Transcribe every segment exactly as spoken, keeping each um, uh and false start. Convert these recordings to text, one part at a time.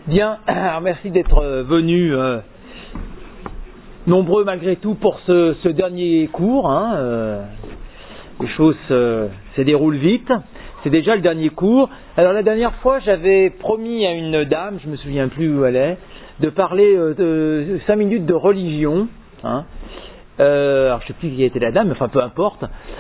Bien, alors merci d'être venus euh, nombreux malgré tout pour ce, ce dernier cours. Hein, euh, les choses euh, se déroulent vite. C'est déjà le dernier cours. Alors la dernière fois, j'avais promis à une dame, je me souviens plus où elle est, de parler euh, de cinq minutes de religion. Hein. Euh, alors je ne sais plus qui était la dame, mais enfin peu importe,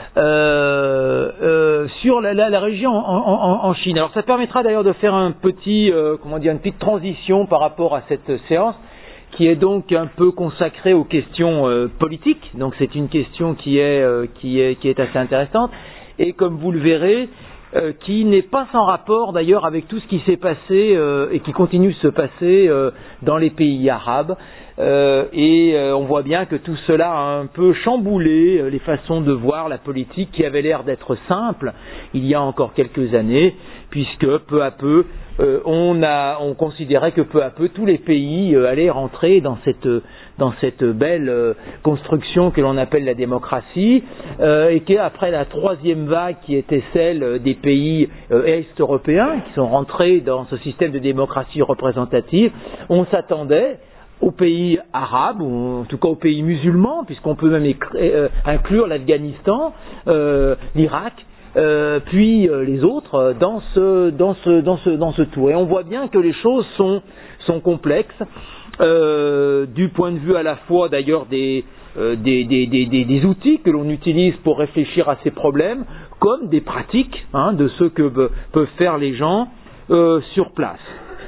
euh, euh, sur la, la, la religion en, en, en Chine. Alors ça permettra d'ailleurs de faire un petit, euh, comment dire, une petite transition par rapport à cette séance, qui est donc un peu consacrée aux questions euh, politiques. Donc c'est une question qui est, euh, qui est, qui est assez intéressante, et comme vous le verrez, euh, qui n'est pas sans rapport d'ailleurs avec tout ce qui s'est passé euh, et qui continue de se passer euh, dans les pays arabes. Euh, et euh, on voit bien que tout cela a un peu chamboulé euh, les façons de voir la politique qui avait l'air d'être simple il y a encore quelques années, puisque peu à peu euh, on, a, on considérait que peu à peu tous les pays euh, allaient rentrer dans cette, dans cette belle euh, construction que l'on appelle la démocratie, euh, et qu'après la troisième vague qui était celle des pays euh, est-européens qui sont rentrés dans ce système de démocratie représentative, on s'attendait aux pays arabes, ou en tout cas aux pays musulmans, puisqu'on peut même euh, inclure l'Afghanistan, euh, l'Irak, euh, puis euh, les autres dans ce, dans, ce, dans, ce, dans ce tour. Et on voit bien que les choses sont, sont complexes, euh, du point de vue à la fois d'ailleurs des, euh, des, des, des, des, des outils que l'on utilise pour réfléchir à ces problèmes, comme des pratiques hein, de ce que be, peuvent faire les gens euh, sur place.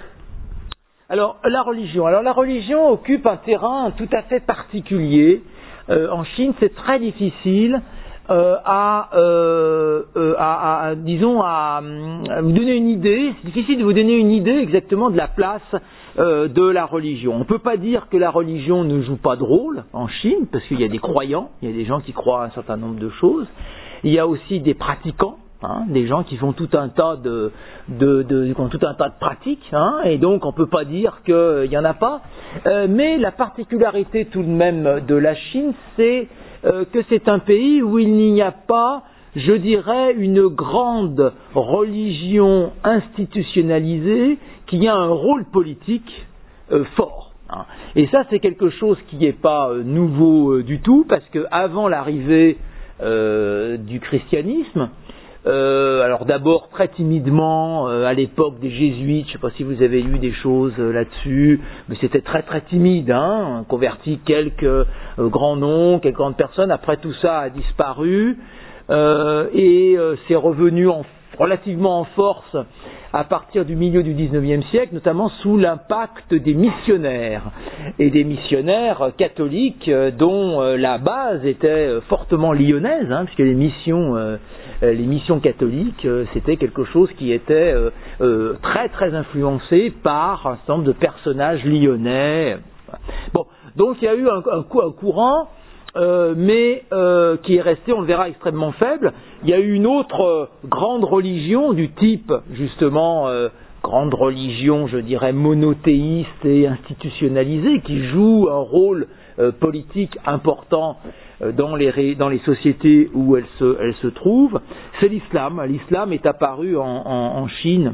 Alors, la religion. Alors, la religion occupe un terrain tout à fait particulier. Euh, en Chine, c'est très difficile euh, à, euh, euh, à, à, disons, à, à vous donner une idée. C'est difficile de vous donner une idée exactement de la place euh, de la religion. On ne peut pas dire que la religion ne joue pas de rôle en Chine, parce qu'il y a des croyants, il y a des gens qui croient à un certain nombre de choses. Il y a aussi des pratiquants. Hein, des gens qui font tout un tas de, de, de, qui ont tout un tas de pratiques, hein, et donc on ne peut pas dire qu'il euh, n'y en a pas. Euh, mais la particularité tout de même de la Chine, c'est euh, que c'est un pays où il n'y a pas, je dirais, une grande religion institutionnalisée qui a un rôle politique euh, fort. Hein. Et ça, c'est quelque chose qui n'est pas euh, nouveau euh, du tout, parce qu'avant l'arrivée euh, du christianisme, Euh, alors d'abord très timidement euh, à l'époque des jésuites, je ne sais pas si vous avez lu des choses euh, là-dessus, mais c'était très très timide, hein, on convertit quelques euh, grands noms, quelques grandes personnes, après tout ça a disparu euh, et euh, c'est revenu en, relativement en force à partir du milieu du dix-neuvième siècle, notamment sous l'impact des missionnaires, et des missionnaires catholiques euh, dont euh, la base était euh, fortement lyonnaise, hein, puisque les missions, euh, les missions catholiques, euh, c'était quelque chose qui était euh, euh, très très influencé par un certain nombre de personnages lyonnais. Bon, donc il y a eu un, un, un courant Euh, mais euh, qui est resté, on le verra, extrêmement faible. Il y a eu une autre euh, grande religion du type, justement, euh, grande religion, je dirais, monothéiste et institutionnalisée, qui joue un rôle euh, politique important euh, dans, les, dans les sociétés où elle se, elle se trouve. C'est l'islam. L'islam est apparu en, en, en Chine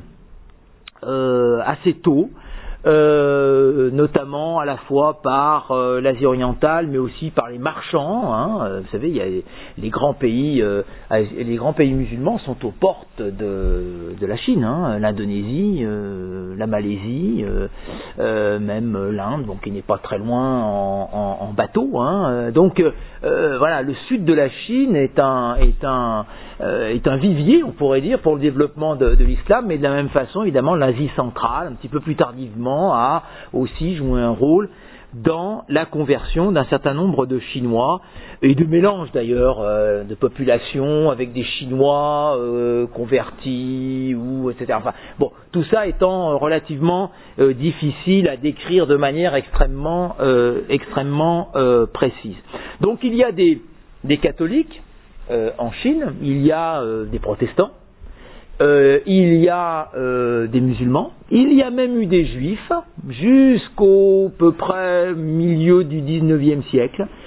euh, assez tôt. Euh, notamment à la fois par euh, l'Asie orientale, mais aussi par les marchands. Hein. Euh, vous savez, il y a les, les grands pays, euh, les grands pays musulmans sont aux portes de, de la Chine. Hein. L'Indonésie, euh, la Malaisie, euh, euh, même l'Inde, donc qui n'est pas très loin en, en, en bateau. Hein. Donc euh, voilà, le sud de la Chine est un, est un Euh, est un vivier, on pourrait dire, pour le développement de, de l'islam, mais de la même façon, évidemment, l'Asie centrale, un petit peu plus tardivement, a aussi joué un rôle dans la conversion d'un certain nombre de Chinois, et de mélange d'ailleurs euh, de population avec des Chinois euh, convertis, ou et cetera. Enfin, bon, tout ça étant relativement euh, difficile à décrire de manière extrêmement, euh, extrêmement euh, précise. Donc il y a des, des catholiques, Euh, en Chine, il y a euh, des protestants, euh, il y a euh, des musulmans, il y a même eu des juifs jusqu'au peu près milieu du dix-neuvième siècle,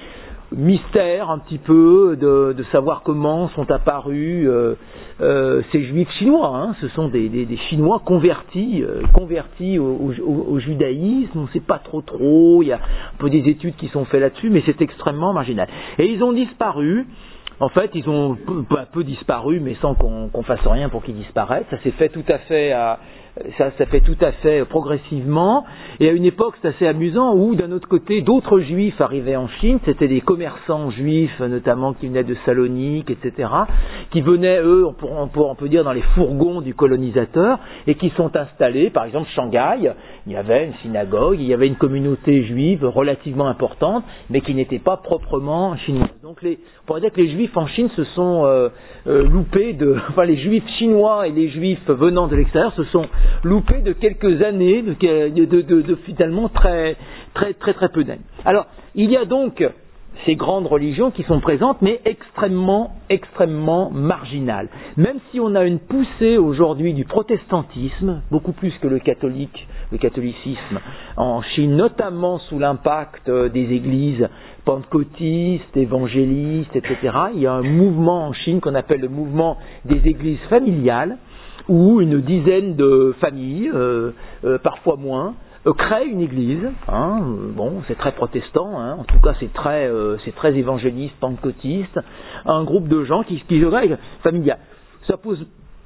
mystère un petit peu de, de savoir comment sont apparus euh, euh, ces juifs chinois. Hein. Ce sont des, des, des Chinois convertis, euh, convertis au, au, au judaïsme. On ne sait pas trop trop. Il y a un peu des études qui sont faites là-dessus, mais c'est extrêmement marginal. Et ils ont disparu. En fait, ils ont peu, peu, peu disparu, mais sans qu'on qu'on fasse rien pour qu'ils disparaissent. Ça s'est fait tout à fait, à, ça, ça fait tout à fait progressivement. Et à une époque, c'est assez amusant, où d'un autre côté, d'autres juifs arrivaient en Chine. C'était des commerçants juifs, notamment qui venaient de Salonique, et cetera, qui venaient, eux, on peut, on peut, on peut dire, dans les fourgons du colonisateur, et qui sont installés, par exemple, Shanghai. Il y avait une synagogue, il y avait une communauté juive relativement importante, mais qui n'était pas proprement chinoise. Donc, les, on pourrait dire que les juifs en Chine se sont euh, euh, loupés de, enfin, les juifs chinois et les juifs venant de l'extérieur se sont loupés de quelques années, de, de, de, de, de finalement très, très, très, très peu d'années. Alors, il y a donc ces grandes religions qui sont présentes, mais extrêmement, extrêmement marginales. Même si on a une poussée aujourd'hui du protestantisme, beaucoup plus que le catholique, le catholicisme en Chine, notamment sous l'impact des églises pentecôtistes, évangélistes, et cetera. Il y a un mouvement en Chine qu'on appelle le mouvement des églises familiales, où une dizaine de familles, euh, euh, parfois moins, crée une église, hein, bon, c'est très protestant, hein, en tout cas c'est très, euh, c'est très évangéliste, pentecôtiste, un groupe de gens qui, qui règlent familial. Ça pose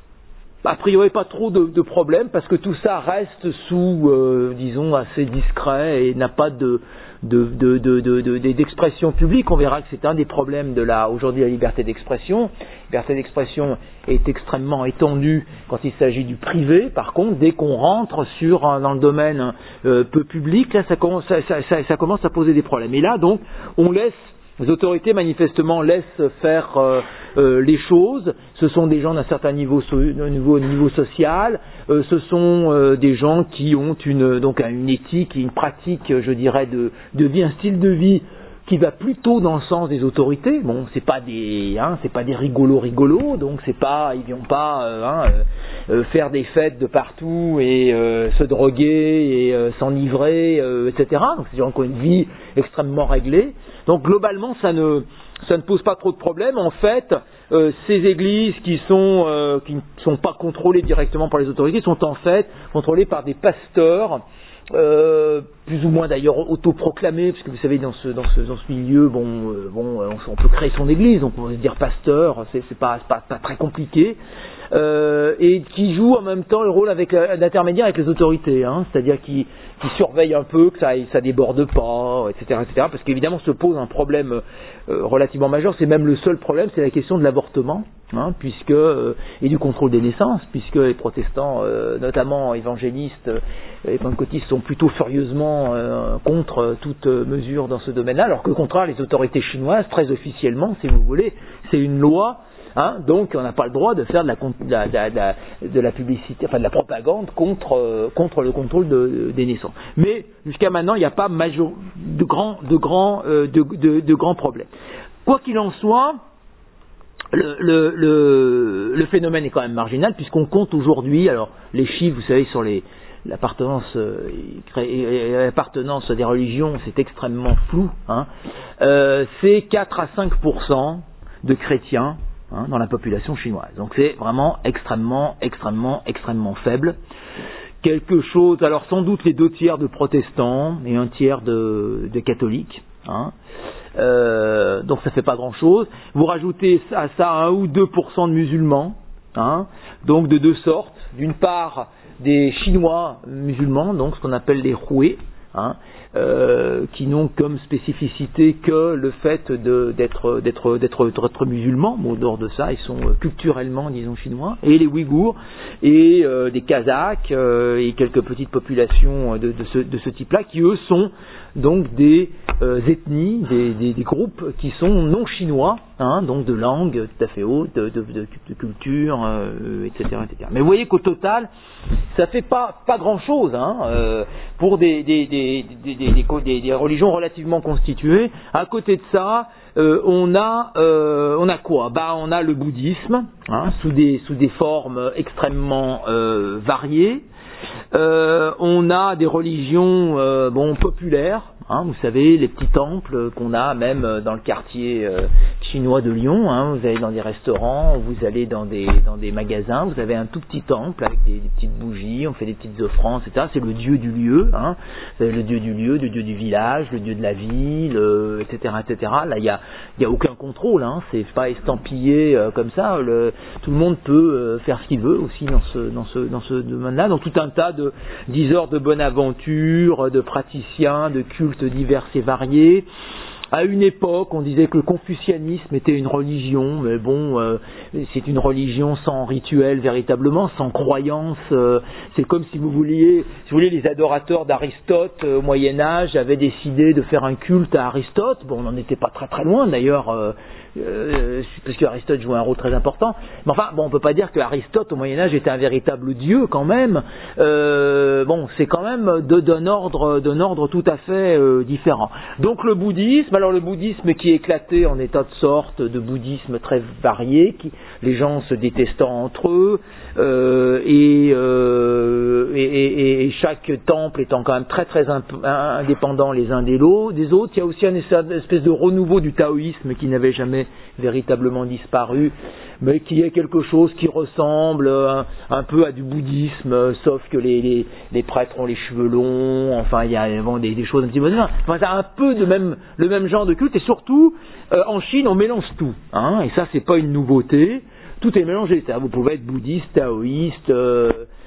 a priori pas trop de, de problèmes parce que tout ça reste sous, euh, disons, assez discret et n'a pas de, de, de, de, de, de, d'expression publique. On verra que c'est un des problèmes de la, aujourd'hui, la liberté d'expression. La liberté d'expression est extrêmement étendue quand il s'agit du privé. Par contre, dès qu'on rentre sur, dans le domaine euh, peu public, là, ça commence, ça, ça, ça, ça commence à poser des problèmes. Et là, donc, on laisse, les autorités manifestement laissent faire euh, euh, les choses. Ce sont des gens d'un certain niveau, so, niveau, niveau social. Euh, ce sont euh, des gens qui ont une, donc une éthique et une pratique, je dirais, de, de vie, un style de vie qui va plutôt dans le sens des autorités. Bon, c'est pas des, hein, c'est pas des rigolos rigolos, donc c'est pas, ils viennent pas euh, hein, euh, faire des fêtes de partout et euh, se droguer et euh, s'enivrer, euh, et cetera. Donc c'est des gens qui ont une vie extrêmement réglée. Donc globalement, ça ne, ça ne pose pas trop de problèmes. En fait, euh, ces églises qui sont, euh, qui ne sont pas contrôlées directement par les autorités sont en fait contrôlées par des pasteurs. Euh, plus ou moins d'ailleurs autoproclamé, parce que vous savez dans ce dans ce dans ce milieu, bon, euh, bon, on, on peut créer son église, donc on va dire pasteur, c'est c'est pas c'est pas, pas très compliqué, euh, et qui joue en même temps le rôle avec d'intermédiaire avec les autorités, hein, c'est-à-dire qui qui surveille un peu que ça ça déborde pas, et cetera, et cetera, parce qu'évidemment se pose un problème euh, relativement majeur, c'est même le seul problème, c'est la question de l'avortement, hein, puisque euh, et du contrôle des naissances, puisque les protestants, euh, notamment évangélistes et pentecôtistes, sont plutôt furieusement euh, contre toute mesure dans ce domaine-là, alors que au contraire, les autorités chinoises, très officiellement, si vous voulez, c'est une loi, hein, donc on n'a pas le droit de faire de la, de la, de la, de la publicité, enfin de la propagande contre, euh, contre le contrôle de, des naissances. Mais jusqu'à maintenant, il n'y a pas major, de grands de grands, euh, de, de, de grands problèmes. Quoi qu'il en soit, Le, le, le, le phénomène est quand même marginal, puisqu'on compte aujourd'hui, alors les chiffres, vous savez, sur les, l'appartenance, euh, l'appartenance des religions, c'est extrêmement flou, hein. Euh, c'est quatre à cinq pour cent de chrétiens, hein, dans la population chinoise. Donc c'est vraiment extrêmement, extrêmement, extrêmement faible. Quelque chose, alors sans doute les deux tiers de protestants et un tiers de, de catholiques, hein. Euh, donc ça fait pas grand chose. Vous rajoutez à ça un ou deux pour cent de musulmans, hein, donc de deux sortes. D'une part des Chinois musulmans, donc ce qu'on appelle les Hui, hein, euh, qui n'ont comme spécificité que le fait de, d'être, d'être, d'être, d'être musulmans. Bon, au dehors de ça, ils sont culturellement, disons, chinois. Et les Ouïghours et euh, des Kazakhs euh, et quelques petites populations de, de, ce, de ce type-là, qui eux sont donc des euh, ethnies, des, des, des groupes qui sont non chinois, hein, donc de langue tout à fait haute, de, de, de, de culture, euh, et cetera, et cetera. Mais vous voyez qu'au total, ça fait pas pas grand chose, hein, euh, pour des des, des, des, des, des, des religions relativement constituées. À côté de ça, euh, on a euh, on a quoi? Bah, on a le bouddhisme, hein, sous des sous des formes extrêmement euh, variées. Euh, on a des religions euh, bon populaires, hein, vous savez, les petits temples qu'on a même dans le quartier euh, chinois de Lyon. Hein, vous allez dans des restaurants, vous allez dans des dans des magasins, vous avez un tout petit temple avec des, des petites bougies, on fait des petites offrandes, et cetera. C'est le dieu du lieu, hein, c'est le dieu du lieu, le dieu du village, le dieu de la ville, euh, et cetera, et cetera. Là, il y a il y a aucun contrôle, hein, c'est pas estampillé euh, comme ça. Le, tout le monde peut euh, faire ce qu'il veut aussi dans ce dans ce dans ce domaine-là. Donc tout un tas de diseurs de bonne aventure, de praticiens, de cultes divers et variés. À une époque, on disait que le confucianisme était une religion, mais bon, euh, c'est une religion sans rituel véritablement, sans croyance. Euh, c'est comme si vous vouliez, si vous voulez, les adorateurs d'Aristote euh, au Moyen Âge avaient décidé de faire un culte à Aristote. Bon, on n'en était pas très très loin d'ailleurs. Euh, Euh, parce qu'Aristote jouait un rôle très important. Mais enfin, bon, on peut pas dire que Aristote au Moyen Âge était un véritable dieu quand même. Euh, bon, c'est quand même de, d'un ordre, d'un ordre tout à fait euh, différent. Donc le bouddhisme, alors le bouddhisme qui est éclaté en état de sorte de bouddhisme très varié, qui, les gens se détestant entre eux, euh, et, euh, et, et, et chaque temple étant quand même très très imp- indépendant les uns des autres. Il y a aussi une espèce de renouveau du taoïsme qui n'avait jamais véritablement disparu, mais qui est quelque chose qui ressemble un, un peu à du bouddhisme, sauf que les, les, les prêtres ont les cheveux longs, enfin il y a bon, des, des choses un petit peu différentes. Enfin, c'est un peu de même, le même genre de culte, et surtout euh, en Chine on mélange tout, hein, et ça c'est pas une nouveauté, tout est mélangé, c'est-à-dire vous pouvez être bouddhiste, taoïste, euh,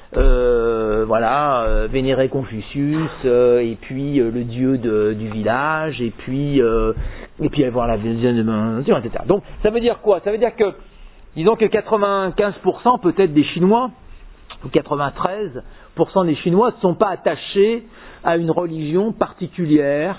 Euh, voilà, euh, vénérer Confucius, euh, et puis euh, le dieu de, du village, et puis euh, et puis avoir la vision de et cetera. Donc ça veut dire quoi? Ça veut dire que, disons que quatre-vingt-quinze pour cent peut-être des Chinois, ou quatre-vingt-treize pour cent des Chinois ne sont pas attachés à une religion particulière.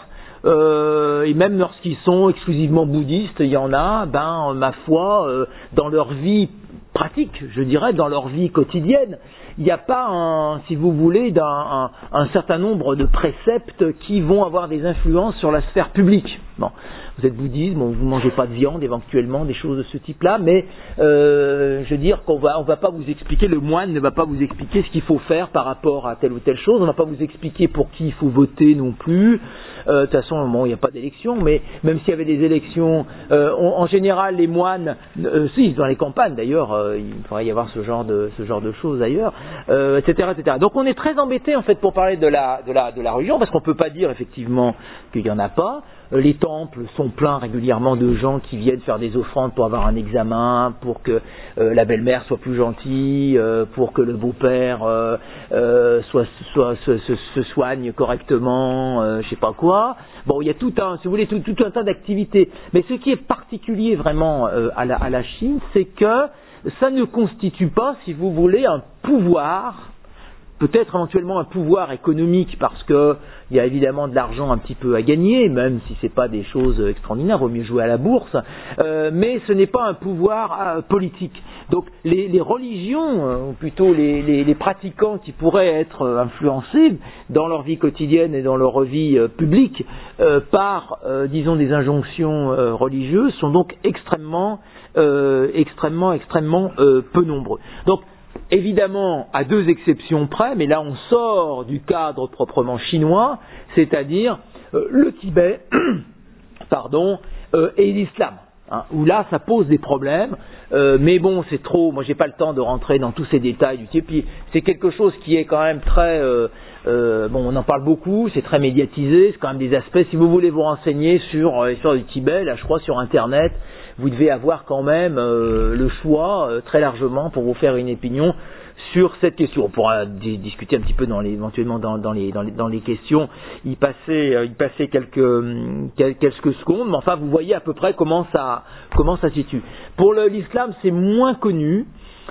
Euh, et même lorsqu'ils sont exclusivement bouddhistes, il y en a, ben ma foi, euh, dans leur vie pratique, je dirais, dans leur vie quotidienne, il n'y a pas, un, si vous voulez, d'un, un, un certain nombre de préceptes qui vont avoir des influences sur la sphère publique. Bon, vous êtes bouddhiste, bon, vous ne mangez pas de viande éventuellement, des choses de ce type-là, mais euh, je veux dire qu'on va, on va pas vous expliquer, le moine ne va pas vous expliquer ce qu'il faut faire par rapport à telle ou telle chose, on ne va pas vous expliquer pour qui il faut voter non plus. Euh, de toute façon, bon, il n'y a pas d'élection, mais même s'il y avait des élections, euh, on, en général, les moines, euh, si, dans les campagnes d'ailleurs, euh, il faudrait y avoir ce genre de, ce genre de choses ailleurs, euh, et cetera, et cetera. Donc on est très embêté en fait pour parler de la, de la, de la religion, parce qu'on ne peut pas dire effectivement qu'il n'y en a pas. Les temples sont pleins régulièrement de gens qui viennent faire des offrandes pour avoir un examen, pour que euh, la belle-mère soit plus gentille, euh, pour que le beau-père euh, euh, soit, soit, se, se, se soigne correctement, euh, je sais pas quoi. Bon, il y a tout un, si vous voulez, tout, tout un tas d'activités. Mais ce qui est particulier vraiment euh, à, la, à la Chine, c'est que ça ne constitue pas, si vous voulez, un pouvoir. Peut-être éventuellement un pouvoir économique, parce que il y a évidemment de l'argent un petit peu à gagner, même si c'est pas des choses extraordinaires, vaut mieux jouer à la bourse, euh, mais ce n'est pas un pouvoir euh, politique. Donc les, les religions, euh, ou plutôt les, les, les pratiquants qui pourraient être euh, influencés dans leur vie quotidienne et dans leur vie euh, publique euh, par, euh, disons, des injonctions euh, religieuses, sont donc extrêmement, euh, extrêmement, extrêmement euh, peu nombreux. Donc évidemment, à deux exceptions près, mais là on sort du cadre proprement chinois, c'est-à-dire euh, le Tibet, pardon, euh, et l'islam, hein, où là ça pose des problèmes, euh, mais bon c'est trop, moi j'ai pas le temps de rentrer dans tous ces détails du Tibet, puis c'est quelque chose qui est quand même très, euh, euh, bon on en parle beaucoup, c'est très médiatisé, c'est quand même des aspects, si vous voulez vous renseigner sur euh, l'histoire du Tibet, là je crois sur internet, vous devez avoir quand même euh, le choix euh, très largement pour vous faire une opinion sur cette question. On pourra d- discuter un petit peu dans les, éventuellement dans, dans, les, dans, les, dans les questions, y passer, euh, y passer quelques, euh, quelques secondes, mais enfin vous voyez à peu près comment ça, comment ça se situe. Pour le, l'islam, c'est moins connu.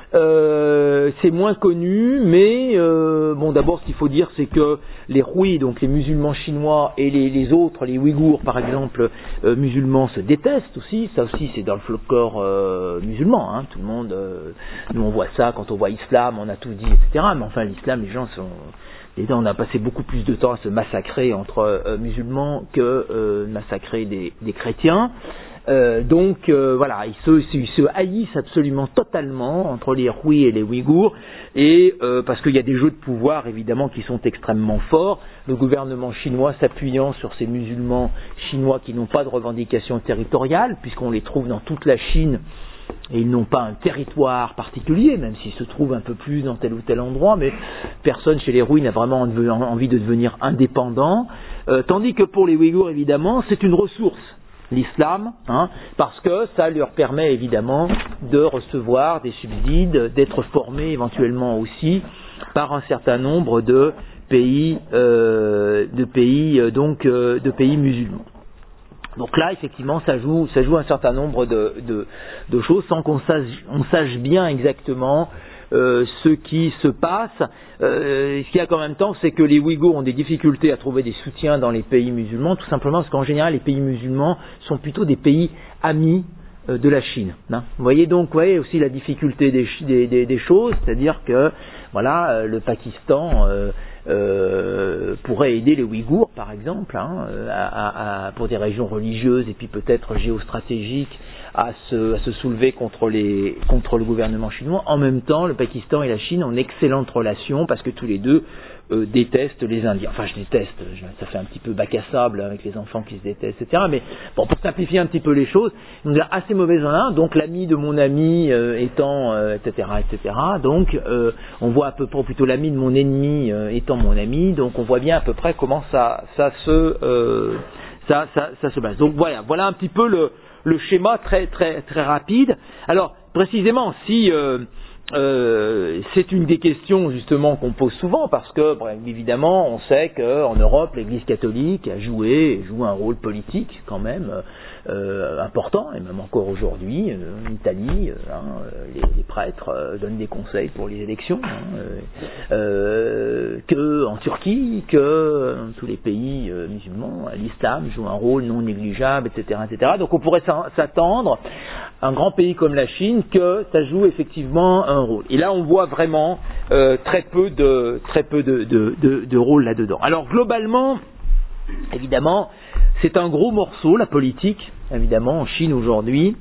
Euh, c'est moins connu, mais euh, bon, d'abord, ce qu'il faut dire, c'est que les Hui, donc les musulmans chinois, et les, les autres, les Ouïghours, par exemple, euh, musulmans, se détestent aussi. Ça aussi, c'est dans le folklore euh, musulman. Hein. Tout le monde, euh, nous, on voit ça quand on voit islam, on a tout dit, et cetera. Mais enfin, l'islam, les gens sont. Et là, on a passé beaucoup plus de temps à se massacrer entre euh, musulmans que euh, massacrer des, des chrétiens. Euh, donc euh, voilà, ils se, ils se haïssent absolument totalement entre les Hui et les Ouïghours, et euh, parce qu'il y a des jeux de pouvoir évidemment qui sont extrêmement forts. Le gouvernement chinois s'appuyant sur ces musulmans chinois qui n'ont pas de revendication territoriale, puisqu'on les trouve dans toute la Chine, et ils n'ont pas un territoire particulier, même s'ils se trouvent un peu plus dans tel ou tel endroit, mais personne chez les Hui n'a vraiment envie de devenir indépendant, euh, tandis que pour les Ouïghours évidemment c'est une ressource, l'islam, hein, parce que ça leur permet évidemment de recevoir des subsides, d'être formés éventuellement aussi par un certain nombre de pays, euh, de pays euh, donc euh, de pays musulmans. Donc là, effectivement, ça joue, ça joue un certain nombre de, de, de choses sans qu'on sache, on sache bien exactement euh, ce qui se passe. Euh, ce qu'il y a qu'en même temps, c'est que les Ouïghours ont des difficultés à trouver des soutiens dans les pays musulmans, tout simplement parce qu'en général, les pays musulmans sont plutôt des pays amis euh, de la Chine. Hein. Vous voyez donc, vous voyez aussi la difficulté des, des, des, des choses, c'est-à-dire que voilà, euh, le Pakistan euh, Euh, pourrait aider les Ouïghours, par exemple, hein, à, à, pour des régions religieuses et puis peut-être géostratégiques, à se, à se soulever contre, les, contre le gouvernement chinois. En même temps, le Pakistan et la Chine ont d'excellentes relations parce que tous les deux euh, détestent les Indiens. Enfin, je déteste, je, ça fait un petit peu bac à sable avec les enfants qui se détestent, et cetera. Mais bon, pour simplifier un petit peu les choses, ils ont assez mauvais en un. Donc, l'ami de mon ami euh, étant, euh, et cetera, et cetera. Donc, euh, on voit à peu près, plutôt l'ami de mon ennemi euh, étant mon ami. Donc, on voit bien à peu près comment ça, ça se, euh, ça, ça, ça se passe. Donc, voilà, voilà un petit peu le le schéma très très très rapide. Alors précisément, si euh, euh, c'est une des questions justement qu'on pose souvent, parce que bref, évidemment on sait qu'en Europe l'Église catholique a joué joue un rôle politique quand même euh, important, et même encore aujourd'hui euh, en Italie, euh, hein, les, les prêtres euh, donnent des conseils pour les élections, hein, euh, que en Turquie, que dans tous les pays euh, musulmans, l'islam joue un rôle non négligeable, et cetera, et cetera. Donc on pourrait s'attendre, un grand pays comme la Chine, que ça joue effectivement un rôle. Et là on voit vraiment euh, très peu de très peu de, de, de, de rôle là-dedans. Alors globalement, évidemment, c'est un gros morceau, la politique, évidemment, en Chine aujourd'hui.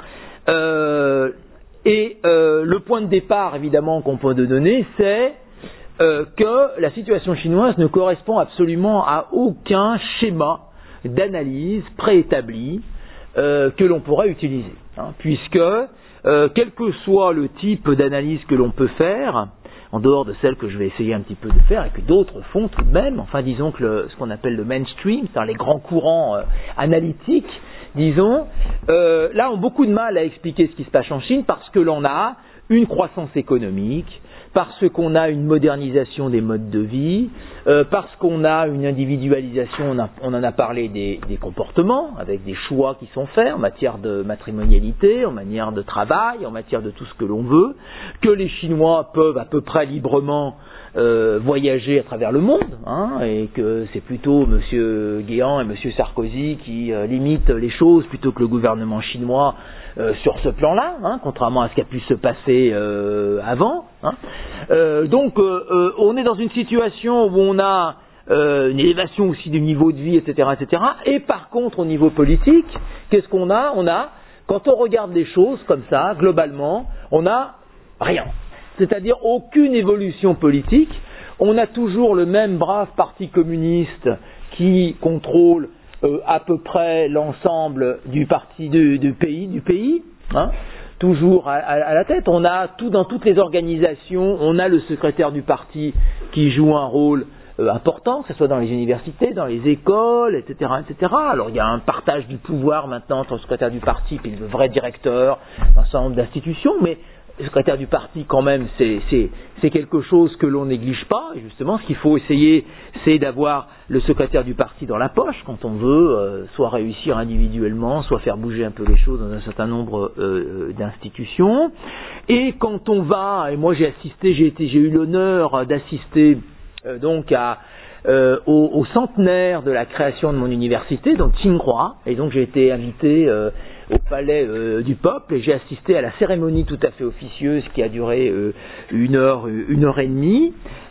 Euh, et euh, le point de départ, évidemment, qu'on peut donner, c'est euh, que la situation chinoise ne correspond absolument à aucun schéma d'analyse préétabli euh, que l'on pourrait utiliser. Hein, puisque, euh, quel que soit le type d'analyse que l'on peut faire, en dehors de celle que je vais essayer un petit peu de faire et que d'autres font tout de même, enfin disons que le, ce qu'on appelle le mainstream, c'est-à-dire les grands courants euh, analytiques, disons, euh, là ont beaucoup de mal à expliquer ce qui se passe en Chine parce que l'on a une croissance économique, parce qu'on a une modernisation des modes de vie, euh, parce qu'on a une individualisation, on, a, on en a parlé des, des comportements, avec des choix qui sont faits en matière de matrimonialité, en matière de travail, en matière de tout ce que l'on veut, que les Chinois peuvent à peu près librement euh, voyager à travers le monde, hein, et que c'est plutôt M. Guéant et M. Sarkozy qui euh, limitent les choses plutôt que le gouvernement chinois euh, sur ce plan-là, hein, contrairement à ce qui a pu se passer euh, avant. Hein. Euh, donc euh, euh, on est dans une situation où on a euh, une élévation aussi du niveau de vie, et cetera, et cetera. Et par contre, au niveau politique, qu'est-ce qu'on a ? On a, quand on regarde les choses comme ça, globalement, on n'a rien. C'est-à-dire aucune évolution politique. On a toujours le même brave parti communiste qui contrôle euh, à peu près l'ensemble du parti du, du pays, du pays, hein, toujours à, à, à la tête. On a tout dans toutes les organisations. On a le secrétaire du parti qui joue un rôle euh, important, que ce soit dans les universités, dans les écoles, et cetera, et cetera. Alors il y a un partage du pouvoir maintenant entre le secrétaire du parti et le vrai directeur d'un certain nombre d'institutions, mais le secrétaire du parti, quand même, c'est, c'est, c'est quelque chose que l'on néglige pas. Et justement, ce qu'il faut essayer, c'est d'avoir le secrétaire du parti dans la poche quand on veut euh, soit réussir individuellement, soit faire bouger un peu les choses dans un certain nombre euh, d'institutions. Et quand on va, et moi j'ai assisté, j'ai été, j'ai eu l'honneur d'assister euh, donc à Euh, au, au centenaire de la création de mon université, donc Tsinghua, et donc j'ai été invité euh, au palais euh, du peuple et j'ai assisté à la cérémonie tout à fait officieuse qui a duré euh, une heure, une heure et demie.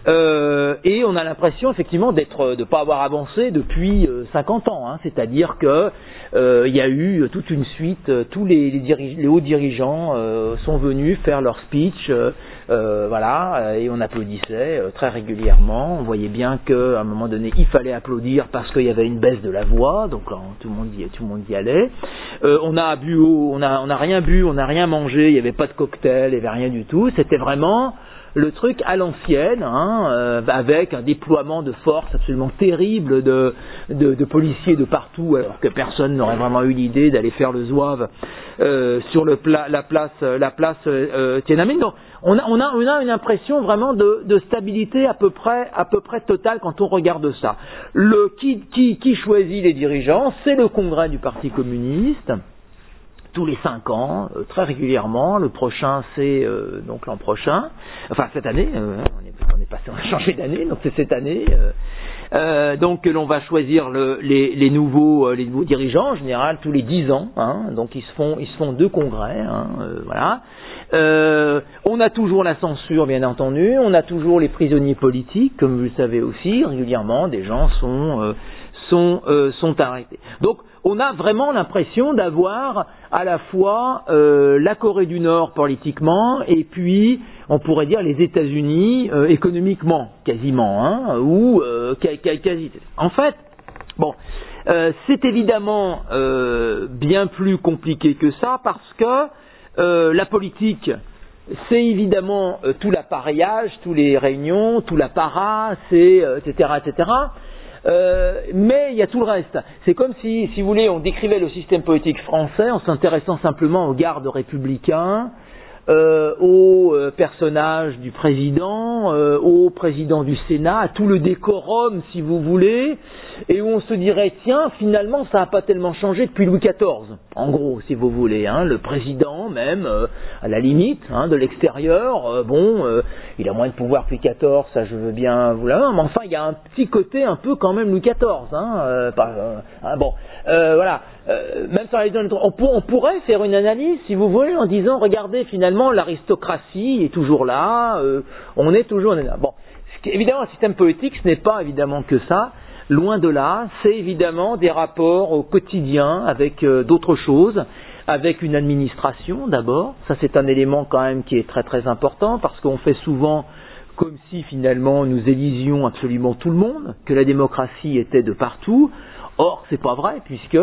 Euh, et on a l'impression effectivement d'être, de pas avoir avancé depuis euh, cinquante ans. Hein, c'est-à-dire que euh, il y a eu toute une suite, euh, tous les, les, dirige, les hauts dirigeants euh, sont venus faire leur speech, euh, euh, voilà, et on applaudissait euh, très régulièrement. On voyait bien qu'à un moment donné, il fallait applaudir parce qu'il y avait une baisse de la voix, donc là, tout le monde y, tout le monde y allait. Euh, on a bu, on a, on a rien bu, on n'a rien mangé, il n'y avait pas de cocktail, il n'y avait rien du tout. C'était vraiment le truc à l'ancienne, hein, euh, avec un déploiement de force absolument terrible de, de, de policiers de partout, alors que personne n'aurait vraiment eu l'idée d'aller faire le zouave euh, sur le pla- la place, la place euh, Tiananmen. Donc, on a, on a, on a une impression vraiment de, de stabilité à peu près, à peu près totale quand on regarde ça. Le qui, qui, qui choisit les dirigeants, c'est le Congrès du Parti communiste. Tous les cinq ans, euh, très régulièrement. Le prochain, c'est euh, donc l'an prochain. Enfin, cette année. Euh, on, est, on est passé, on a changé d'année, donc c'est cette année. Euh, euh, donc, l'on va choisir le, les, les nouveaux, euh, les nouveaux dirigeants en général tous les dix ans. Hein, donc, ils se font, ils se font deux congrès. Hein, euh, voilà. Euh, on a toujours la censure, bien entendu. On a toujours les prisonniers politiques, comme vous le savez aussi. Régulièrement, des gens sont euh, sont euh, sont arrêtés. Donc, on a vraiment l'impression d'avoir à la fois euh, la Corée du Nord politiquement et puis on pourrait dire les États-Unis euh, économiquement quasiment, hein, ou euh, quasi. En fait, bon, euh, c'est évidemment euh, bien plus compliqué que ça parce que euh, la politique, c'est évidemment euh, tout l'appareillage, tous les réunions, tout l'apparat, c'est euh, et cetera, et cetera. Euh, mais il y a tout le reste. C'est comme si, si vous voulez, on décrivait le système politique français en s'intéressant simplement aux gardes républicains, euh, aux euh, personnages du président, euh, au président du Sénat, à tout le décorum, si vous voulez, et où on se dirait, tiens, finalement, ça n'a pas tellement changé depuis Louis quatorze, en gros, si vous voulez, hein, le président même, euh, à la limite, hein, de l'extérieur, euh, bon, euh, il a moins de pouvoir que Louis quatorze, ça je veux bien vous l'avouer, mais enfin, il y a un petit côté un peu quand même Louis quatorze, hein, euh, pas, euh, hein, bon, euh, voilà, euh, même sur les on, pour, on pourrait faire une analyse, si vous voulez, en disant, regardez, finalement, l'aristocratie est toujours là, euh, on est toujours là. Bon, évidemment, un système politique, ce n'est pas évidemment que ça. Loin de là, c'est évidemment des rapports au quotidien avec euh, d'autres choses, avec une administration d'abord. Ça, c'est un élément quand même qui est très très important parce qu'on fait souvent comme si finalement nous élisions absolument tout le monde, que la démocratie était de partout. Or, c'est pas vrai puisque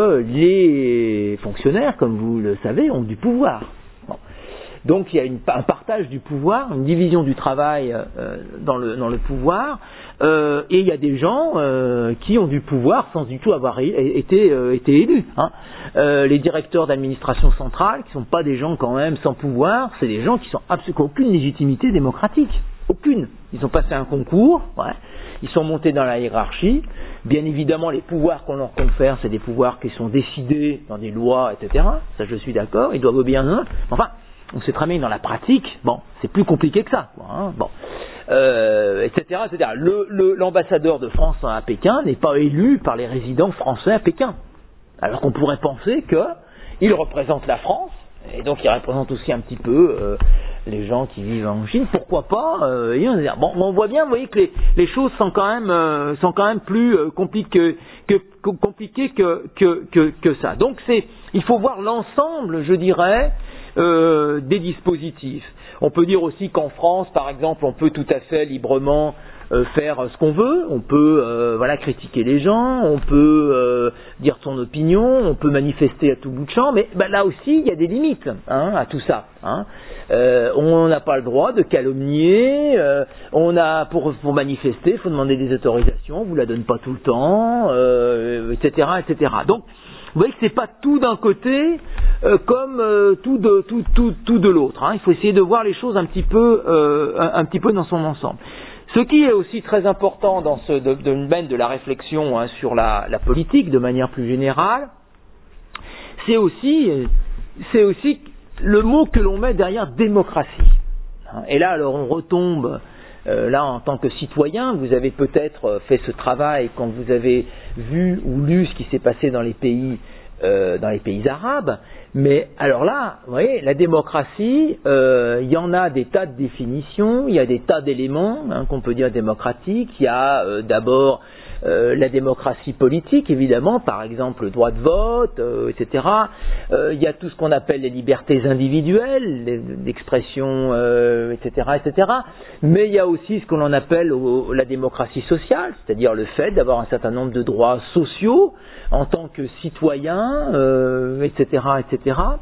les fonctionnaires, comme vous le savez, ont du pouvoir. Bon. Donc, il y a une, un partage du pouvoir, une division du travail euh, dans, le, dans le pouvoir. Euh, et il y a des gens euh, qui ont du pouvoir sans du tout avoir été, euh, été élus. Hein. Euh, les directeurs d'administration centrale, qui ne sont pas des gens quand même sans pouvoir, c'est des gens qui n'ont absolument aucune légitimité démocratique. Aucune. Ils ont passé un concours, ouais. Ils sont montés dans la hiérarchie. Bien évidemment, les pouvoirs qu'on leur confère, c'est des pouvoirs qui sont décidés dans des lois, et cetera. Ça, je suis d'accord. Ils doivent obéir à eux. Enfin, on sait très bien que dans la pratique, bon, c'est plus compliqué que ça. Quoi, hein. Bon. Euh, et cetera, et cetera. Le, le, l'ambassadeur de France à Pékin n'est pas élu par les résidents français à Pékin. Alors qu'on pourrait penser qu'il représente la France, et donc il représente aussi un petit peu euh, les gens qui vivent en Chine. Pourquoi pas euh, bon, on voit bien, vous voyez que les, les choses sont quand même, euh, sont quand même plus euh, compliquées, que, que, compliquées que, que, que, que ça. Donc c'est, il faut voir l'ensemble, je dirais, euh, des dispositifs. On peut dire aussi qu'en France, par exemple, on peut tout à fait librement euh, faire ce qu'on veut. On peut euh, voilà, critiquer les gens, on peut euh, dire son opinion, on peut manifester à tout bout de champ, mais ben, là aussi, il y a des limites hein, à tout ça. Hein. Euh, on n'a pas le droit de calomnier, euh, on a pour, pour manifester, il faut demander des autorisations, on ne vous la donne pas tout le temps, euh, et cetera, et cetera. Donc, vous voyez que c'est pas tout d'un côté euh, comme euh, tout de tout tout tout de l'autre. Hein. Il faut essayer de voir les choses un petit peu euh, un, un petit peu dans son ensemble. Ce qui est aussi très important dans ce de, de, de la réflexion hein, sur la, la politique de manière plus générale, c'est aussi c'est aussi le mot que l'on met derrière démocratie. Hein. Et là, alors on retombe. Euh, là, en tant que citoyen, vous avez peut-être fait ce travail quand vous avez vu ou lu ce qui s'est passé dans les pays euh, dans les pays arabes. Mais alors là, vous voyez, la démocratie, euh, il y en a des tas de définitions, il y a des tas d'éléments hein, qu'on peut dire démocratiques. Il y a euh, d'abord euh, la démocratie politique, évidemment, par exemple le droit de vote, euh, et cetera. Euh, il y a tout ce qu'on appelle les libertés individuelles, l'expression, euh, et cetera, et cetera. Mais il y a aussi ce qu'on en appelle au, la démocratie sociale, c'est-à-dire le fait d'avoir un certain nombre de droits sociaux en tant que citoyen, euh, et cetera, et cetera.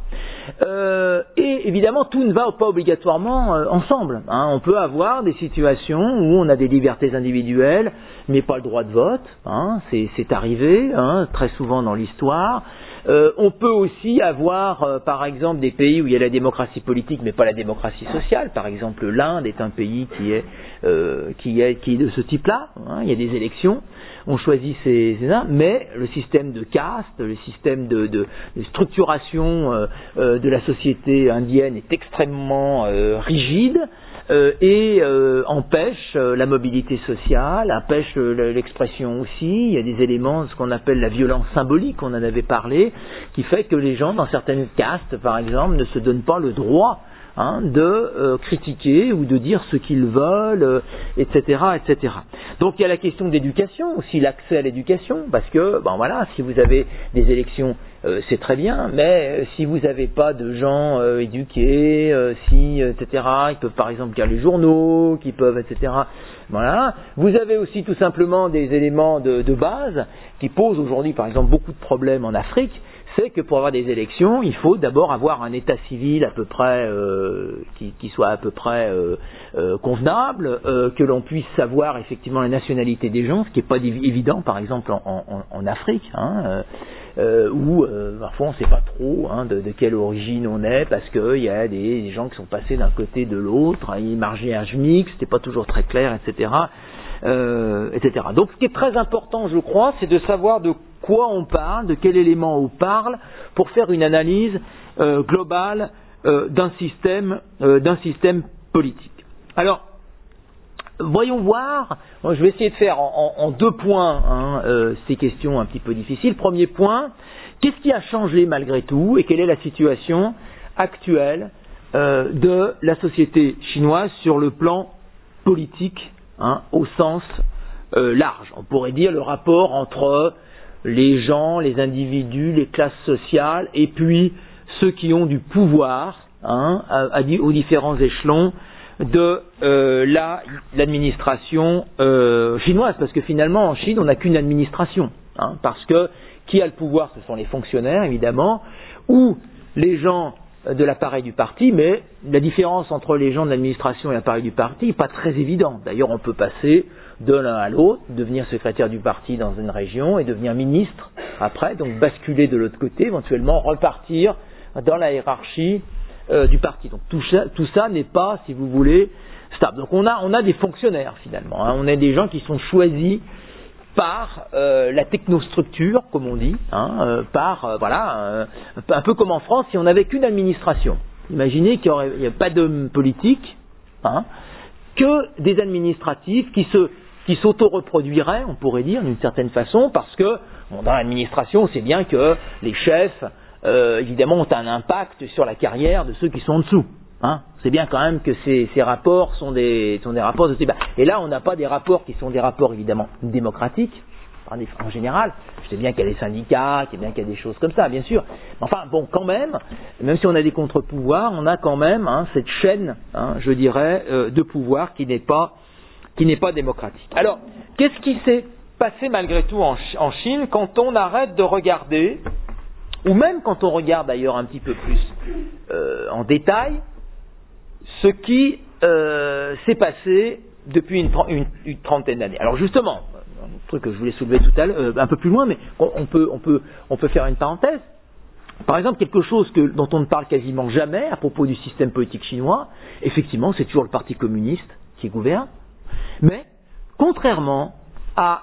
Euh, et évidemment, tout ne va pas obligatoirement euh, ensemble. Hein. On peut avoir des situations où on a des libertés individuelles, mais pas le droit de vote. Hein. C'est, c'est arrivé hein, très souvent dans l'histoire. Euh, on peut aussi avoir, euh, par exemple, des pays où il y a la démocratie politique, mais pas la démocratie sociale. Par exemple, l'Inde est un pays qui est, euh, qui est, qui est de ce type-là. Hein. Il y a des élections. On choisit ces, ces mais le système de caste, le système de, de, de structuration euh, euh, de la société indienne est extrêmement euh, rigide euh, et euh, empêche euh, la mobilité sociale, empêche euh, l'expression aussi. Il y a des éléments, ce qu'on appelle la violence symbolique, on en avait parlé, qui fait que les gens dans certaines castes, par exemple, ne se donnent pas le droit Hein, de euh, critiquer ou de dire ce qu'ils veulent, euh, et cetera, et cetera. Donc il y a la question d'éducation, aussi l'accès à l'éducation, parce que, ben voilà, si vous avez des élections, euh, c'est très bien, mais euh, si vous n'avez pas de gens euh, éduqués, euh, si, euh, et cetera, ils peuvent par exemple lire les journaux, qui peuvent, et cetera. Voilà. Vous avez aussi tout simplement des éléments de, de base qui posent aujourd'hui, par exemple, beaucoup de problèmes en Afrique. C'est que pour avoir des élections, il faut d'abord avoir un état civil à peu près euh, qui, qui soit à peu près euh, euh, convenable, euh, que l'on puisse savoir effectivement la nationalité des gens, ce qui n'est pas évident, par exemple en, en, en Afrique, hein, euh, où euh, parfois on ne sait pas trop hein, de, de quelle origine on est, parce qu'il y a des, des gens qui sont passés d'un côté de l'autre, hein, ils marchaient un mix, c'était pas toujours très clair, et cetera. Euh, et cetera. Donc ce qui est très important, je crois, c'est de savoir de quoi on parle, de quel élément on parle, pour faire une analyse euh, globale euh, d'un système, euh, d'un système politique. Alors, voyons voir, moi, je vais essayer de faire en, en, en deux points hein, euh, ces questions un petit peu difficiles. Premier point, qu'est-ce qui a changé malgré tout et quelle est la situation actuelle euh, de la société chinoise sur le plan politique Hein, au sens euh, large. On pourrait dire le rapport entre les gens, les individus, les classes sociales, et puis ceux qui ont du pouvoir hein, à, à, aux différents échelons de euh, la, l'administration euh, chinoise. Parce que finalement, en Chine, on n'a qu'une administration. Hein, parce que qui a le pouvoir, ce sont les fonctionnaires, évidemment, ou les gens de l'appareil du parti, mais la différence entre les gens de l'administration et l'appareil du parti n'est pas très évidente. D'ailleurs, on peut passer de l'un à l'autre, devenir secrétaire du parti dans une région et devenir ministre après, donc basculer de l'autre côté, éventuellement repartir dans la hiérarchie euh, du parti. Donc tout ça, tout ça n'est pas, si vous voulez, stable. Donc on a, on a des fonctionnaires finalement, hein. On a des gens qui sont choisis par euh, la technostructure, comme on dit, hein, euh, par, euh, voilà, euh, un peu comme en France, si on n'avait qu'une administration. Imaginez qu'il n'y a pas d'homme politique, hein, que des administratifs qui se, qui s'auto-reproduiraient, on pourrait dire, d'une certaine façon, parce que, bon, dans l'administration, on sait bien que les chefs, euh, évidemment, ont un impact sur la carrière de ceux qui sont en dessous. Hein, c'est bien quand même que ces, ces rapports sont des, sont des rapports de débat. Et là, on n'a pas des rapports qui sont des rapports évidemment démocratiques, en général. Je sais bien qu'il y a des syndicats, qu'il y a bien qu'il y a des choses comme ça, bien sûr. Enfin, bon, quand même, même si on a des contre-pouvoirs, on a quand même hein, cette chaîne, hein, je dirais, euh, de pouvoir qui n'est pas, qui n'est pas démocratique. Alors, qu'est-ce qui s'est passé malgré tout en, en Chine quand on arrête de regarder, ou même quand on regarde d'ailleurs un petit peu plus euh, en détail, ce qui euh, s'est passé depuis une, une, une trentaine d'années. Alors justement, un truc que je voulais soulever tout à l'heure, euh, un peu plus loin, mais on, on, peut, on, peut, on peut faire une parenthèse. Par exemple, quelque chose que, dont on ne parle quasiment jamais à propos du système politique chinois, effectivement, c'est toujours le Parti communiste qui gouverne, mais contrairement à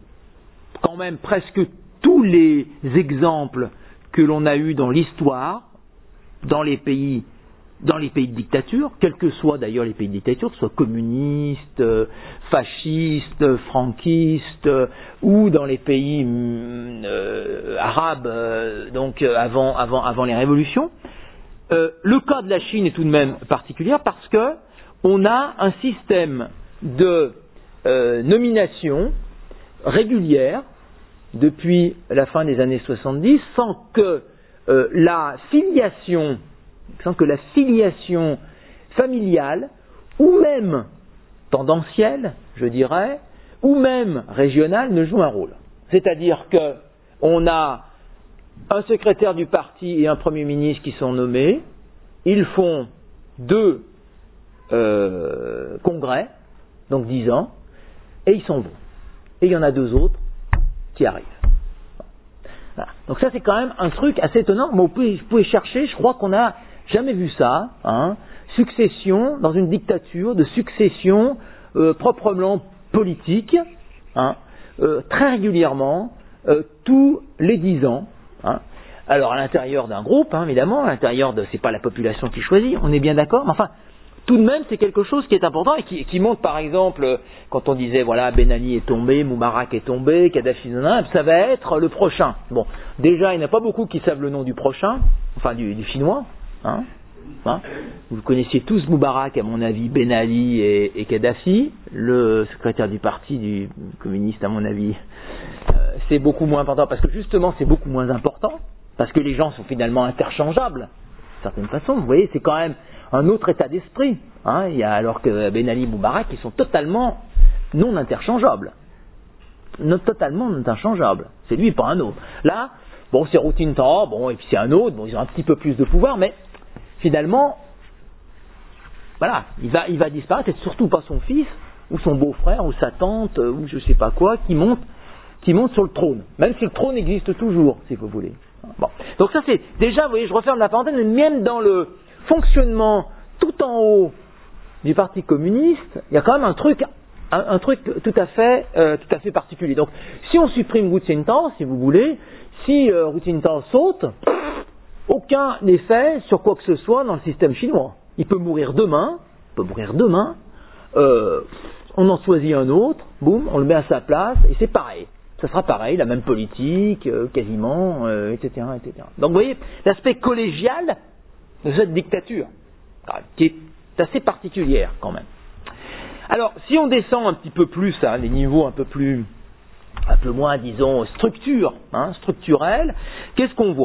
quand même presque tous les exemples que l'on a eus dans l'histoire, dans les pays dans les pays de dictature, quels que soient d'ailleurs les pays de dictature, que ce soit communistes, euh, fascistes, franquistes, euh, ou dans les pays euh, arabes, euh, donc euh, avant, avant, avant les révolutions. Euh, le cas de la Chine est tout de même particulier parce que on a un système de euh, nomination régulière depuis la fin des années soixante-dix sans que euh, la filiation sans que la filiation familiale ou même tendancielle, je dirais, ou même régionale ne joue un rôle. C'est-à-dire que on a un secrétaire du parti et un premier ministre qui sont nommés, ils font deux euh, congrès, donc dix ans, et ils s'en vont. Et il y en a deux autres qui arrivent. Voilà. Donc ça c'est quand même un truc assez étonnant, mais vous pouvez, vous pouvez chercher, je crois qu'on n'a jamais vu ça, hein, succession dans une dictature, de succession euh, proprement politique, hein, euh, très régulièrement, euh, tous les dix ans. Hein. Alors à l'intérieur d'un groupe, hein, évidemment, à l'intérieur de, c'est pas la population qui choisit, on est bien d'accord, mais enfin, tout de même, c'est quelque chose qui est important et qui, qui montre, par exemple, quand on disait, voilà, Ben Ali est tombé, Moubarak est tombé, Kadhafi, ça va être le prochain. Bon, déjà, il n'y en a pas beaucoup qui savent le nom du prochain, enfin du, du chinois. Hein, hein. Vous connaissiez tous Moubarak, à mon avis, Ben Ali et, et Kadhafi, le secrétaire du parti du communiste, à mon avis. Euh, c'est beaucoup moins important parce que justement, c'est beaucoup moins important parce que les gens sont finalement interchangeables, d'une certaine façon. Vous voyez, c'est quand même un autre état d'esprit. Hein, il y a, alors que Ben Ali et Moubarak, ils sont totalement non interchangeables. Non, totalement non interchangeables. C'est lui, pas un autre. Là, bon, c'est Hu Jintao, bon, et puis c'est un autre, bon, ils ont un petit peu plus de pouvoir, mais finalement, voilà, il va, il va disparaître, et surtout pas son fils, ou son beau-frère, ou sa tante, ou je sais pas quoi, qui monte, qui monte sur le trône. Même si le trône existe toujours, si vous voulez. Bon. Donc ça c'est, déjà, vous voyez, je referme la parenthèse, mais même dans le fonctionnement tout en haut du Parti communiste, il y a quand même un truc, un, un truc tout à fait, euh, tout à fait particulier. Donc, si on supprime Hu Jintao, si vous voulez, si euh, Hu Jintao saute, aucun effet sur quoi que ce soit dans le système chinois. Il peut mourir demain, il peut mourir demain, euh, on en choisit un autre, boum, on le met à sa place, et c'est pareil. Ça sera pareil, la même politique, euh, quasiment, euh, et cetera, et cetera. Donc, vous voyez, l'aspect collégial de cette dictature, qui est assez particulière quand même. Alors, si on descend un petit peu plus à hein, les niveaux un peu plus, un peu moins, disons, structure, hein, structurelle, qu'est-ce qu'on voit ?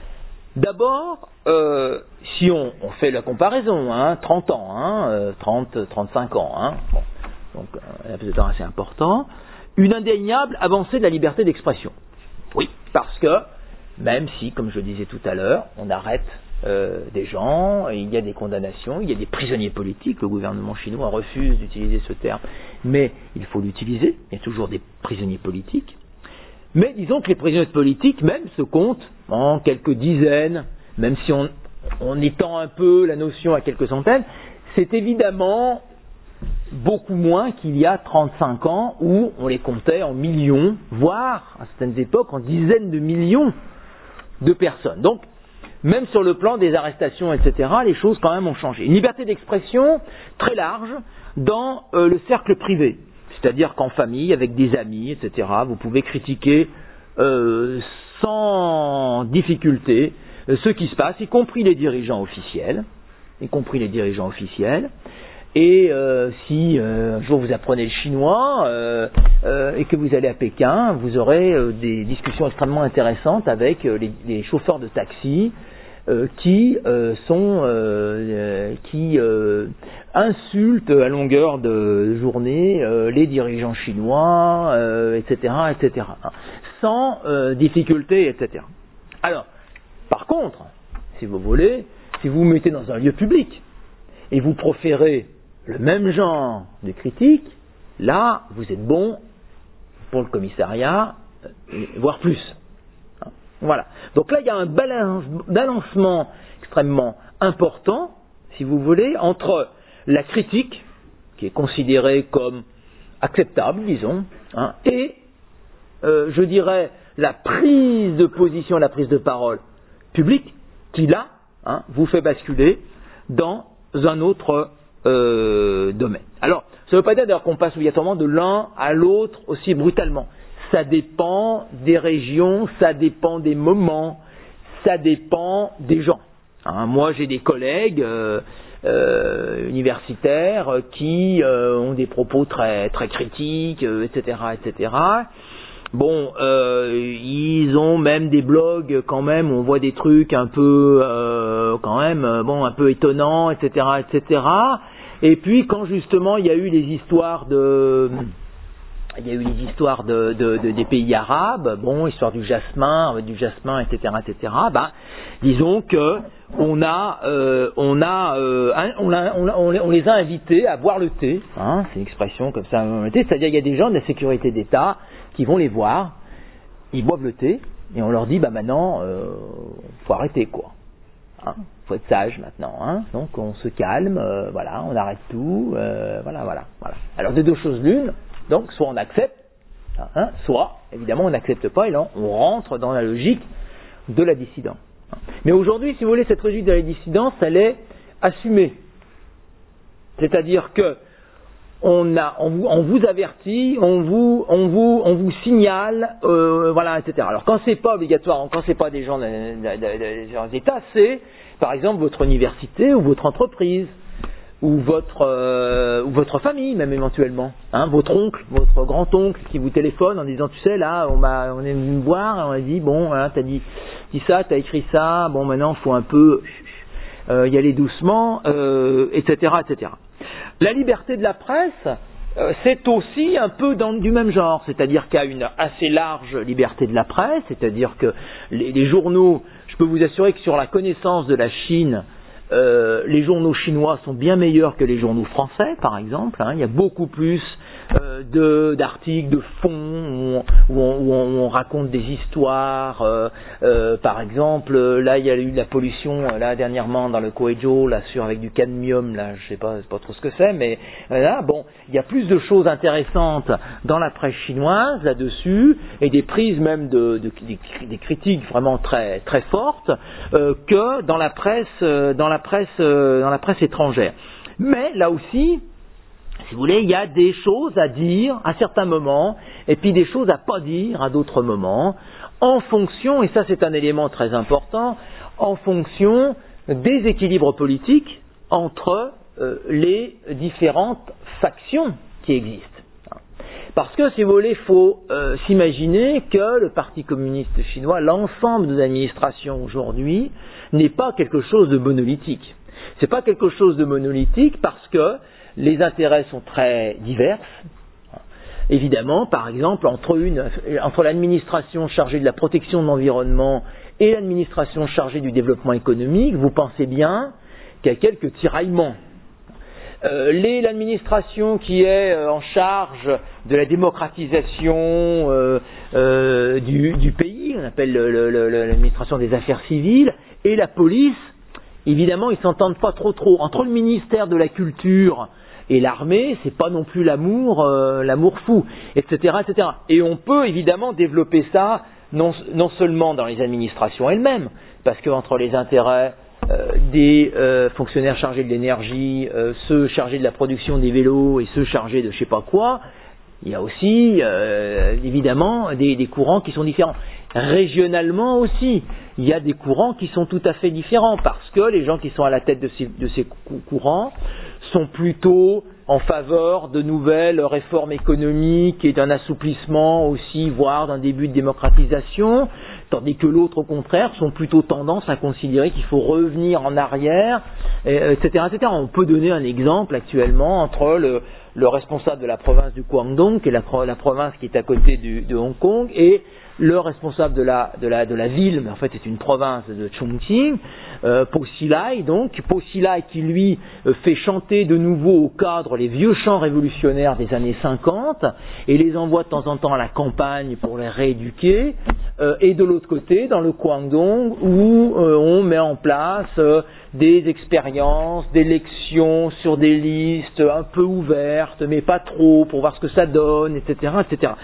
D'abord, euh, si on, on fait la comparaison, hein, trente ans, hein, euh, trente, trente-cinq ans, hein, bon, donc un laps de temps assez important, une indéniable avancée de la liberté d'expression. Oui, parce que, même si, comme je le disais tout à l'heure, on arrête euh, des gens, il y a des condamnations, il y a des prisonniers politiques, le gouvernement chinois refuse d'utiliser ce terme, mais il faut l'utiliser, il y a toujours des prisonniers politiques. Mais disons que les prisonniers politiques même se comptent en quelques dizaines, même si on, on étend un peu la notion à quelques centaines, c'est évidemment beaucoup moins qu'il y a trente-cinq ans où on les comptait en millions, voire à certaines époques en dizaines de millions de personnes. Donc, même sur le plan des arrestations, et cetera, les choses quand même ont changé. Une liberté d'expression très large dans euh, le cercle privé. C'est-à-dire qu'en famille, avec des amis, et cetera, vous pouvez critiquer euh, sans difficulté euh, ce qui se passe, y compris les dirigeants officiels, y compris les dirigeants officiels. Et euh, si euh, un jour vous apprenez le chinois euh, euh, et que vous allez à Pékin, vous aurez euh, des discussions extrêmement intéressantes avec euh, les, les chauffeurs de taxi euh, qui euh, sont euh, euh, qui euh, insultent à longueur de journée euh, les dirigeants chinois, euh, et cetera, et cetera, sans euh, difficulté, et cetera. Alors, par contre, si vous voulez, si vous vous mettez dans un lieu public et vous proférez le même genre de critique, là, vous êtes bon pour le commissariat, voire plus. Voilà. Donc là, il y a un balance, balancement extrêmement important, si vous voulez, entre la critique, qui est considérée comme acceptable, disons, hein, et, euh, je dirais, la prise de position, la prise de parole publique, qui là, hein, vous fait basculer dans un autre euh, domaine. Alors, ça ne veut pas dire d'ailleurs qu'on passe obligatoirement de l'un à l'autre aussi brutalement. Ça dépend des régions, ça dépend des moments, ça dépend des gens. Hein, moi, j'ai des collègues euh, euh, universitaires qui euh, ont des propos très très critiques, euh, et cetera, et cetera. Bon, euh, ils ont même des blogs quand même où on voit des trucs un peu euh, quand même euh, bon un peu étonnants, et cetera, et cetera. Et puis quand justement il y a eu les histoires de il y a eu les histoires de, de, de des pays arabes, bon, histoire du jasmin, du jasmin, et cetera, et cetera. Ben, disons que on a, euh, on a, euh, on, a on, a, on les a invités à boire le thé. Hein, c'est une expression comme ça. C'est-à-dire il y a des gens de la sécurité d'État qui vont les voir, ils boivent le thé et on leur dit, bah maintenant, euh, faut arrêter quoi. Hein, faut être sage maintenant. Hein, donc on se calme, euh, voilà, on arrête tout, euh, voilà, voilà, voilà. Alors de deux choses l'une. Donc, soit on accepte, hein, soit, évidemment, on n'accepte pas et là, on rentre dans la logique de la dissidence. Mais aujourd'hui, si vous voulez, cette logique de la dissidence, elle est assumée. C'est-à-dire que on, a, on, vous, on vous avertit, on vous, on vous, on vous signale, euh, voilà, et cetera. Alors, quand c'est pas obligatoire, quand c'est pas des gens des États, c'est, par exemple, votre université ou votre entreprise. Ou votre euh, ou votre famille même éventuellement, hein, votre oncle, votre grand-oncle qui vous téléphone en disant tu sais là on m'a on est venu me voir et on a dit bon hein, t'as dit dit ça, t'as écrit ça, bon maintenant faut un peu euh, y aller doucement, euh, et cetera, et cetera. La liberté de la presse, euh, c'est aussi un peu dans, du même genre, c'est-à-dire qu'il y a une assez large liberté de la presse, c'est-à-dire que les, les journaux, je peux vous assurer que sur la connaissance de la Chine, Euh, les journaux chinois sont bien meilleurs que les journaux français, par exemple. Hein. Il y a beaucoup plus euh, de, d'articles, de fonds où on, où on, où on, où on raconte des histoires. Euh, euh, par exemple, là, il y a eu de la pollution là dernièrement dans le Guizhou, là, sur avec du cadmium. Là, je sais pas, sais pas trop ce que c'est, mais là, bon, il y a plus de choses intéressantes dans la presse chinoise là-dessus et des prises même de, de des, des critiques vraiment très très fortes euh, que dans la presse, euh, dans la presse, euh, dans la presse étrangère. Mais là aussi, si vous voulez, il y a des choses à dire à certains moments, et puis des choses à pas dire à d'autres moments, en fonction, et ça c'est un élément très important, en fonction des équilibres politiques entre euh, les différentes factions qui existent. Parce que, si vous voulez, il faut euh, s'imaginer que le Parti communiste chinois, l'ensemble de l'administration aujourd'hui, n'est pas quelque chose de monolithique. C'est pas quelque chose de monolithique parce que les intérêts sont très divers. Évidemment, par exemple, entre, une, entre l'administration chargée de la protection de l'environnement et l'administration chargée du développement économique, vous pensez bien qu'il y a quelques tiraillements. Euh, les, l'administration qui est euh, en charge de la démocratisation euh, euh, du, du pays, on appelle le, le, le, l'administration des affaires civiles, et la police, évidemment, ils s'entendent pas trop trop. Entre le ministère de la Culture et l'armée, c'est pas non plus l'amour, euh, l'amour fou, et cetera, et cetera. Et on peut évidemment développer ça non, non seulement dans les administrations elles-mêmes, parce qu'entre les intérêts Euh, des euh, fonctionnaires chargés de l'énergie, euh, ceux chargés de la production des vélos et ceux chargés de je sais pas quoi, il y a aussi euh, évidemment des, des courants qui sont différents. Régionalement aussi, il y a des courants qui sont tout à fait différents parce que les gens qui sont à la tête de ces, de ces courants sont plutôt en faveur de nouvelles réformes économiques et d'un assouplissement aussi, voire d'un début de démocratisation, tandis que l'autre, au contraire, sont plutôt tendance à considérer qu'il faut revenir en arrière, et cetera, et cetera. On peut donner un exemple actuellement entre le, le responsable de la province du Guangdong, qui est la, la province qui est à côté du, de Hong Kong, et le responsable de la, de la, de la ville, mais en fait c'est une province de Chongqing, euh, Po Xilai, donc, Po Xilai qui lui euh, fait chanter de nouveau au cadre les vieux chants révolutionnaires des années cinquante, et les envoie de temps en temps à la campagne pour les rééduquer, euh, et de l'autre côté, dans le Guangdong, où euh, on met en place euh, des expériences, d'élections sur des listes un peu ouvertes, mais pas trop, pour voir ce que ça donne, et cetera, et cetera.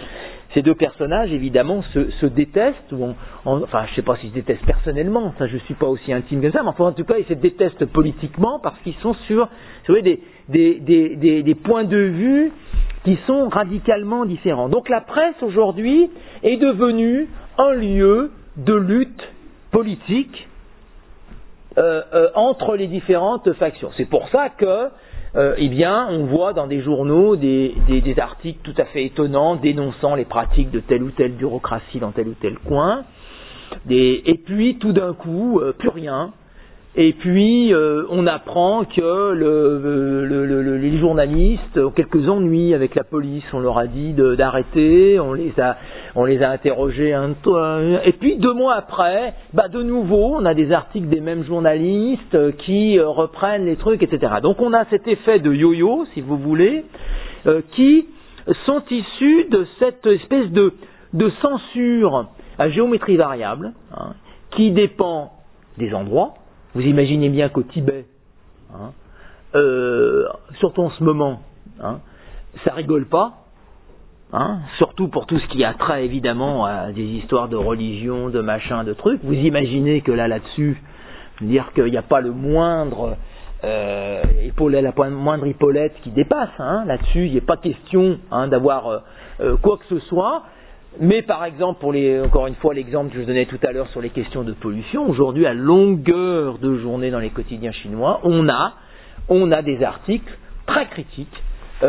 ces deux personnages, évidemment, se, se détestent, ou on, on, enfin, je ne sais pas s'ils se détestent personnellement, ça, je ne suis pas aussi intime que ça, mais enfin, en tout cas, ils se détestent politiquement parce qu'ils sont sur, sur des, des, des, des, des points de vue qui sont radicalement différents. Donc la presse, aujourd'hui, est devenue un lieu de lutte politique euh, euh, entre les différentes factions. C'est pour ça que Euh, eh bien, on voit dans des journaux des, des, des articles tout à fait étonnants dénonçant les pratiques de telle ou telle bureaucratie dans tel ou tel coin. Des, et puis, tout d'un coup, euh, plus rien. Et puis, euh, on apprend que le, le, le, le, les journalistes ont quelques ennuis avec la police. On leur a dit de, d'arrêter, on les a, on les a interrogés. Un, un, et puis, deux mois après, bah, de nouveau, on a des articles des mêmes journalistes qui euh, reprennent les trucs, et cetera. Donc, on a cet effet de yo-yo, si vous voulez, euh, qui sont issus de cette espèce de, de censure à géométrie variable, hein, qui dépend des endroits. Vous imaginez bien qu'au Tibet, hein, euh, surtout en ce moment, hein, ça rigole pas, hein, surtout pour tout ce qui a trait évidemment à des histoires de religion, de machin, de trucs. Vous imaginez que là, là-dessus, dire qu'il n'y a pas le moindre euh, épaulette, la moindre épaulette qui dépasse, hein, là-dessus, il n'est pas question hein, d'avoir euh, euh, quoi que ce soit. Mais par exemple, pour les, encore une fois, l'exemple que je donnais tout à l'heure sur les questions de pollution, aujourd'hui, à longueur de journée dans les quotidiens chinois, on a, on a des articles très critiques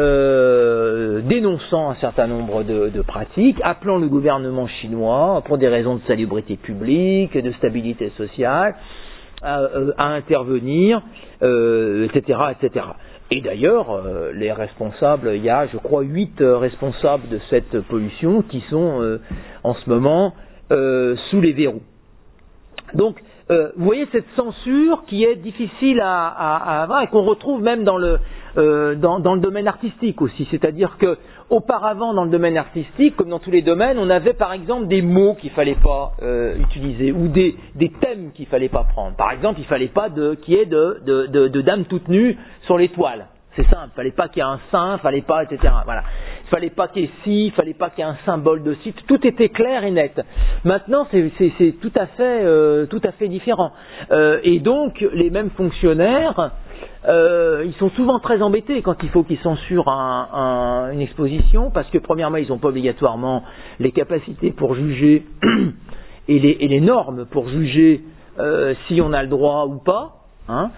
euh, dénonçant un certain nombre de, de pratiques, appelant le gouvernement chinois, pour des raisons de salubrité publique, de stabilité sociale, à, à intervenir, euh, et cetera, et cetera. Et d'ailleurs, euh, les responsables, il y a, je crois, huit euh, responsables de cette pollution qui sont euh, en ce moment euh, sous les verrous. Donc, euh, vous voyez cette censure qui est difficile à, à, à avoir et qu'on retrouve même dans le, euh, dans, dans le domaine artistique aussi. C'est-à-dire que auparavant, dans le domaine artistique, comme dans tous les domaines, on avait par exemple des mots qu'il fallait pas euh, utiliser ou des, des thèmes qu'il fallait pas prendre. Par exemple, il fallait pas de, qu'il y ait de, de, de, de dames toutes nues sur les toiles. C'est simple, il fallait pas qu'il y ait un saint, il fallait pas, et cetera. Voilà. Il fallait pas qu'il y ait ci, il fallait pas qu'il y ait un symbole de ci. Tout était clair et net. Maintenant, c'est, c'est, c'est tout à fait, euh, tout à fait différent. Euh, et donc, les mêmes fonctionnaires, euh, ils sont souvent très embêtés quand il faut qu'ils censurent un, un, une exposition, parce que premièrement, ils n'ont pas obligatoirement les capacités pour juger et les, et les normes pour juger euh, si on a le droit ou pas. Hein.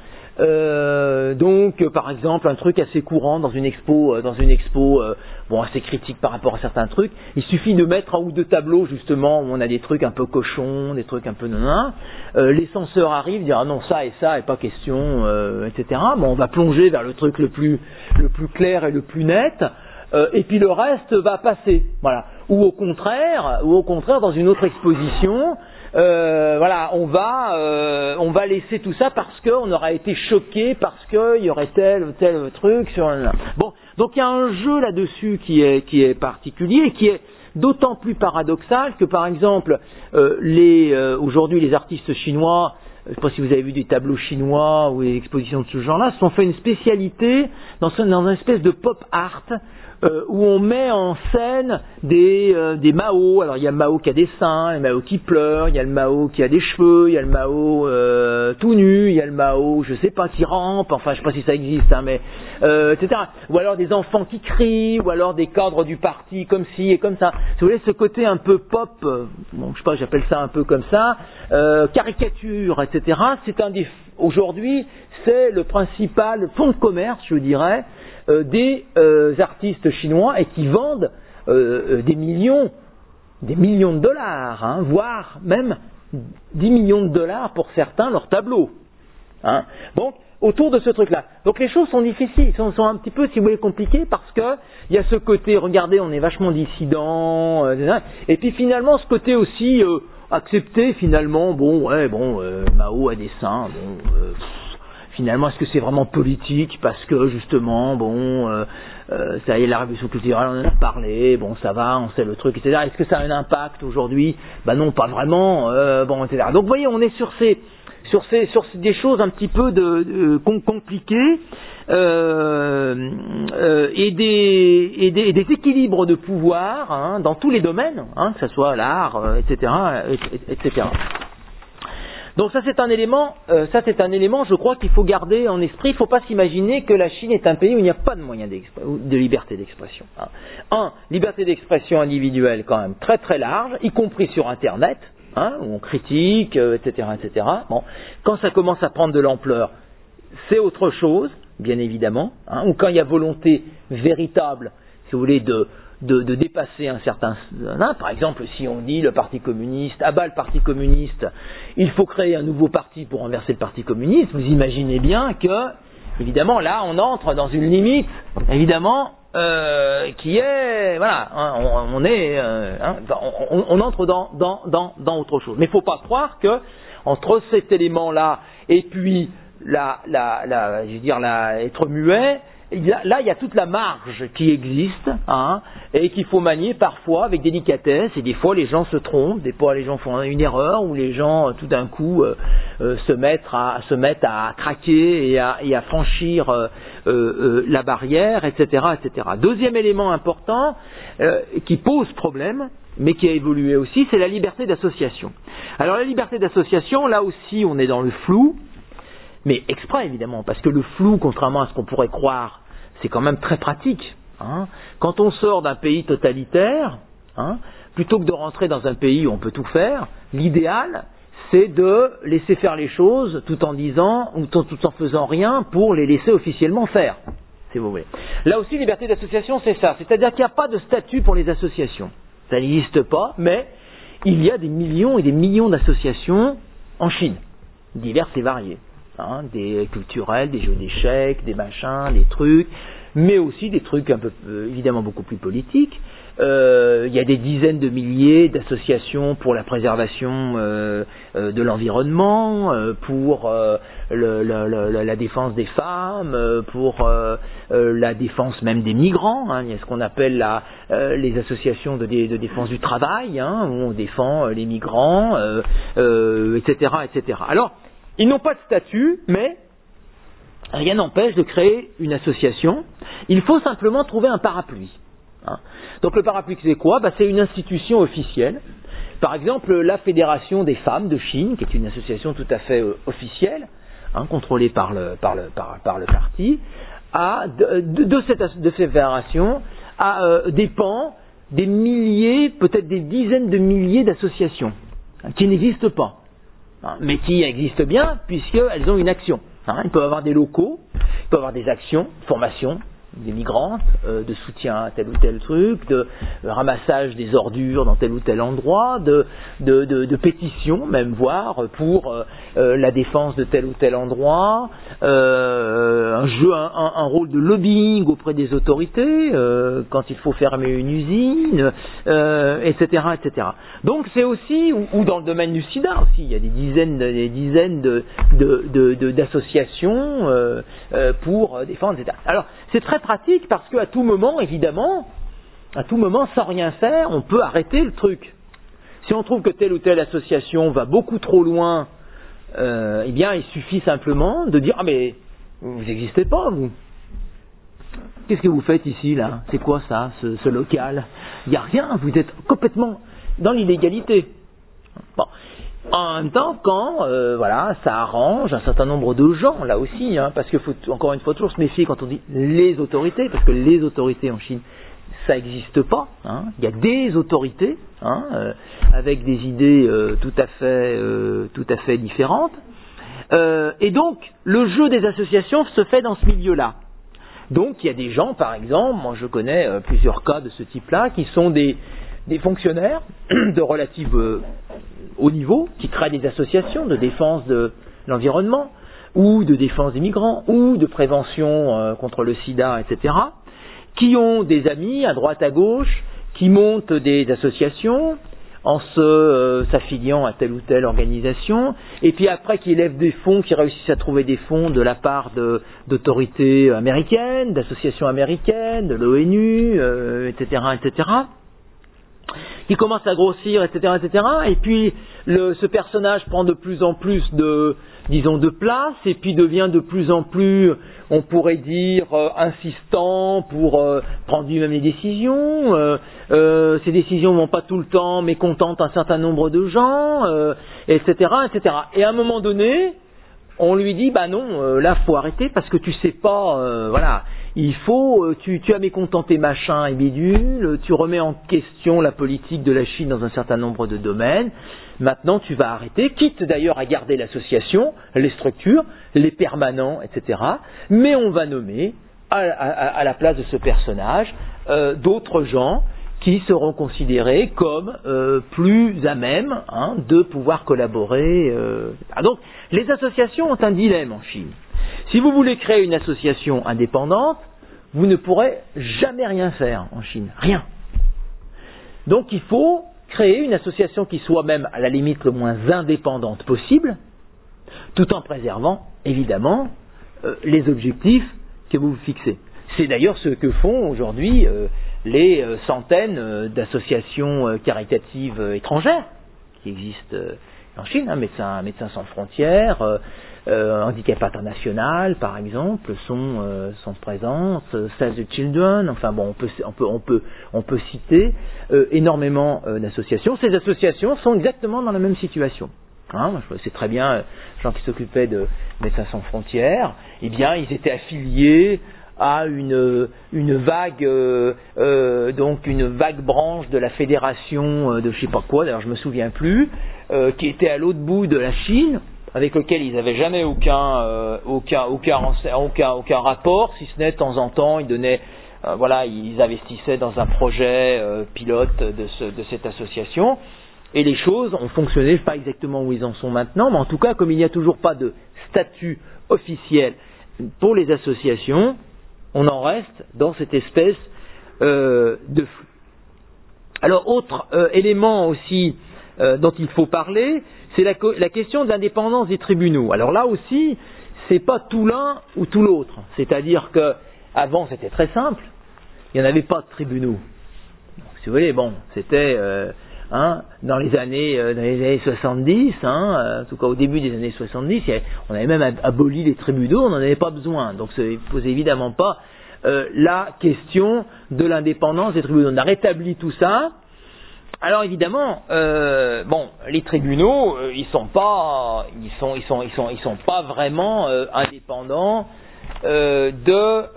Euh, donc, par exemple, un truc assez courant dans une expo, euh, dans une expo, euh, bon, assez critique par rapport à certains trucs. Il suffit de mettre un ou deux tableaux justement où on a des trucs un peu cochons, des trucs un peu nanan. Euh, les censeurs arrivent, dire ah non ça et ça est pas question, euh, et cetera. Bon, on va plonger vers le truc le plus, le plus clair et le plus net. Euh, et puis le reste va passer, voilà. Ou au contraire, ou au contraire dans une autre exposition. Euh, voilà, on va, euh, on va laisser tout ça parce qu'on aura été choqué, parce qu'il y aurait tel ou tel truc sur un... Bon, donc il y a un jeu là-dessus qui est, qui est particulier et qui est d'autant plus paradoxal que, par exemple, euh, les, euh, aujourd'hui les artistes chinois, je ne sais pas si vous avez vu des tableaux chinois ou des expositions de ce genre-là, se sont fait une spécialité dans, ce, dans une espèce de pop art, Euh, où on met en scène des, euh, des Mao. Alors il y a le Mao qui a des seins, le Mao qui pleure, il y a le Mao qui a des cheveux, il y a le Mao euh, tout nu, il y a le Mao, je sais pas, qui rampe, enfin je sais pas si ça existe, hein, mais euh, et cetera. Ou alors des enfants qui crient, ou alors des cadres du parti comme ci et comme ça. Si vous voulez, ce côté un peu pop, euh, bon je sais pas, j'appelle ça un peu comme ça, euh, caricature, et cetera. C'est un des, aujourd'hui, c'est le principal fonds de commerce, je dirais, Euh, des euh, artistes chinois et qui vendent euh, euh, des millions, des millions de dollars, hein, voire même dix millions de dollars pour certains leurs tableaux. Hein. Donc, autour de ce truc-là. Donc les choses sont difficiles, sont, sont un petit peu, si vous voulez, compliquées parce que il y a ce côté, regardez, on est vachement dissident, euh, et puis finalement ce côté aussi euh, accepté finalement, bon, ouais, bon, euh, Mao a des seins, bon. Euh, Finalement, est-ce que c'est vraiment politique parce que justement, bon, euh, euh, ça y est, la révolution culturelle, on en a parlé, bon, ça va, on sait le truc, et cetera. Est-ce que ça a un impact aujourd'hui? Ben non, pas vraiment, euh, bon, et cetera. Donc, vous voyez, on est sur ces, sur, ces, sur des choses un petit peu de, de, compliquées euh, euh, et, des, et, des, et des équilibres de pouvoir hein, dans tous les domaines, hein, que ce soit l'art, euh, et cetera, et, et cetera. Donc ça c'est un élément, euh, ça c'est un élément, je crois qu'il faut garder en esprit. Il ne faut pas s'imaginer que la Chine est un pays où il n'y a pas de moyens de liberté d'expression. Hein. Un, liberté d'expression individuelle quand même très très large, y compris sur Internet, hein, où on critique, euh, et cetera, et cetera. Bon, quand ça commence à prendre de l'ampleur, c'est autre chose, bien évidemment. Hein, ou quand il y a volonté véritable, si vous voulez, de De, de dépasser un certain... Hein, par exemple, si on dit le Parti communiste, abat le Parti communiste, il faut créer un nouveau parti pour renverser le Parti communiste, vous imaginez bien que, évidemment, là, on entre dans une limite, évidemment, euh, qui est... Voilà, hein, on, on est... Euh, hein, on, on entre dans, dans, dans, dans autre chose. Mais il ne faut pas croire que, entre cet élément-là et puis, la, la, la, je veux dire, la, être muet... Là, il y a toute la marge qui existe hein, et qu'il faut manier parfois avec délicatesse. Et des fois, les gens se trompent, des fois, les gens font une erreur ou les gens, tout d'un coup, euh, euh, se, mettent à, se mettent à craquer et à, et à franchir euh, euh, la barrière, et cetera, et cetera. Deuxième élément important euh, qui pose problème, mais qui a évolué aussi, c'est la liberté d'association. Alors, la liberté d'association, là aussi, on est dans le flou. Mais exprès, évidemment, parce que le flou, contrairement à ce qu'on pourrait croire, c'est quand même très pratique. Hein. Quand on sort d'un pays totalitaire, hein, plutôt que de rentrer dans un pays où on peut tout faire, l'idéal, c'est de laisser faire les choses tout en disant, ou tout, tout en faisant rien pour les laisser officiellement faire, si vous voulez. Là aussi, liberté d'association, c'est ça. C'est-à-dire qu'il n'y a pas de statut pour les associations. Ça n'existe pas, mais il y a des millions et des millions d'associations en Chine, diverses et variées. Hein, des culturels, des jeux d'échecs, des machins, des trucs, mais aussi des trucs un peu euh, évidemment beaucoup plus politiques. Euh, il y a des dizaines de milliers d'associations pour la préservation euh, euh, de l'environnement, euh, pour euh, le, le, le, la défense des femmes, euh, pour euh, euh, la défense même des migrants. Hein. Il y a ce qu'on appelle la, euh, les associations de, de défense du travail, hein, où on défend euh, les migrants, euh, euh, et cetera, et cetera. Alors, ils n'ont pas de statut, mais rien n'empêche de créer une association. Il faut simplement trouver un parapluie. Hein. Donc le parapluie, c'est quoi ? Bah, c'est une institution officielle. Par exemple, la Fédération des femmes de Chine, qui est une association tout à fait euh, officielle, hein, contrôlée par le, par le, par, par le parti, a, de, de, de, cette, de cette fédération a, euh, dépend des milliers, peut-être des dizaines de milliers d'associations hein, qui n'existent pas. Hein, mais qui existent bien puisqu'elles ont une action. Hein, ils peuvent avoir des locaux, ils peuvent avoir des actions, formations, des migrantes, euh, de soutien à tel ou tel truc, de euh, ramassage des ordures dans tel ou tel endroit, de, de, de, de pétitions même, voire pour euh, euh, la défense de tel ou tel endroit, euh, un jeu, un, un, un rôle de lobbying auprès des autorités, euh, quand il faut fermer une usine, euh, et cetera, et cetera. Donc c'est aussi, ou, ou dans le domaine du sida aussi, il y a des dizaines, de, des dizaines de, de, de, de, d'associations euh, euh, pour défendre, et cetera. Alors c'est très pratique parce qu'à tout moment, évidemment, à tout moment, sans rien faire, on peut arrêter le truc. Si on trouve que telle ou telle association va beaucoup trop loin, euh, eh bien, il suffit simplement de dire « Ah mais, vous n'existez pas, vous. Qu'est-ce que vous faites ici, là? C'est quoi ça, ce, ce local? Il n'y a rien, vous êtes complètement dans l'illégalité. » Bon. En même temps, quand euh, voilà, ça arrange un certain nombre de gens, là aussi, hein, parce qu'il faut encore une fois toujours se méfier quand on dit les autorités, parce que les autorités en Chine, ça n'existe pas. Hein. Il y a des autorités hein, euh, avec des idées euh, tout à fait, euh, tout à fait différentes. Euh, et donc, le jeu des associations se fait dans ce milieu-là. Donc, il y a des gens, par exemple, moi je connais euh, plusieurs cas de ce type-là, qui sont des des fonctionnaires de relatif euh, haut niveau qui créent des associations de défense de l'environnement ou de défense des migrants ou de prévention euh, contre le sida, et cetera, qui ont des amis à droite à gauche, qui montent des associations en se, euh, s'affiliant à telle ou telle organisation, et puis après qui lèvent des fonds, qui réussissent à trouver des fonds de la part de, d'autorités américaines, d'associations américaines, de l'ONU, euh, et cetera, et cetera. qui commence à grossir, et cetera, et cetera. Et puis le, ce personnage prend de plus en plus de, disons, de place, et puis devient de plus en plus, on pourrait dire, euh, insistant pour euh, prendre lui-même les décisions. Euh, euh, ces décisions vont pas tout le temps, mais contentent un certain nombre de gens, euh, et cetera, et cetera. Et à un moment donné, on lui dit, bah non, euh, là faut arrêter parce que tu sais pas, euh, voilà. Il faut, euh, tu, tu as mécontenté machin et bidule, tu remets en question la politique de la Chine dans un certain nombre de domaines. Maintenant, tu vas arrêter, quitte d'ailleurs à garder l'association, les structures, les permanents, et cetera. Mais on va nommer à, à, à la place de ce personnage euh, d'autres gens qui seront considérés comme euh, plus à même hein, de pouvoir collaborer. Euh. Ah, donc, les associations ont un dilemme en Chine. Si vous voulez créer une association indépendante, vous ne pourrez jamais rien faire en Chine. Rien. Donc il faut créer une association qui soit même à la limite le moins indépendante possible, tout en préservant, évidemment, euh, les objectifs que vous vous fixez. C'est d'ailleurs ce que font aujourd'hui euh, les euh, centaines euh, d'associations euh, caritatives euh, étrangères qui existent euh, en Chine, hein, Médecins, Médecins sans frontières, euh, Euh, Handicap International, par exemple, sont, euh, sont présents, Save the Children, enfin bon, on peut, on peut, on peut, on peut citer euh, énormément euh, d'associations. Ces associations sont exactement dans la même situation. Hein, je sais très bien, euh, les gens qui s'occupaient de Médecins sans frontières, eh bien, ils étaient affiliés à une, une vague, euh, euh, donc une vague branche de la fédération euh, de je sais pas quoi, d'ailleurs je me souviens plus, euh, qui était à l'autre bout de la Chine, avec lequel ils n'avaient jamais aucun, euh, aucun, aucun, aucun, aucun rapport, si ce n'est de temps en temps, ils donnaient, euh, voilà, ils investissaient dans un projet euh, pilote de, ce, de cette association, et les choses ont fonctionné, je ne sais pas exactement où ils en sont maintenant, mais en tout cas, comme il n'y a toujours pas de statut officiel pour les associations, on en reste dans cette espèce euh, de flou. Alors, autre euh, élément aussi euh, dont il faut parler, c'est la, la question de l'indépendance des tribunaux. Alors là aussi, c'est pas tout l'un ou tout l'autre. C'est-à-dire que avant c'était très simple, il n'y en avait pas de tribunaux. Donc, si vous voulez, bon, c'était euh, hein, dans les années euh, dans les années soixante-dix, hein, en tout cas au début des années soixante-dix, avait, on avait même aboli les tribunaux, on n'en avait pas besoin. Donc ça ne posait évidemment pas euh, la question de l'indépendance des tribunaux. On a rétabli tout ça. Alors évidemment, euh, bon, les tribunaux, euh, ils sont pas, ils sont, ils sont, ils sont, ils sont pas vraiment euh, indépendants euh, de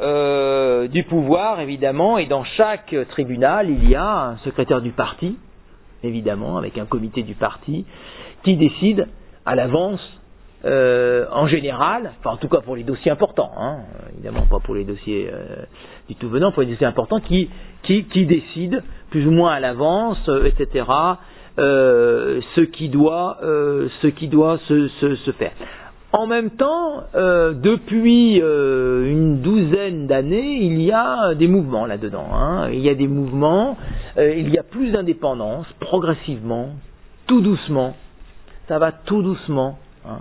euh, du pouvoir, évidemment. Et dans chaque tribunal, il y a un secrétaire du parti, évidemment, avec un comité du parti, qui décide à l'avance, euh, en général, enfin en tout cas pour les dossiers importants, hein, évidemment pas pour les dossiers euh, du tout venant, pour les dossiers importants, qui qui, qui décide plus ou moins à l'avance, euh, et cetera, euh, ce qui doit, euh, ce qui doit se, se, se faire. En même temps, euh, depuis euh, une douzaine d'années, il y a des mouvements là-dedans. Hein. Il y a des mouvements, euh, il y a plus d'indépendance, progressivement, tout doucement. Ça va tout doucement. Hein.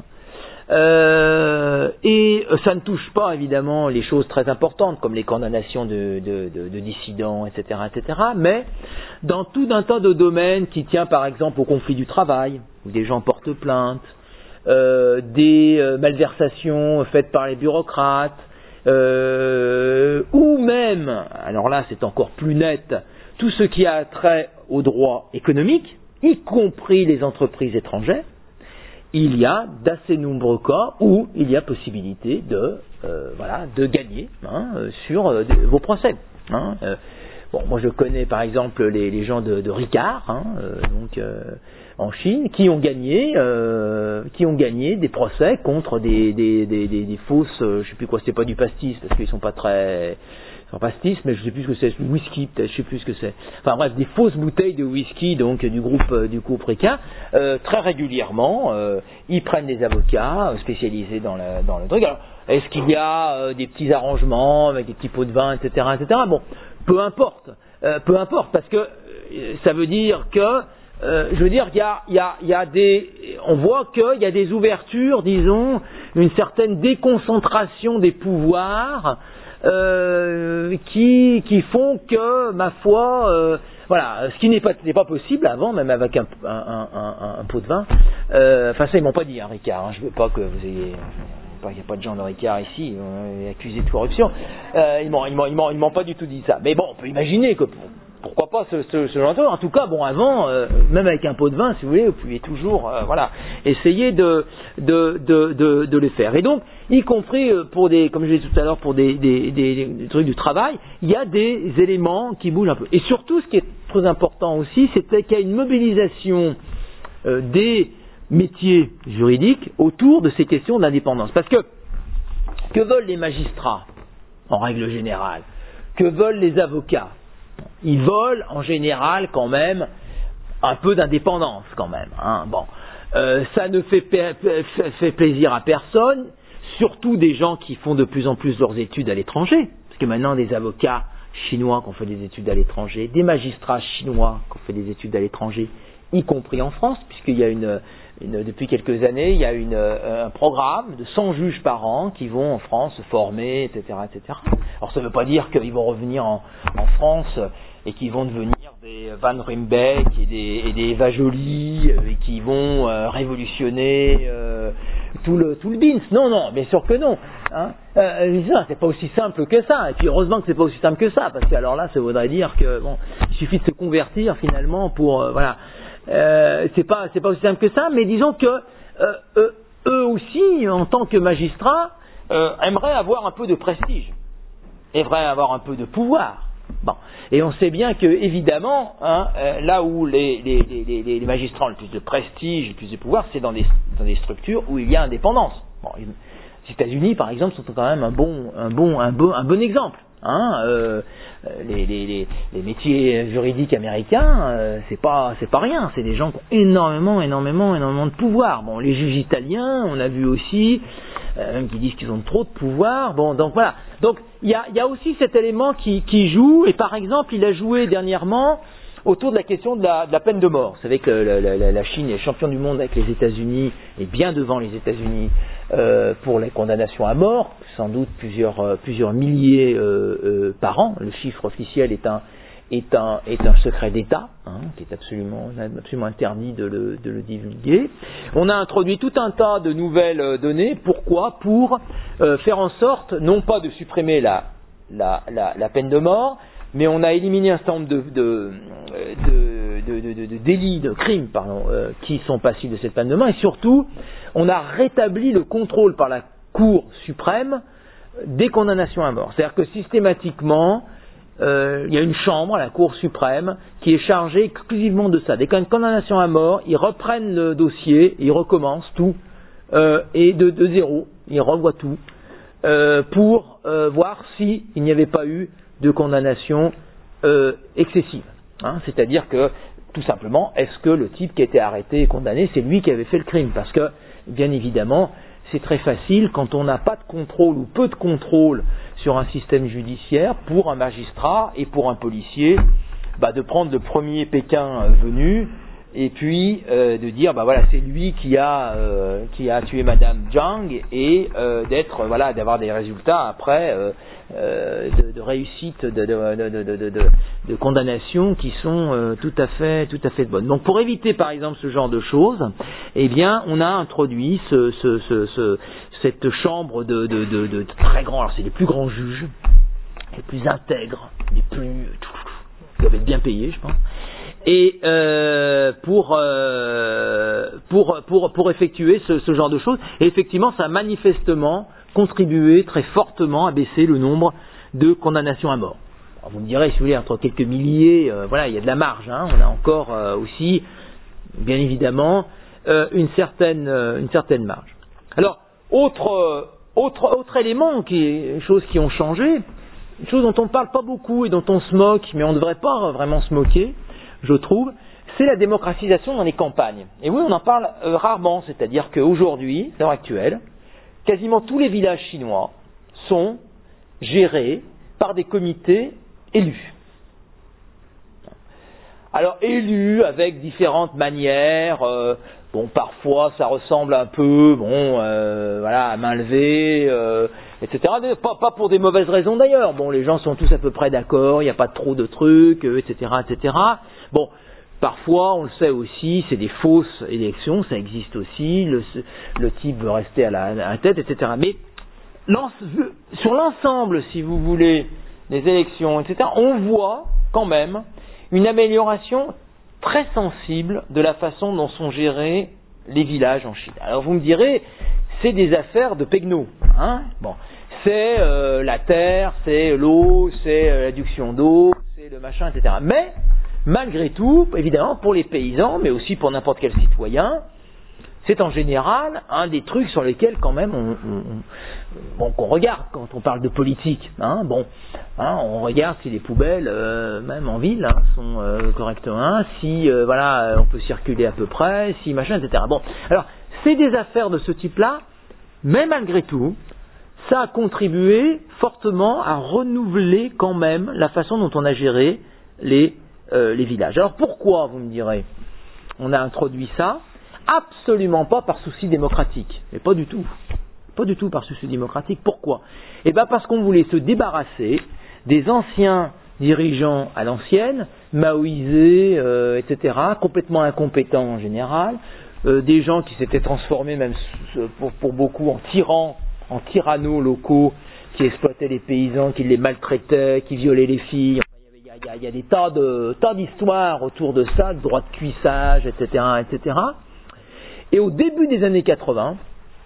Euh, et ça ne touche pas évidemment les choses très importantes comme les condamnations de, de, de, de dissidents, et cetera, et cetera. Mais dans tout un tas de domaines qui tient par exemple au conflit du travail, où des gens portent plainte, euh, des euh, malversations faites par les bureaucrates, euh, ou même, alors là c'est encore plus net, tout ce qui a trait au droit économique, y compris les entreprises étrangères. Il y a d'assez nombreux cas où il y a possibilité de, euh, voilà, de gagner hein, sur euh, de, vos procès. Hein. Euh, bon, moi je connais par exemple les, les gens de, de Ricard, hein, euh, donc euh, en Chine, qui ont gagné, euh, qui ont gagné des procès contre des, des, des, des, des fausses, euh, je sais plus quoi, c'est pas du pastis parce qu'ils sont pas très pastis, mais je sais plus ce que c'est, whisky peut-être, je sais plus ce que c'est. Enfin bref, des fausses bouteilles de whisky donc du groupe euh, du groupe Ricard, euh, très régulièrement, euh, ils prennent des avocats euh, spécialisés dans le dans le truc. Alors, est-ce qu'il y a euh, des petits arrangements avec des petits pots de vin, et cetera, et cetera. Bon, peu importe, euh, peu importe, parce que euh, ça veut dire que euh, je veux dire qu'il y a il y a il y a des, on voit qu'il y a des ouvertures, disons, une certaine déconcentration des pouvoirs. Euh, qui, qui font que, ma foi, euh, voilà, ce qui n'est pas, n'est pas possible avant, même avec un, un, un, un, un pot de vin. Euh, enfin, ça, ils m'ont pas dit, hein, Ricard. Hein, je veux pas que vous ayez... Il n'y a pas de gens de Ricard ici, euh, accusés de corruption. Euh, ils m'ont, ils m'ont, ils m'ont, ils m'ont pas du tout dit ça. Mais bon, on peut imaginer que... Pourquoi pas ce, ce, ce genre de choses. En tout cas, bon, avant, euh, même avec un pot de vin, si vous voulez, vous pouviez toujours, euh, voilà, essayer de, de, de, de, de les faire. Et donc, y compris pour des, comme je l'ai dit tout à l'heure, pour des, des, des, des trucs du travail, il y a des éléments qui bougent un peu. Et surtout, ce qui est très important aussi, c'est qu'il y a une mobilisation euh, des métiers juridiques autour de ces questions d'indépendance. Parce que, que veulent les magistrats, en règle générale? Que veulent les avocats? Ils veulent en général quand même un peu d'indépendance quand même. Hein. Bon, euh, ça ne fait, fait, fait plaisir à personne, surtout des gens qui font de plus en plus leurs études à l'étranger, parce que maintenant des avocats chinois qui ont fait des études à l'étranger, des magistrats chinois qui ont fait des études à l'étranger, y compris en France, puisqu'il y a une, une depuis quelques années, il y a une, un programme de cent juges par an qui vont en France se former, et cetera, et cetera. Alors ça ne veut pas dire qu'ils vont revenir en, en France et qu'ils vont devenir des Van Rimbeck et des, et des Eva Joly et qui vont euh, révolutionner euh, tout le tout le bins. Non, non, bien sûr que non. Hein. Euh, c'est pas aussi simple que ça. Et puis heureusement que c'est pas aussi simple que ça, parce que alors là, ça voudrait dire que bon, il suffit de se convertir finalement pour euh, voilà. Euh, c'est pas c'est pas aussi simple que ça, mais disons que euh, eux, eux aussi, en tant que magistrats, euh, aimeraient avoir un peu de prestige, aimeraient avoir un peu de pouvoir. Bon, et on sait bien que évidemment, hein, euh, là où les, les, les, les, les magistrats ont le plus de prestige, le plus de pouvoir, c'est dans des, dans des structures où il y a indépendance. Bon, les États-Unis, par exemple, sont quand même un bon, un bon, un bon, un bon exemple. Hein, euh, les, les, les, les métiers juridiques américains, euh, c'est pas, c'est pas rien. C'est des gens qui ont énormément, énormément, énormément de pouvoir. Bon, les juges italiens, on a vu aussi, euh, même qui disent qu'ils ont trop de pouvoir. Bon, donc voilà. Donc il y a, y a aussi cet élément qui, qui joue. Et par exemple, il a joué dernièrement autour de la question de la, de la peine de mort. Vous savez que la, la, la Chine est champion du monde avec les États-Unis et bien devant les États-Unis euh, pour les condamnations à mort, sans doute plusieurs, euh, plusieurs milliers euh, euh, par an. Le chiffre officiel est un, est un, est un secret d'État, hein, qui est absolument, absolument interdit de le, de le divulguer. On a introduit tout un tas de nouvelles données. Pourquoi ? Pour euh, faire en sorte, non pas de supprimer la, la, la, la peine de mort, mais on a éliminé un certain nombre de, de, de, de, de, de, de délits, de crimes, pardon, euh, qui sont passibles de cette peine de mort, et surtout, on a rétabli le contrôle par la Cour suprême des condamnations à mort. C'est-à-dire que systématiquement, euh, il y a une chambre, la Cour suprême, qui est chargée exclusivement de ça. Dès qu'il y a une condamnation à mort, ils reprennent le dossier, ils recommencent tout, euh, et de, de zéro, ils revoient tout, euh, pour euh, voir s'il n'y avait pas eu de condamnation euh, excessive. Hein, c'est-à-dire que, tout simplement, est-ce que le type qui a été arrêté et condamné, c'est lui qui avait fait le crime ? Parce que, bien évidemment, c'est très facile, quand on n'a pas de contrôle ou peu de contrôle sur un système judiciaire, pour un magistrat et pour un policier, bah, de prendre le premier Pékin venu, et puis euh, de dire, bah voilà, c'est lui qui a euh, qui a tué Madame Zhang, et euh, d'être, voilà, d'avoir des résultats après euh, euh, de, de réussite, de, de, de, de, de, de, de condamnation qui sont euh, tout à fait tout à fait bonnes. Donc pour éviter par exemple ce genre de choses, eh bien on a introduit ce, ce, ce, ce, cette chambre de, de, de, de très grands, alors c'est les plus grands juges, les plus intègres, les plus qui doivent être bien payés, je pense. Et euh, pour, euh, pour pour pour effectuer ce, ce genre de choses, et effectivement, ça a manifestement contribué très fortement à baisser le nombre de condamnations à mort. Alors vous me direz, si vous voulez, entre quelques milliers, euh, voilà, il y a de la marge. Hein, on a encore euh, aussi, bien évidemment, euh, une certaine euh, une certaine marge. Alors, autre euh, autre autre élément, qui est choses qui ont changé, une chose dont on ne parle pas beaucoup et dont on se moque, mais on ne devrait pas vraiment se moquer, je trouve, c'est la démocratisation dans les campagnes. Et oui, on en parle euh, rarement, c'est-à-dire qu'aujourd'hui, à l'heure actuelle, quasiment tous les villages chinois sont gérés par des comités élus. Alors élus avec différentes manières. Euh, bon, parfois ça ressemble un peu, bon, euh, voilà, à main levée, euh, et cetera. Pas, pas pour des mauvaises raisons d'ailleurs. Bon, les gens sont tous à peu près d'accord. Il n'y a pas trop de trucs, euh, et cetera, et cetera. Bon. Parfois, on le sait aussi, c'est des fausses élections, ça existe aussi, le, le type veut rester à la, à la tête, et cetera. Mais sur l'ensemble, si vous voulez, des élections, et cetera, on voit quand même une amélioration très sensible de la façon dont sont gérés les villages en Chine. Alors vous me direz, c'est des affaires de pegno, hein, bon, c'est euh, la terre, c'est l'eau, c'est euh, l'adduction d'eau, c'est le machin, et cetera. Mais malgré tout, évidemment, pour les paysans, mais aussi pour n'importe quel citoyen, c'est en général un des trucs sur lesquels quand même on, on, bon, qu'on regarde quand on parle de politique. Hein, bon, hein, on regarde si les poubelles, euh, même en ville, hein, sont euh, correctement, si euh, voilà, on peut circuler à peu près, si machin, et cetera. Bon, alors c'est des affaires de ce type-là, mais malgré tout, ça a contribué fortement à renouveler quand même la façon dont on a géré les Euh, les villages. Alors pourquoi, vous me direz, on a introduit ça? Absolument pas par souci démocratique, mais pas du tout, pas du tout par souci démocratique. Pourquoi? Eh bien parce qu'on voulait se débarrasser des anciens dirigeants à l'ancienne, maoïsés, euh, et cetera, complètement incompétents en général, euh, des gens qui s'étaient transformés même pour, pour beaucoup en tyrans, en tyrannos locaux, qui exploitaient les paysans, qui les maltraitaient, qui violaient les filles. Il y, a, il y a des tas de tas d'histoires autour de ça, de droit de cuissage, et cetera, et cetera. Et au début des années quatre-vingts,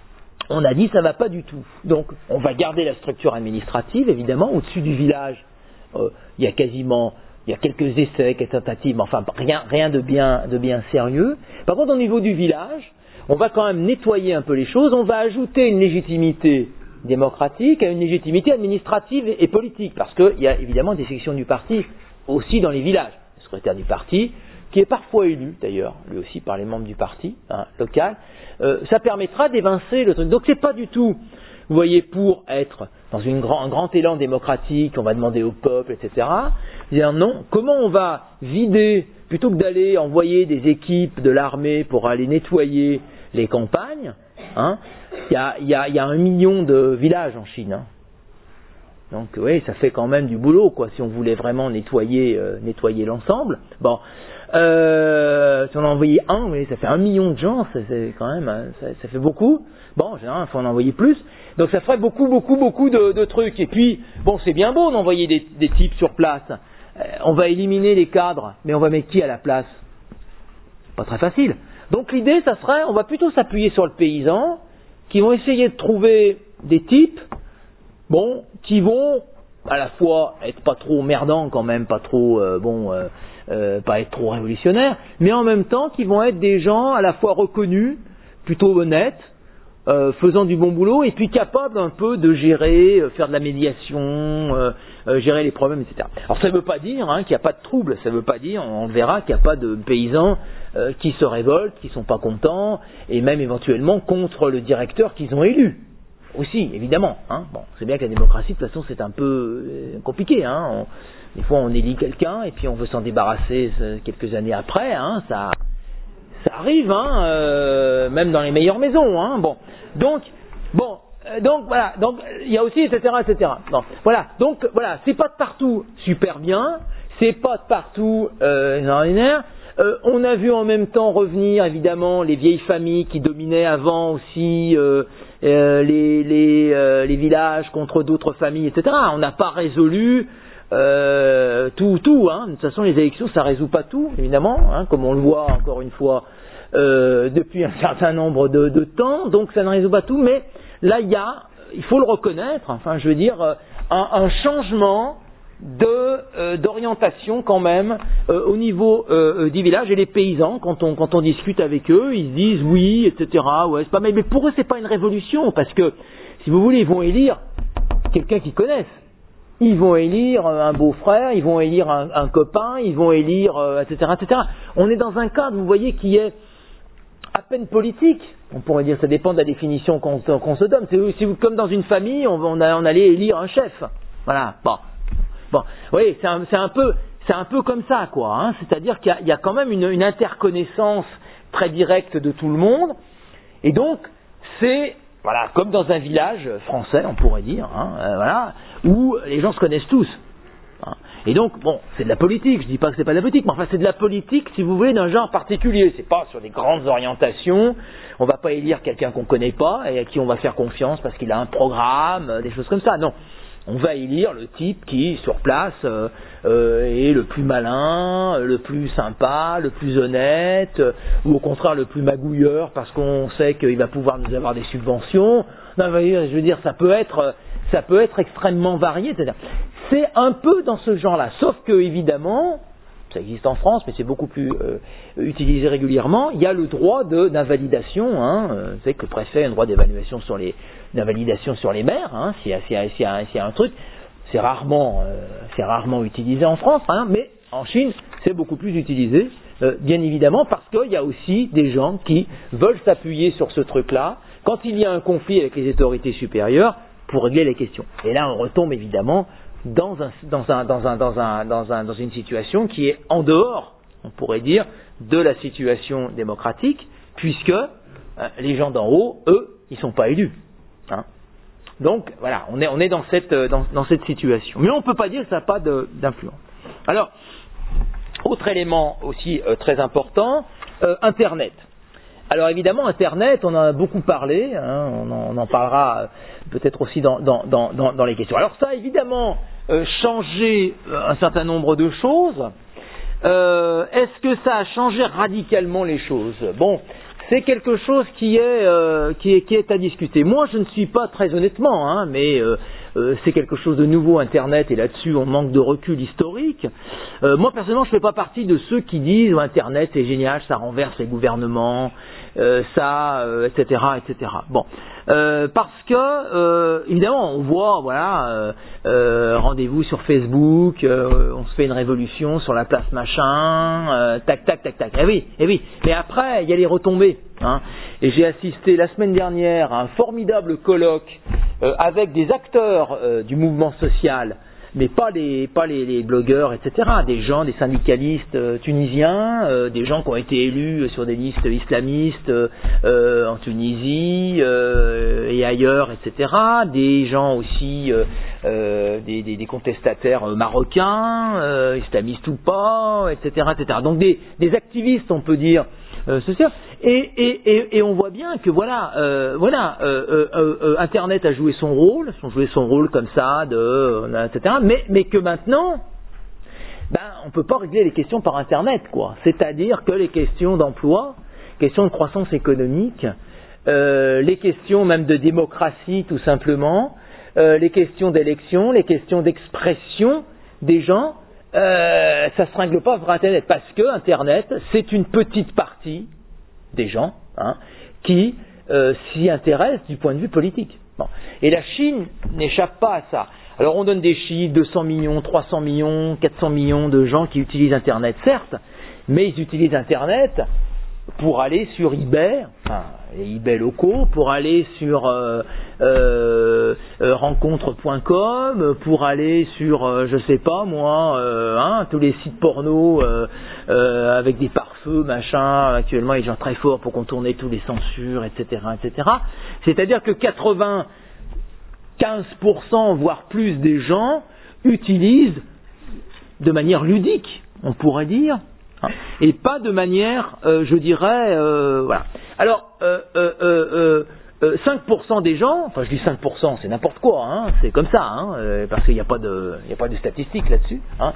on a dit ça va pas du tout. Donc, on va garder la structure administrative, évidemment, au-dessus du village. Euh, il y a quasiment, il y a quelques essais, quelques tentatives, mais enfin rien, rien de bien, de bien sérieux. Par contre, au niveau du village, on va quand même nettoyer un peu les choses. On va ajouter une légitimité démocratique à une légitimité administrative et politique, parce qu'il y a évidemment des sections du parti aussi dans les villages. Le secrétaire du parti, qui est parfois élu d'ailleurs, lui aussi par les membres du parti hein, local, euh, ça permettra d'évincer le truc. Donc c'est pas du tout, vous voyez, pour être dans une grand, un grand élan démocratique, on va demander au peuple, et cetera. Dire non, comment on va vider, plutôt que d'aller envoyer des équipes de l'armée pour aller nettoyer les campagnes, hein, il y a, y a, y a un million de villages en Chine. Hein. Donc oui, ça fait quand même du boulot, quoi, si on voulait vraiment nettoyer, euh, nettoyer l'ensemble. Bon, euh, si on en envoyait un, oui, ça fait un million de gens, ça, c'est quand même, ça, ça fait beaucoup. Bon, en général, il faut en envoyer plus. Donc ça ferait beaucoup, beaucoup, beaucoup de, de trucs. Et puis, bon, c'est bien beau d'envoyer des, des types sur place. Euh, on va éliminer les cadres, mais on va mettre qui à la place? Pas très facile. Donc l'idée, ça serait, on va plutôt s'appuyer sur le paysan, qui vont essayer de trouver des types, bon, qui vont à la fois être pas trop merdants quand même, pas trop, euh, bon, euh, euh, pas être trop révolutionnaires, mais en même temps qui vont être des gens à la fois reconnus, plutôt honnêtes, euh, faisant du bon boulot, et puis capables un peu de gérer, euh, faire de la médiation, euh, euh, gérer les problèmes, et cetera. Alors ça ne veut pas dire hein, qu'il n'y a pas de trouble, ça ne veut pas dire, on verra qu'il n'y a pas de paysans euh, qui se révoltent, qui ne sont pas contents, et même éventuellement contre le directeur qu'ils ont élu. Aussi, évidemment. Hein. Bon, c'est bien que la démocratie, de toute façon, c'est un peu euh, compliqué. Hein. On, des fois, on élit quelqu'un, et puis on veut s'en débarrasser euh, quelques années après, hein, ça... Ça arrive, hein, euh, même dans les meilleures maisons, hein. Bon, donc, bon, euh, donc voilà, donc il y a aussi, et cetera, et cetera. Bon, voilà, donc voilà, c'est pas de partout super bien, c'est pas de partout euh, extraordinaire. Euh, on a vu en même temps revenir évidemment les vieilles familles qui dominaient avant aussi euh, euh, les les, euh, les villages contre d'autres familles, et cetera. On n'a pas résolu. Euh, tout, tout, hein. De toute façon, les élections, ça résout pas tout, évidemment, hein, comme on le voit encore une fois euh, depuis un certain nombre de, de temps. Donc, ça ne résout pas tout, mais là, il y a, il faut le reconnaître. Enfin, je veux dire, un, un changement de euh, d'orientation quand même euh, au niveau euh, du village. Et les paysans, quand on quand on discute avec eux, ils se disent oui, et cetera. Ouais, c'est pas mal. Mais pour eux, c'est pas une révolution, parce que si vous voulez, ils vont élire quelqu'un qu'ils connaissent. Ils vont élire un beau-frère, ils vont élire un, un copain, ils vont élire, euh, et cetera, et cetera. On est dans un cadre, vous voyez, qui est à peine politique. On pourrait dire, ça dépend de la définition qu'on, qu'on se donne. C'est, c'est comme dans une famille, on, on, a, on allait élire un chef. Voilà. Bon, bon, oui, c'est un, c'est un peu, c'est un peu comme ça, quoi. Hein. C'est-à-dire qu'il y a, il y a quand même une, une interconnaissance très directe de tout le monde. Et donc, c'est voilà, comme dans un village français, on pourrait dire, hein, euh, voilà, où les gens se connaissent tous. Hein. Et donc, bon, c'est de la politique, je dis pas que c'est pas de la politique, mais enfin c'est de la politique, si vous voulez, d'un genre particulier. C'est pas sur des grandes orientations, on va pas élire quelqu'un qu'on connaît pas et à qui on va faire confiance parce qu'il a un programme, des choses comme ça. Non, on va élire le type qui, sur place, euh, euh, est le plus malin, le plus sympa, le plus honnête, euh, ou au contraire le plus magouilleur parce qu'on sait qu'il va pouvoir nous avoir des subventions. Non, je veux dire, ça peut être, ça peut être extrêmement varié. C'est-à-dire, c'est un peu dans ce genre-là, sauf que évidemment, ça existe en France, mais c'est beaucoup plus euh, utilisé régulièrement. Il y a le droit de, d'invalidation. Hein. Vous savez que le préfet a un droit d'évaluation sur les, d'invalidation sur les maires. Hein. S'il y a, s'il y a, s'il y a, s'il y a un truc, c'est rarement, euh, c'est rarement utilisé en France, hein, mais en Chine, c'est beaucoup plus utilisé, euh, bien évidemment, parce qu'il y a aussi des gens qui veulent s'appuyer sur ce truc-là quand il y a un conflit avec les autorités supérieures pour régler les questions. Et là, on retombe évidemment dans, un, dans, un, dans, un, dans, un, dans, un, dans une situation qui est en dehors, on pourrait dire, de la situation démocratique, puisque euh, les gens d'en haut, eux, ils ne sont pas élus. Hein. Donc, voilà, on est, on est dans, cette, dans, dans cette situation. Mais on ne peut pas dire que ça n'a pas de, d'influence. Alors, autre élément aussi euh, très important, euh, Internet. Alors évidemment, Internet, on en a beaucoup parlé, hein, on, en, on en parlera euh, peut-être aussi dans, dans, dans, dans les questions. Alors ça a évidemment euh, changé un certain nombre de choses. Euh, est-ce que ça a changé radicalement les choses ? Bon, c'est quelque chose qui est, euh, qui est, qui est à discuter. Moi, je ne suis pas très honnêtement, hein, mais euh, euh, c'est quelque chose de nouveau, Internet, et là-dessus, on manque de recul historique. Euh, moi, personnellement, je ne fais pas partie de ceux qui disent oh, Internet, c'est génial, ça renverse les gouvernements, euh, ça, euh, et cetera, et cetera. Bon, euh, parce que, euh, évidemment, on voit, voilà, euh, euh, rendez-vous sur Facebook, euh, on se fait une révolution sur la place machin, euh, tac, tac, tac, tac. Eh oui, eh oui. Mais après, il y a les retombées. Hein. Et j'ai assisté la semaine dernière à un formidable colloque euh, avec des acteurs euh, du mouvement social, mais pas les, pas les, les blogueurs, et cetera. Des gens, des syndicalistes euh, tunisiens, euh, des gens qui ont été élus sur des listes islamistes euh, en Tunisie euh, et ailleurs, et cetera. Des gens aussi, euh, euh, des, des, des contestataires marocains, euh, islamistes ou pas, et cetera, et cetera. Donc des, des activistes, on peut dire, euh, sociaux. Et, et, et, et on voit bien que voilà, euh, voilà, euh, euh, euh, Internet a joué son rôle, a joué son rôle comme ça, de, euh, et cetera. Mais, mais que maintenant, ben, on peut pas régler les questions par Internet, quoi. C'est-à-dire que les questions d'emploi, questions de croissance économique, euh, les questions même de démocratie, tout simplement, euh, les questions d'élection, les questions d'expression des gens, euh, ça se règle pas par Internet, parce que Internet, c'est une petite partie des gens hein, qui euh, s'y intéressent du point de vue politique. Bon. Et la Chine n'échappe pas à ça. Alors on donne des chiffres, deux cents millions, trois cents millions, quatre cents millions de gens qui utilisent Internet, certes, mais ils utilisent Internet pour aller sur eBay, enfin, les eBay locaux, pour aller sur euh, euh, euh, rencontre point com, pour aller sur, euh, je sais pas moi, euh, hein, tous les sites porno euh, euh, avec des pare-feux, machin, actuellement il y a des gens très forts pour contourner tous les censures, et cetera, et cetera. C'est-à-dire que quatre-vingt-quinze pour cent, voire plus des gens utilisent de manière ludique, on pourrait dire, et pas de manière, euh, je dirais, euh, voilà. Alors, euh, euh, euh, euh, cinq pour cent des gens, enfin je dis cinq pour cent, c'est n'importe quoi, hein, c'est comme ça, hein, euh, parce qu'il n'y a pas de, il n'y a pas de statistiques là-dessus. Hein,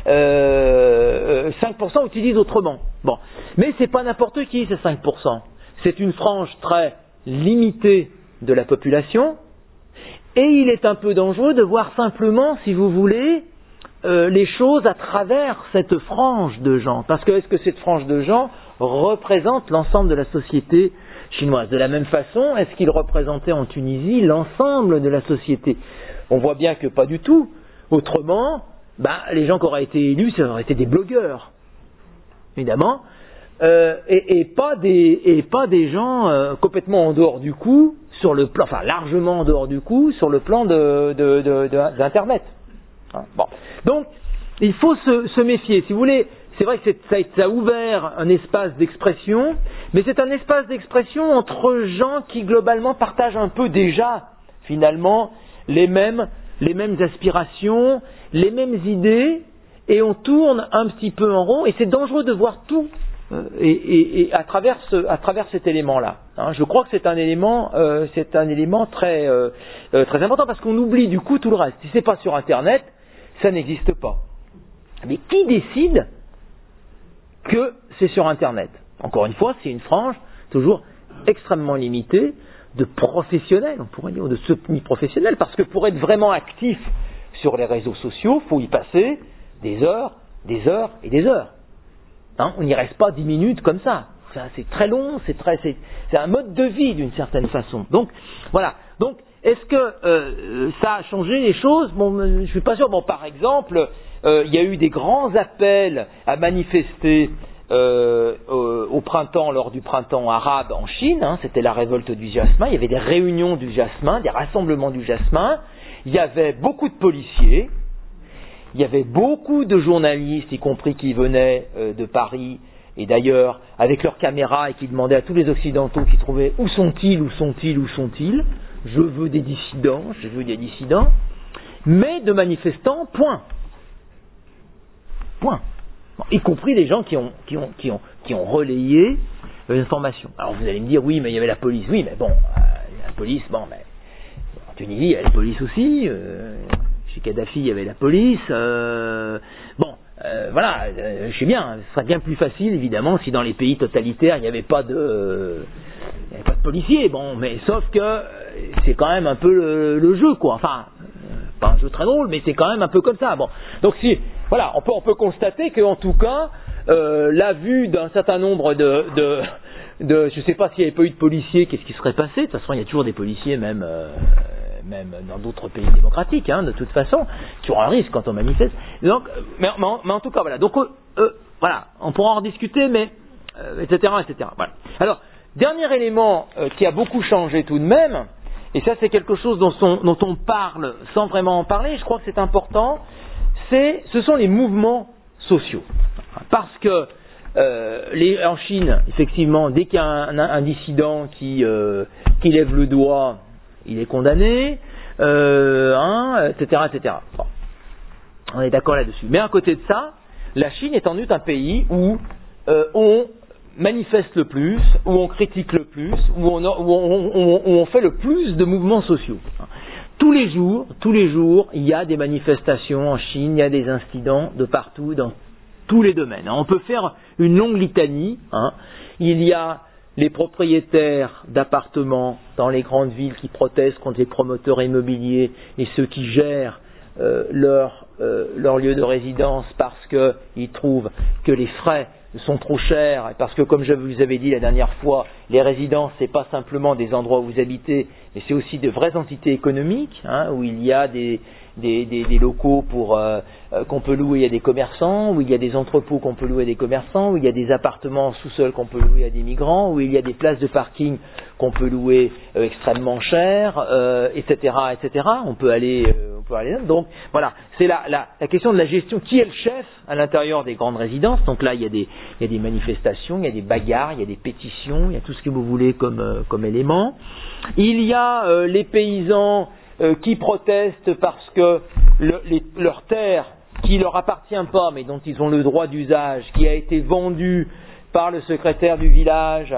euh, cinq pour cent utilisent autrement. Bon, mais c'est pas n'importe qui ces cinq pour cent. C'est une frange très limitée de la population, et il est un peu dangereux de voir simplement, si vous voulez, Euh, les choses à travers cette frange de gens. Parce que est-ce que cette frange de gens représente l'ensemble de la société chinoise ? De la même façon, est-ce qu'il représentait en Tunisie l'ensemble de la société ? On voit bien que pas du tout. Autrement, ben, les gens qui auraient été élus, ça aurait été des blogueurs, évidemment, euh, et, et, pas des, et pas des gens euh, complètement en dehors du coup, sur le plan, enfin largement en dehors du coup, sur le plan de, de, de, de, d'Internet. Bon. Donc, il faut se, se méfier. Si vous voulez, c'est vrai que ça, ça a ouvert un espace d'expression, mais c'est un espace d'expression entre gens qui globalement partagent un peu déjà, finalement, les mêmes, les mêmes aspirations, les mêmes idées, et on tourne un petit peu en rond, et c'est dangereux de voir tout euh, et, et, et à travers ce, à travers cet élément-là. Hein, je crois que c'est un élément, euh, c'est un élément très, euh, euh, très important parce qu'on oublie du coup tout le reste. Si c'est pas sur Internet, ça n'existe pas. Mais qui décide que c'est sur Internet? Encore une fois, c'est une frange toujours extrêmement limitée de professionnels, on pourrait dire, de semi-professionnels, parce que pour être vraiment actif sur les réseaux sociaux, il faut y passer des heures, des heures et des heures. Hein, on n'y reste pas dix minutes comme ça. ça c'est très long, c'est, très, c'est, c'est un mode de vie d'une certaine façon. Donc, voilà. Donc, est-ce que euh, ça a changé les choses? Bon, je ne suis pas sûr. Bon, par exemple, euh, il y a eu des grands appels à manifester euh, au, au printemps, lors du printemps arabe en Chine. Hein, c'était la révolte du jasmin. Il y avait des réunions du jasmin, des rassemblements du jasmin. Il y avait beaucoup de policiers. Il y avait beaucoup de journalistes, y compris qui venaient euh, de Paris et d'ailleurs, avec leurs caméras et qui demandaient à tous les Occidentaux qui trouvaient où sont-ils, où sont-ils, où sont-ils. Je veux des dissidents, je veux des dissidents, mais de manifestants, point. Point. Bon, y compris les gens qui ont, qui ont, qui ont, qui ont relayé l'information. Alors vous allez me dire, oui, mais il y avait la police. Oui, mais bon, euh, la police, bon, mais en Tunisie, il y avait la police aussi. Euh, chez Kadhafi, il y avait la police. Euh, bon, euh, voilà, euh, je sais bien, ce serait bien plus facile, évidemment, si dans les pays totalitaires, il n'y avait pas de... Euh, il n'y avait pas de policiers, bon, mais sauf que euh, c'est quand même un peu le, le jeu, quoi. Enfin, euh, pas un jeu très drôle, mais c'est quand même un peu comme ça. Bon, donc si, voilà, on peut, on peut constater qu'en tout cas, euh, la vue d'un certain nombre de, de, de je ne sais pas s'il n'y avait pas eu de policiers, qu'est-ce qui serait passé? De toute façon, il y a toujours des policiers, même, euh, même dans d'autres pays démocratiques, hein, de toute façon, qui ont un risque quand on manifeste. Donc, mais, mais, en, mais en tout cas, voilà. Donc, euh, euh, voilà, on pourra en discuter, mais euh, et cetera, et cetera. Voilà. Alors. Dernier élément euh, qui a beaucoup changé tout de même, et ça c'est quelque chose dont on, dont on parle sans vraiment en parler, je crois que c'est important, c'est, ce sont les mouvements sociaux. Parce que euh, les, en Chine, effectivement, dès qu'il y a un, un, un dissident qui, euh, qui lève le doigt, il est condamné, euh, hein, et cetera, et cetera. Bon. On est d'accord là-dessus. Mais à côté de ça, la Chine est en doute un pays où euh, on manifeste le plus, où on critique le plus, où on, où on, où on, où on fait le plus de mouvements sociaux. Tous les jours, tous les jours, il y a des manifestations en Chine, il y a des incidents de partout, dans tous les domaines. On peut faire une longue litanie. Hein. Il y a les propriétaires d'appartements dans les grandes villes qui protestent contre les promoteurs immobiliers et ceux qui gèrent euh, leur, euh, leur lieu de résidence parce qu'ils trouvent que les frais sont trop chers, parce que comme je vous avais dit la dernière fois, les résidences, ce n'est pas simplement des endroits où vous habitez, mais c'est aussi de vraies entités économiques, hein, où il y a des, des, des, des locaux pour, euh, qu'on peut louer à des commerçants, où il y a des entrepôts qu'on peut louer à des commerçants, où il y a des appartements sous-sol qu'on peut louer à des migrants, où il y a des places de parking qu'on peut louer euh, extrêmement cher, euh, et cetera, et cetera. On peut aller, euh, on peut aller là. Donc voilà, c'est la, la, la question de la gestion. Qui est le chef à l'intérieur des grandes résidences? Donc là, il y a des, il y a des manifestations, il y a des bagarres, il y a des pétitions, il y a tout ce que vous voulez comme, euh, comme élément. Il y a euh, les paysans euh, qui protestent parce que le, les, leur terre, qui leur appartient pas, mais dont ils ont le droit d'usage, qui a été vendue par le secrétaire du village,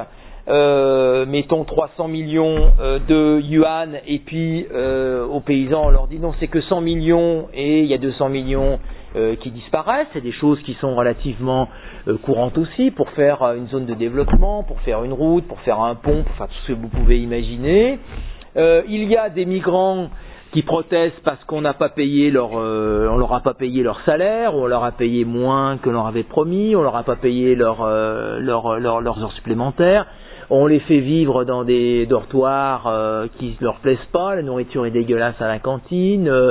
Euh, mettons trois cents millions euh, de yuan, et puis euh, aux paysans on leur dit non, c'est que cent millions, et il y a deux cents millions euh, qui disparaissent. C'est des choses qui sont relativement euh, courantes aussi, pour faire euh, une zone de développement, pour faire une route, pour faire un pont, pour faire tout ce que vous pouvez imaginer. Euh, il y a des migrants qui protestent parce qu'on n'a pas payé leur, euh, on leur a pas payé leur salaire, ou on leur a payé moins que l'on avait promis, on leur a pas payé leur, euh, leur, leur, leurs heures supplémentaires. On les fait vivre dans des dortoirs euh, qui ne leur plaisent pas, la nourriture est dégueulasse à la cantine, euh,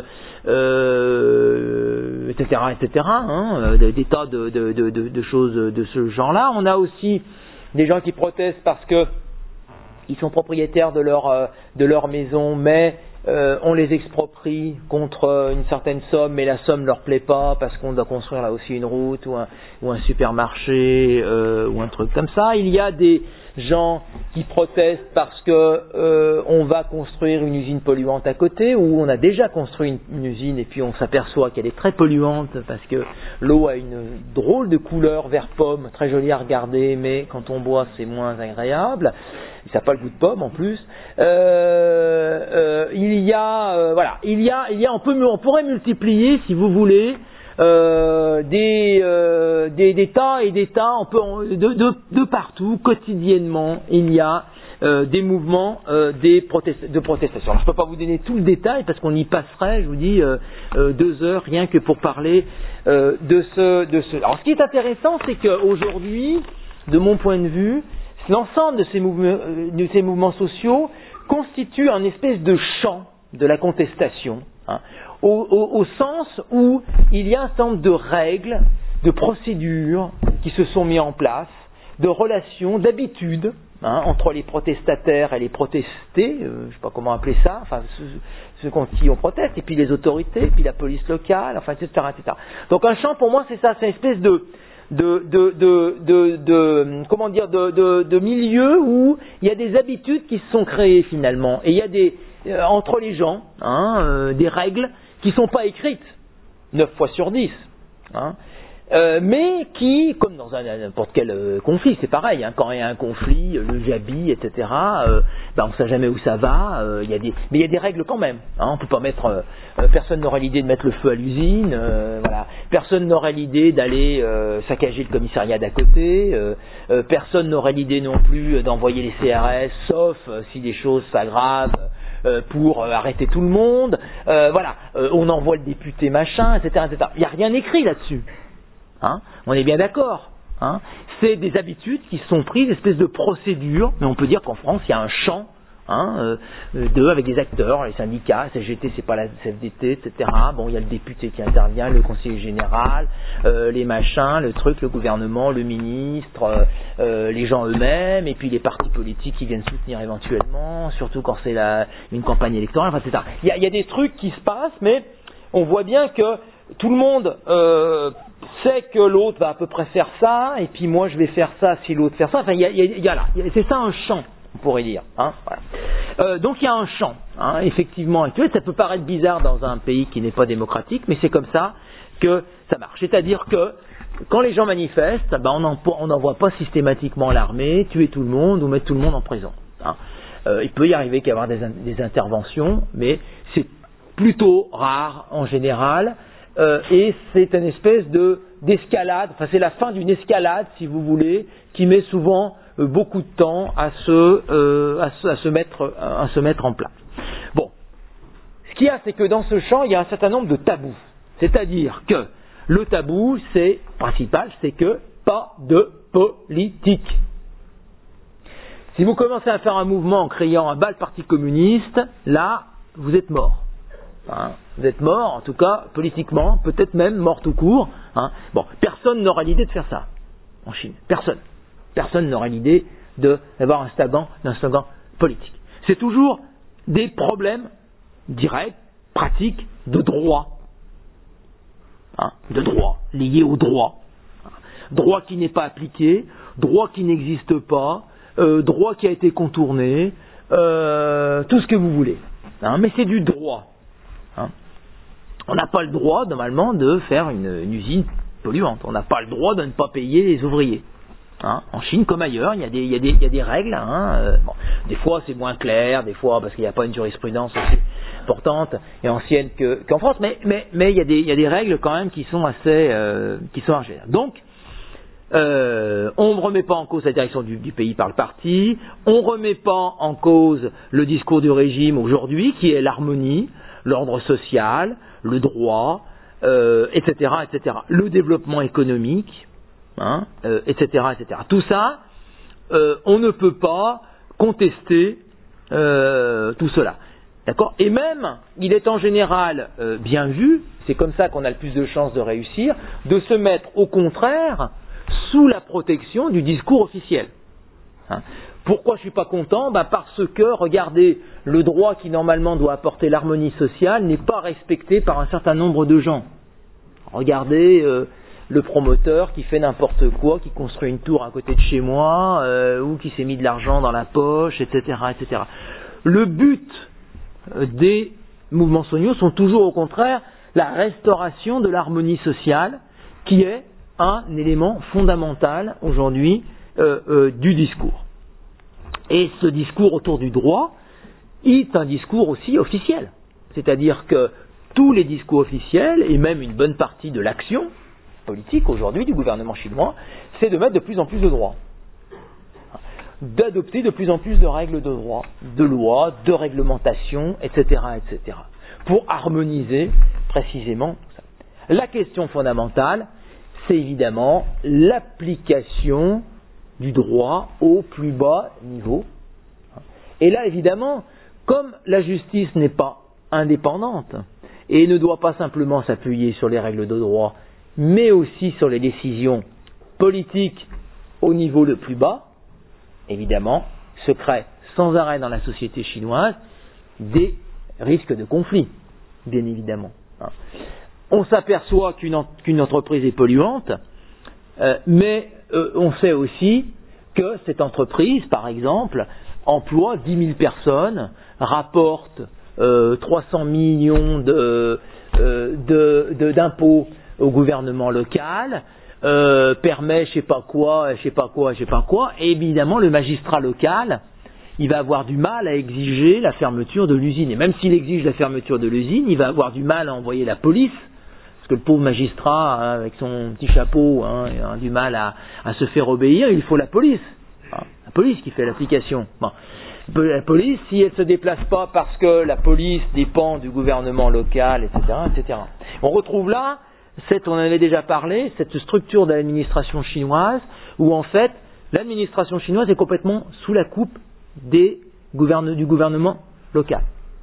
euh, et cetera, et cetera. Hein, des, des tas de, de, de, de choses de ce genre-là. On a aussi des gens qui protestent parce que ils sont propriétaires de leur, euh, de leur maison, mais euh, on les exproprie contre une certaine somme, mais la somme ne leur plaît pas parce qu'on doit construire là aussi une route ou un, ou un supermarché euh, ou un truc comme ça. Il y a des gens qui protestent parce que euh, on va construire une usine polluante à côté, ou on a déjà construit une, une usine et puis on s'aperçoit qu'elle est très polluante parce que l'eau a une drôle de couleur vert pomme, très jolie à regarder, mais quand on boit c'est moins agréable. Ça n'a pas le goût de pomme en plus. Euh, euh, il y a, euh, voilà, il y a, il y a, on peut, on pourrait multiplier, si vous voulez, euh, des, euh, des, des tas et des tas, on peut, de, de, de partout, quotidiennement, il y a euh, des mouvements euh, des protest- de protestation. Alors, je ne peux pas vous donner tout le détail parce qu'on y passerait, je vous dis, euh, euh, deux heures rien que pour parler euh, de ce, de ce. Alors, ce qui est intéressant, c'est qu'aujourd'hui, de mon point de vue, l'ensemble de ces mouvements, de ces mouvements sociaux constitue un espèce de champ de la contestation, hein, au, au, au sens où il y a un certain nombre de règles, de procédures qui se sont mises en place, de relations, d'habitudes, hein, entre les protestataires et les protestés, euh, je ne sais pas comment appeler ça, enfin ceux, ceux contre qui on proteste, et puis les autorités, puis la police locale, enfin et cetera, et cetera. Donc un champ pour moi c'est ça, c'est une espèce de De, de, de, de, de, comment dire, de, de, de milieu où il y a des habitudes qui se sont créées finalement, et il y a des, euh, entre les gens, hein, euh, des règles qui ne sont pas écrites, neuf fois sur dix, hein, euh, mais qui, comme dans un, n'importe quel euh, conflit, c'est pareil, hein, quand il y a un conflit, le jabi, et cetera, euh, ben on ne sait jamais où ça va, euh, il y a des, mais il y a des règles quand même, hein, on peut pas mettre, euh, euh, personne n'aurait l'idée de mettre le feu à l'usine, euh, voilà, personne n'aurait l'idée d'aller euh, saccager le commissariat d'à côté, euh, euh, personne n'aurait l'idée non plus d'envoyer les C R S, sauf euh, si des choses s'aggravent, euh, pour euh, arrêter tout le monde, euh, voilà, euh, on envoie le député machin, et cetera, et cetera. Il n'y a rien écrit là-dessus. Hein, on est bien d'accord. Hein, c'est des habitudes qui sont prises, une espèce de procédure, mais on peut dire qu'en France, il y a un champ, hein, euh, de, avec des acteurs, les syndicats, C G T, c'est pas la C F D T, et cetera. Bon, il y a le député qui intervient, le conseiller général, euh, les machins, le truc, le gouvernement, le ministre, euh, euh, les gens eux-mêmes, et puis les partis politiques qui viennent soutenir éventuellement, surtout quand c'est la, une campagne électorale, enfin, et cetera. Il y a, il y a des trucs qui se passent, mais on voit bien que tout le monde euh, sait que l'autre va à peu près faire ça, et puis moi je vais faire ça si l'autre fait ça. Enfin, il y a, il y a, il y a là, c'est ça un champ, on pourrait dire. Hein, voilà. euh, donc il y a un champ, hein, effectivement actuel. Ça peut paraître bizarre dans un pays qui n'est pas démocratique, mais c'est comme ça que ça marche. C'est-à-dire que quand les gens manifestent, ben on n'envoie pas systématiquement l'armée tuer tout le monde ou mettre tout le monde en prison. Hein. Euh, il peut y arriver qu'il y ait avoir des, des interventions, mais c'est plutôt rare en général. Euh, et c'est une espèce de d'escalade, enfin c'est la fin d'une escalade si vous voulez, qui met souvent euh, beaucoup de temps à se, euh, à, se, à, se mettre, à se mettre en place. Bon, ce qu'il y a, c'est que dans ce champ, il y a un certain nombre de tabous. C'est-à-dire que le tabou, c'est principal, c'est que pas de politique. Si vous commencez à faire un mouvement en criant un bas le Parti communiste, là, vous êtes mort. Hein, vous êtes mort, en tout cas politiquement, peut-être même mort tout court. Hein. Bon, personne n'aura l'idée de faire ça en Chine. Personne. Personne n'aura l'idée de, d'avoir un slogan, un slogan politique. C'est toujours des problèmes directs, pratiques, de droit. Hein, de droit, liés au droit. Droit qui n'est pas appliqué, droit qui n'existe pas, euh, droit qui a été contourné, euh, tout ce que vous voulez. Hein, mais c'est du droit. Hein. On n'a pas le droit, normalement, de faire une, une usine polluante. On n'a pas le droit de ne pas payer les ouvriers. Hein. En Chine, comme ailleurs, il y a des, il y a des, il y a des règles. Hein. Euh, bon, des fois, c'est moins clair, des fois, parce qu'il n'y a pas une jurisprudence aussi importante et ancienne que, qu'en France, mais, mais, mais il y a des, il y a des règles quand même qui sont assez, euh, qui sont assez. Donc, Euh, on ne remet pas en cause la direction du, du pays par le parti, on ne remet pas en cause le discours du régime aujourd'hui qui est l'harmonie, l'ordre social, le droit, euh, et cetera, et cetera. Le développement économique, hein, euh, et cetera, et cetera. Tout ça, euh, on ne peut pas contester euh, tout cela. D'accord ? Et même, il est en général euh, bien vu, c'est comme ça qu'on a le plus de chances de réussir, de se mettre au contraire sous la protection du discours officiel. Hein. Pourquoi je ne suis pas content? Ben parce que, regardez, le droit qui normalement doit apporter l'harmonie sociale n'est pas respecté par un certain nombre de gens. Regardez euh, le promoteur qui fait n'importe quoi, qui construit une tour à côté de chez moi, euh, ou qui s'est mis de l'argent dans la poche, et cetera, et cetera. Le but des mouvements sociaux sont toujours au contraire la restauration de l'harmonie sociale, qui est un élément fondamental aujourd'hui euh, euh, du discours. Et ce discours autour du droit est un discours aussi officiel. C'est-à-dire que tous les discours officiels, et même une bonne partie de l'action politique aujourd'hui du gouvernement chinois, c'est de mettre de plus en plus de droits. D'adopter de plus en plus de règles de droit, de lois, de réglementations, et cetera, et cetera, pour harmoniser précisément tout ça. La question fondamentale, c'est évidemment l'application du droit au plus bas niveau. Et là, évidemment, comme la justice n'est pas indépendante et ne doit pas simplement s'appuyer sur les règles de droit, mais aussi sur les décisions politiques au niveau le plus bas, évidemment, se créent sans arrêt dans la société chinoise des risques de conflit, bien évidemment. On s'aperçoit qu'une, qu'une entreprise est polluante, euh, mais euh, on sait aussi que cette entreprise, par exemple, emploie dix mille personnes, rapporte euh, trois cents millions de, euh, de, de, d'impôts au gouvernement local, Euh, permet je sais pas quoi, je sais pas quoi, je sais pas quoi, et évidemment le magistrat local, il va avoir du mal à exiger la fermeture de l'usine, et même s'il exige la fermeture de l'usine, il va avoir du mal à envoyer la police, parce que le pauvre magistrat, hein, avec son petit chapeau, hein, il a du mal à, à se faire obéir, il faut la police, hein, la police qui fait l'application. Bon. La police, si elle ne se déplace pas parce que la police dépend du gouvernement local, et cetera, et cetera. On retrouve là Cette, on en avait déjà parlé, cette structure de l'administration chinoise, où en fait, l'administration chinoise est complètement sous la coupe des gouverne, du gouvernement local.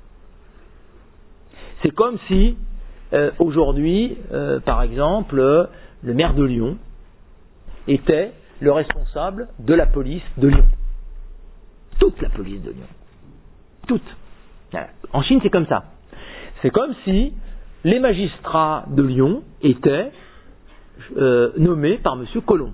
C'est comme si, euh, aujourd'hui, euh, par exemple, euh, le maire de Lyon était le responsable de la police de Lyon. Toute la police de Lyon. Toute. En Chine, c'est comme ça. C'est comme si les magistrats de Lyon étaient euh, nommés par M. Colomb.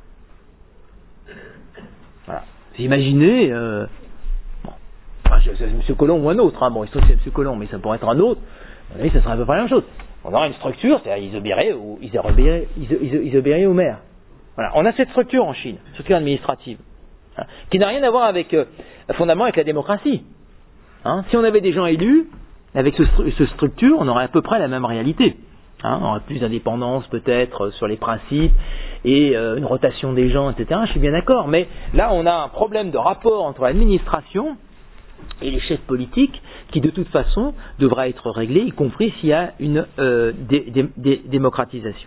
Voilà. Vous imaginez, euh, bon, enfin, c'est M. Colomb ou un autre, hein, bon, il se trouve que c'est M. Colomb, mais ça pourrait être un autre, et ça serait à peu près la même chose. On aurait une structure, c'est-à-dire ils obéiraient, ou, ils obéiraient, ils, ils obéiraient au maire. Voilà. On a cette structure en Chine, structure administrative, hein, qui n'a rien à voir avec, euh, fondamentalement avec la démocratie. Hein. Si on avait des gens élus, avec ce, ce structure, on aurait à peu près la même réalité. Hein, on aurait plus d'indépendance peut-être sur les principes et euh, une rotation des gens, et cetera. Je suis bien d'accord. Mais là, on a un problème de rapport entre l'administration et les chefs politiques qui, de toute façon, devra être réglé, y compris s'il y a une euh, dé, dé, dé, démocratisation.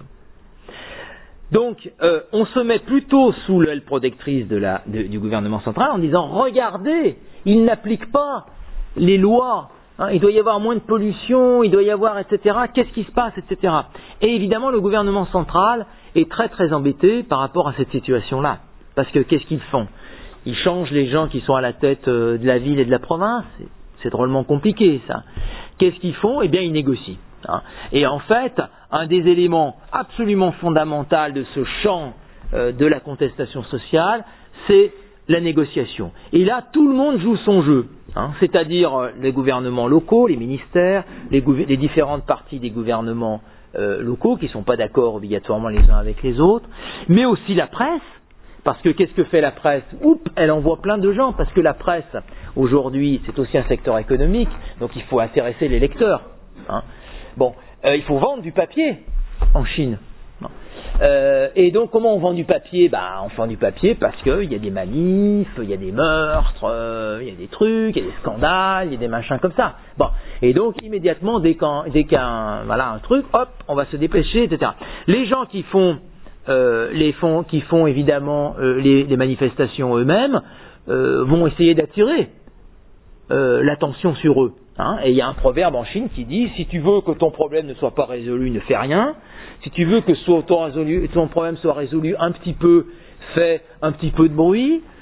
Donc, euh, on se met plutôt sous l'aile protectrice de la, de, du gouvernement central en disant « Regardez, il n'applique pas les lois ». Hein, il doit y avoir moins de pollution, il doit y avoir, et cetera. Qu'est-ce qui se passe, et cetera. Et évidemment, le gouvernement central est très très embêté par rapport à cette situation-là. Parce que qu'est-ce qu'ils font? Ils changent les gens qui sont à la tête euh, de la ville et de la province. C'est, c'est drôlement compliqué, ça. Qu'est-ce qu'ils font? Eh bien, ils négocient. Hein. Et en fait, un des éléments absolument fondamentaux de ce champ euh, de la contestation sociale, c'est la négociation. Et là, tout le monde joue son jeu. Hein, c'est-à-dire euh, les gouvernements locaux, les ministères, les, gouver- les différentes parties des gouvernements euh, locaux qui ne sont pas d'accord obligatoirement les uns avec les autres, mais aussi la presse, parce que qu'est-ce que fait la presse? Oups, elle envoie plein de gens, parce que la presse, aujourd'hui, c'est aussi un secteur économique, donc il faut intéresser les lecteurs. Hein. Bon, euh, il faut vendre du papier en Chine. Euh, et donc, comment on vend du papier? Bah, on vend du papier parce qu'il y a des manifs, il y a des meurtres, euh, il y a des trucs, il y a des scandales, il y a des machins comme ça. Bon, et donc immédiatement, dès qu'un, dès qu'un, voilà, un truc, hop, on va se dépêcher, et cetera. Les gens qui font, euh, les font, qui font évidemment euh, les, les manifestations eux-mêmes, euh, vont essayer d'attirer euh, l'attention sur eux. Hein, et il y a un proverbe en Chine qui dit, si tu veux que ton problème ne soit pas résolu, ne fais rien. Si tu veux que soit ton, résolu, ton problème soit résolu un petit peu, fais un petit peu de bruit.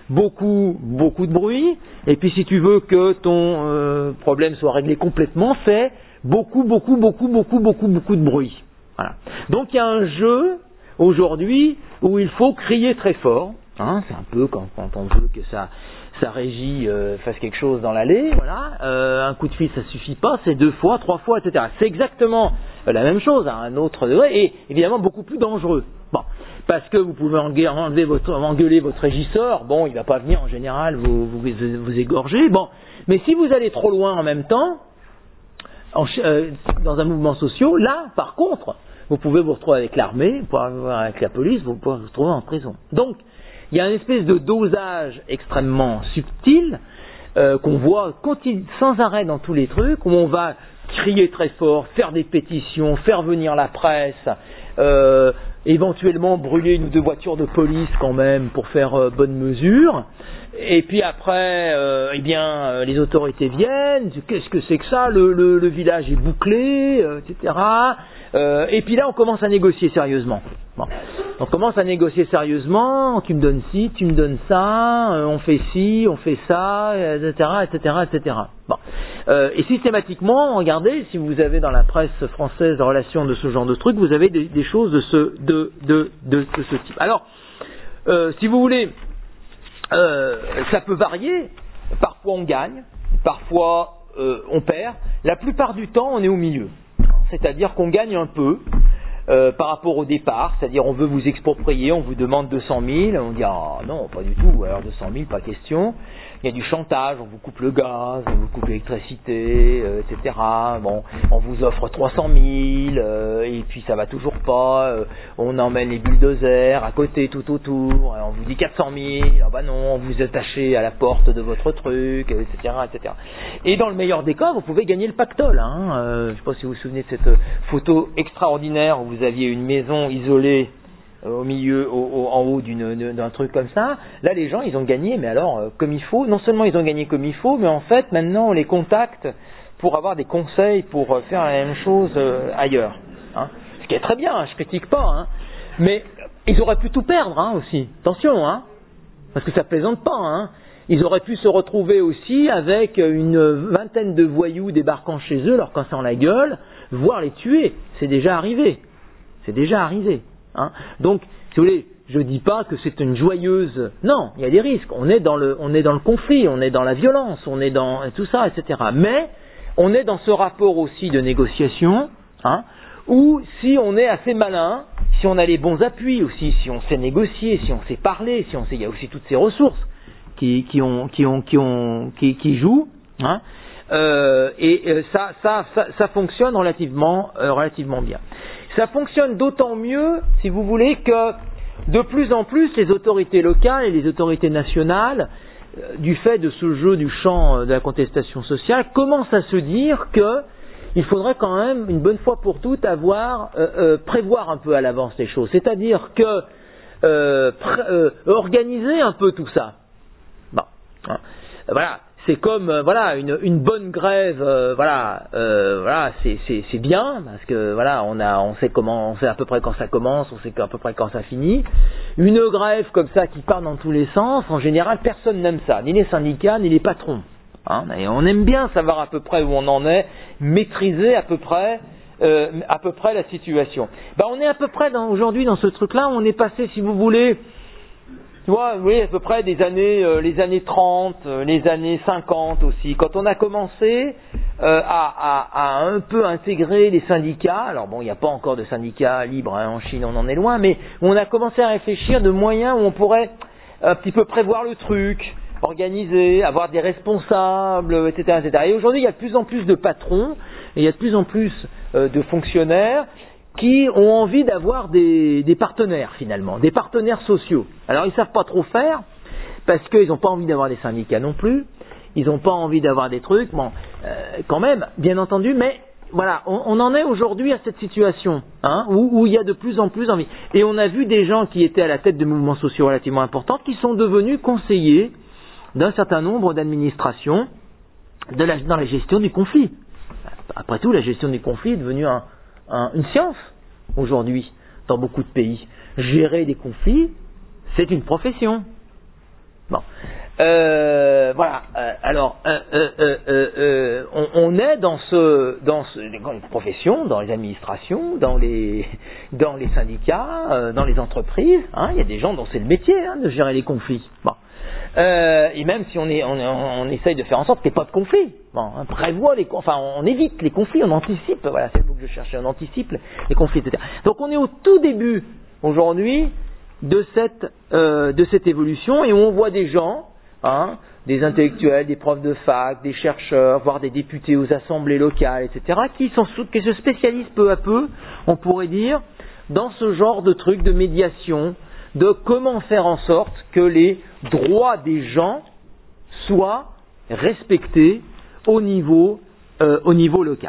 beaucoup, beaucoup de bruit. Et puis si tu veux que ton euh, problème soit réglé complètement, fais beaucoup, beaucoup, beaucoup, beaucoup, beaucoup, beaucoup de bruit. Voilà. Donc il y a un jeu aujourd'hui où il faut crier très fort. Hein, c'est un peu quand, quand on veut que ça, sa régie euh, fasse quelque chose dans l'allée. Voilà. Euh, un coup de fil ça suffit pas, c'est deux fois, trois fois, et cetera. C'est exactement la même chose à un autre degré et évidemment beaucoup plus dangereux. Bon, parce que vous pouvez engueuler votre, engueuler votre régisseur, bon, il va pas venir en général vous, vous, vous égorger. Bon, mais si vous allez trop loin en même temps, en, euh, dans un mouvement social, là, par contre, vous pouvez vous retrouver avec l'armée, vous pouvez vous retrouver avec la police, vous pouvez vous retrouver en prison. Donc, il y a une espèce de dosage extrêmement subtil euh, qu'on voit continue, sans arrêt dans tous les trucs, où on va crier très fort, faire des pétitions, faire venir la presse, euh, éventuellement brûler une ou deux voitures de police quand même pour faire euh, bonne mesure. Et puis après, euh, eh bien, euh, les autorités viennent. Qu'est-ce que c'est que ça ? Le, le, le village est bouclé, euh, et cetera. Euh, et puis là, on commence à négocier sérieusement. Bon. On commence à négocier sérieusement. Tu me donnes ci, tu me donnes ça. Euh, on fait ci, on fait ça, et cetera, et cetera, et cetera. Bon. Euh, et systématiquement, regardez, si vous avez dans la presse française la relation de ce genre de truc, vous avez des, des choses de ce de de de, de ce type. Alors, euh, si vous voulez. Euh, ça peut varier, parfois on gagne, parfois euh, on perd, la plupart du temps on est au milieu, c'est-à-dire qu'on gagne un peu euh, par rapport au départ, c'est-à-dire on veut vous exproprier, on vous demande deux cent mille, on dit ah non pas du tout, alors deux cent mille pas question, il y a du chantage, on vous coupe le gaz, on vous coupe l'électricité, euh, et cetera. Bon, on vous offre trois cent mille, euh, et puis ça va toujours pas, euh, on emmène les bulldozers à côté, tout autour, on vous dit quatre cent mille, ah bah non, vous attachez à la porte de votre truc, et cetera, et cetera. Et dans le meilleur des cas, vous pouvez gagner le pactole. Hein. Euh, je ne sais pas si vous vous souvenez de cette photo extraordinaire où vous aviez une maison isolée au milieu, au, au, en haut d'une, d'un truc comme ça. Là, les gens, ils ont gagné, mais alors, euh, comme il faut. Non seulement ils ont gagné comme il faut, mais en fait, maintenant, on les contacte pour avoir des conseils pour euh, faire la même chose euh, ailleurs. Hein. Ce qui est très bien, hein, je critique pas. Hein. Mais ils auraient pu tout perdre hein, aussi. Attention, hein, parce que ça plaisante pas. Hein. Ils auraient pu se retrouver aussi avec une vingtaine de voyous débarquant chez eux, leur cassant la gueule, voire les tuer. C'est déjà arrivé. C'est déjà arrivé. Hein. Donc, si vous voulez, je ne dis pas que c'est une joyeuse... Non, il y a des risques. On est dans le, on est dans le conflit, on est dans la violence, on est dans tout ça, et cetera. Mais on est dans ce rapport aussi de négociation, hein, où si on est assez malin, si on a les bons appuis aussi, si on sait négocier, si on sait parler, si on sait, il y a aussi toutes ces ressources qui, qui, ont, qui, ont, qui, ont, qui, qui jouent, hein, euh, et euh, ça, ça, ça, ça fonctionne relativement, euh, relativement bien. Ça fonctionne d'autant mieux, si vous voulez, que de plus en plus les autorités locales et les autorités nationales, euh, du fait de ce jeu du champ de la contestation sociale, commencent à se dire que il faudrait quand même, une bonne fois pour toutes, avoir euh, euh, prévoir un peu à l'avance les choses. C'est-à-dire que euh, pré- euh, organiser un peu tout ça. Bon, hein, voilà. C'est comme euh, voilà une, une bonne grève, euh, voilà, euh, voilà, c'est, c'est, c'est bien parce que voilà, on a, on sait comment, on sait à peu près quand ça commence, on sait à peu près quand ça finit. Une grève comme ça qui part dans tous les sens, en général, personne n'aime ça, ni les syndicats, ni les patrons. Hein, et on aime bien savoir à peu près où on en est, maîtriser à peu près, euh, à peu près la situation. Ben, on est à peu près dans, aujourd'hui dans ce truc-là, on est passé, si vous voulez. Tu vois, oui, à peu près des années, euh, les années trente, euh, les années cinquante aussi. Quand on a commencé euh, à, à, à un peu intégrer les syndicats, alors bon, il n'y a pas encore de syndicats libres hein, en Chine, on en est loin, mais on a commencé à réfléchir de moyens où on pourrait un petit peu prévoir le truc, organiser, avoir des responsables, et cetera, et cetera. Et aujourd'hui, il y a de plus en plus de patrons, et il y a de plus en plus euh, de fonctionnaires qui ont envie d'avoir des, des partenaires finalement, des partenaires sociaux. Alors ils ne savent pas trop faire, parce qu'ils n'ont pas envie d'avoir des syndicats non plus, ils n'ont pas envie d'avoir des trucs, bon, euh, quand même, bien entendu, mais voilà, on, on en est aujourd'hui à cette situation, hein, où, où il y a de plus en plus envie. Et on a vu des gens qui étaient à la tête de mouvements sociaux relativement importants, qui sont devenus conseillers d'un certain nombre d'administrations de la, dans la gestion du conflit. Après tout, la gestion du conflit est devenue un Un, une science aujourd'hui dans beaucoup de pays. Gérer des conflits, c'est une profession. Bon. Euh, voilà. Euh, alors, euh, euh, euh, euh, on, on est dans ce, dans ce, dans les professions, dans les administrations, dans les, dans les syndicats, euh, dans les entreprises. Hein, il y a des gens dont c'est le métier hein, de gérer les conflits. Bon. Euh, et même si on, est, on, on essaye de faire en sorte qu'il n'y ait pas de conflit, bon, on prévoit les, enfin, on évite les conflits, on anticipe. Voilà, c'est le mot que je cherchais, on anticipe les conflits, et cetera. Donc, on est au tout début aujourd'hui de cette, euh, de cette évolution, et on voit des gens. Hein, des intellectuels, des profs de fac, des chercheurs, voire des députés aux assemblées locales, et cetera, qui, sont, qui se spécialisent peu à peu, on pourrait dire, dans ce genre de trucs de médiation, de comment faire en sorte que les droits des gens soient respectés au niveau, euh, au niveau local.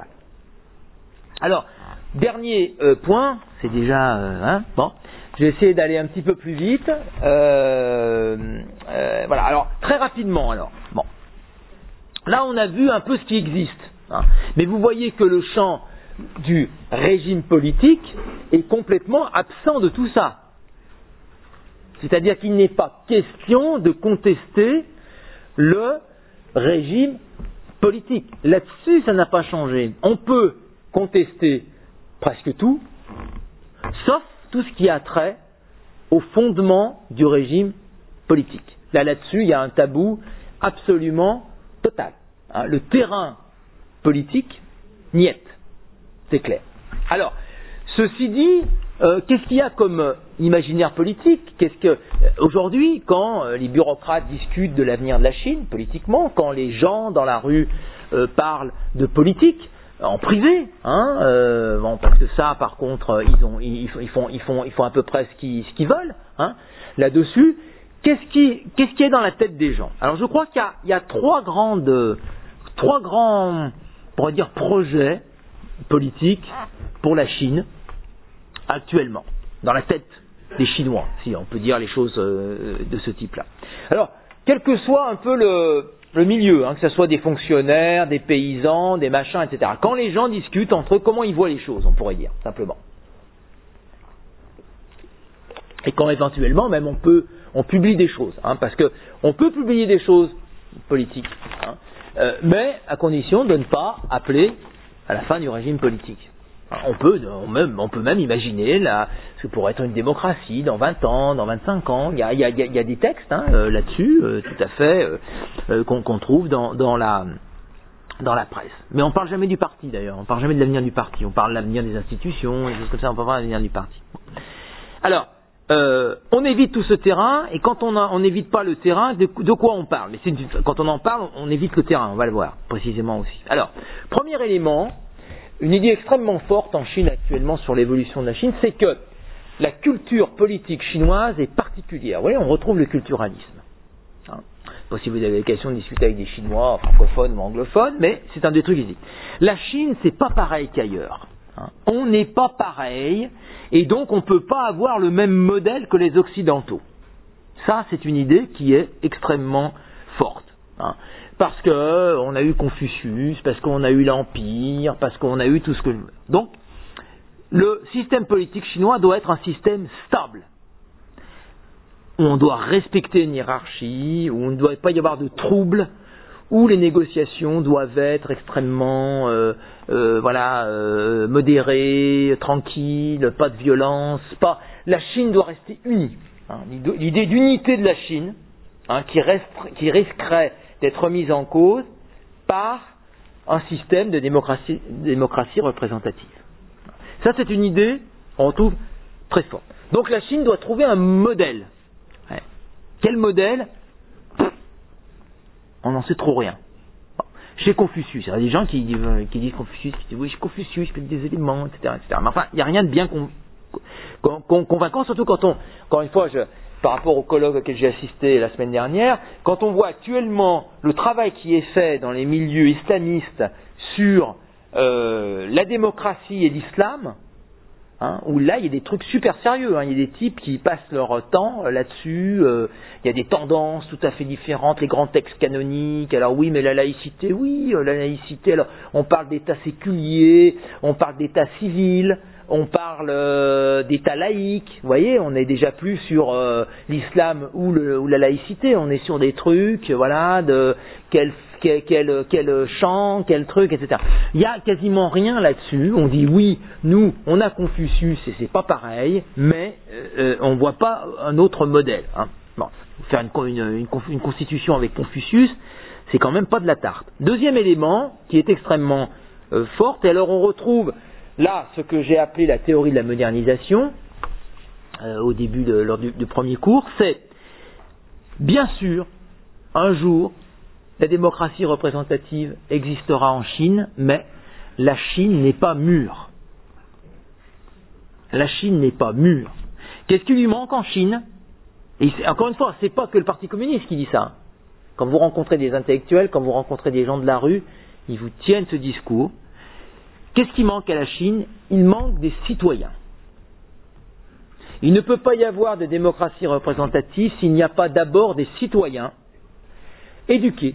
Alors, dernier euh, point, c'est déjà... Euh, hein, bon. Je vais essayer d'aller un petit peu plus vite. Euh, euh, voilà. Alors très rapidement. Alors bon. Là, on a vu un peu ce qui existe. Hein. Mais vous voyez que le champ du régime politique est complètement absent de tout ça. C'est-à-dire qu'il n'est pas question de contester le régime politique. Là-dessus, ça n'a pas changé. On peut contester presque tout, sauf tout ce qui a trait au fondement du régime politique. Là, là-dessus, il y a un tabou absolument total. Hein, le terrain politique, niet. C'est clair. Alors, ceci dit, euh, qu'est-ce qu'il y a comme euh, imaginaire politique? Qu'est-ce que, euh, aujourd'hui, quand euh, les bureaucrates discutent de l'avenir de la Chine, politiquement, quand les gens dans la rue euh, parlent de politique, en privé, hein, euh, bon, parce que ça, par contre, ils, ont, ils, ils, font, ils, font, ils font à peu près ce qu'ils, ce qu'ils veulent. Hein, là-dessus, qu'est-ce qui, qu'est-ce qui est dans la tête des gens? Alors, je crois qu'il y a, il y a trois grandes, trois grands, on pourrait dire, projets politiques pour la Chine actuellement, dans la tête des Chinois, si on peut dire les choses euh, de ce type-là. Alors, quel que soit un peu le le milieu, hein, que ce soit des fonctionnaires, des paysans, des machins, et cetera. Quand les gens discutent entre eux, comment ils voient les choses, on pourrait dire, simplement. Et quand éventuellement, même on peut, on publie des choses, hein, parce que on peut publier des choses politiques, hein, euh, mais à condition de ne pas appeler à la fin du régime politique. On peut, on, même, on peut même imaginer là, ce que pourrait être une démocratie dans vingt ans, dans vingt-cinq ans. Il y a, il y a, il y a des textes hein, euh, là-dessus, euh, tout à fait, euh, euh, qu'on, qu'on trouve dans, dans, la, dans la presse. Mais on ne parle jamais du parti d'ailleurs, on ne parle jamais de l'avenir du parti. On parle de l'avenir des institutions, et des choses comme ça, on ne parle pas de l'avenir du parti. Alors, euh, on évite tout ce terrain, et quand on n'évite pas le terrain, de, de quoi on parle? Mais c'est, quand on en parle, on évite le terrain, on va le voir précisément aussi. Alors, premier élément, une idée extrêmement forte en Chine actuellement sur l'évolution de la Chine, c'est que la culture politique chinoise est particulière. Vous voyez, on retrouve le culturalisme. Hein. Bon, si vous avez l'occasion de discuter avec des Chinois francophones ou anglophones, mais c'est un des trucs ici. La Chine, c'est pas pareil qu'ailleurs. Hein. On n'est pas pareil, et donc on ne peut pas avoir le même modèle que les Occidentaux. Ça, c'est une idée qui est extrêmement forte. Hein. Parce qu'on euh, a eu Confucius, parce qu'on a eu l'Empire, parce qu'on a eu tout ce que... Donc, le système politique chinois doit être un système stable, où on doit respecter une hiérarchie, où on ne doit pas y avoir de troubles, où les négociations doivent être extrêmement euh, euh, voilà, euh, modérées, tranquilles, pas de violence. Pas... La Chine doit rester unie. Hein. L'idée d'unité de la Chine, hein, qui, reste, qui risquerait d'être remise en cause par un système de démocratie, démocratie représentative. Ça, c'est une idée, on trouve très forte. Donc la Chine doit trouver un modèle. Ouais. Quel modèle? On n'en sait trop rien. Bon. Chez Confucius, il y a des gens qui, qui disent Confucius, qui disent oui, chez Confucius, il y a des éléments, et cetera, et cetera. Mais enfin, il n'y a rien de bien con, con, con, convaincant, surtout quand on, encore une fois, je... par rapport au colloque auquel j'ai assisté la semaine dernière, quand on voit actuellement le travail qui est fait dans les milieux islamistes sur euh, la démocratie et l'islam, hein, où là il y a des trucs super sérieux, hein, il y a des types qui passent leur temps là-dessus, euh, il y a des tendances tout à fait différentes, les grands textes canoniques, alors oui mais la laïcité, oui, la laïcité, alors on parle d'état séculier, on parle d'état civil, on parle euh, d'État laïque, vous voyez, on n'est déjà plus sur euh, l'islam ou, le, ou la laïcité, on est sur des trucs, voilà, de quel, quel, quel, quel chant, quel truc, et cetera. Il n'y a quasiment rien là-dessus, on dit oui, nous, on a Confucius et c'est pas pareil, mais euh, on ne voit pas un autre modèle. Hein. Bon, faire une, une, une, une constitution avec Confucius, c'est quand même pas de la tarte. Deuxième élément, qui est extrêmement euh, fort, et alors on retrouve là ce que j'ai appelé la théorie de la modernisation, euh, au début de, lors du, du premier cours, c'est, bien sûr, un jour, la démocratie représentative existera en Chine, mais la Chine n'est pas mûre. La Chine n'est pas mûre. Qu'est-ce qui lui manque en Chine? Et encore une fois, c'est pas que le Parti communiste qui dit ça. Quand vous rencontrez des intellectuels, quand vous rencontrez des gens de la rue, ils vous tiennent ce discours. Qu'est-ce qui manque à la Chine? Il manque des citoyens. Il ne peut pas y avoir de démocratie représentative s'il n'y a pas d'abord des citoyens éduqués,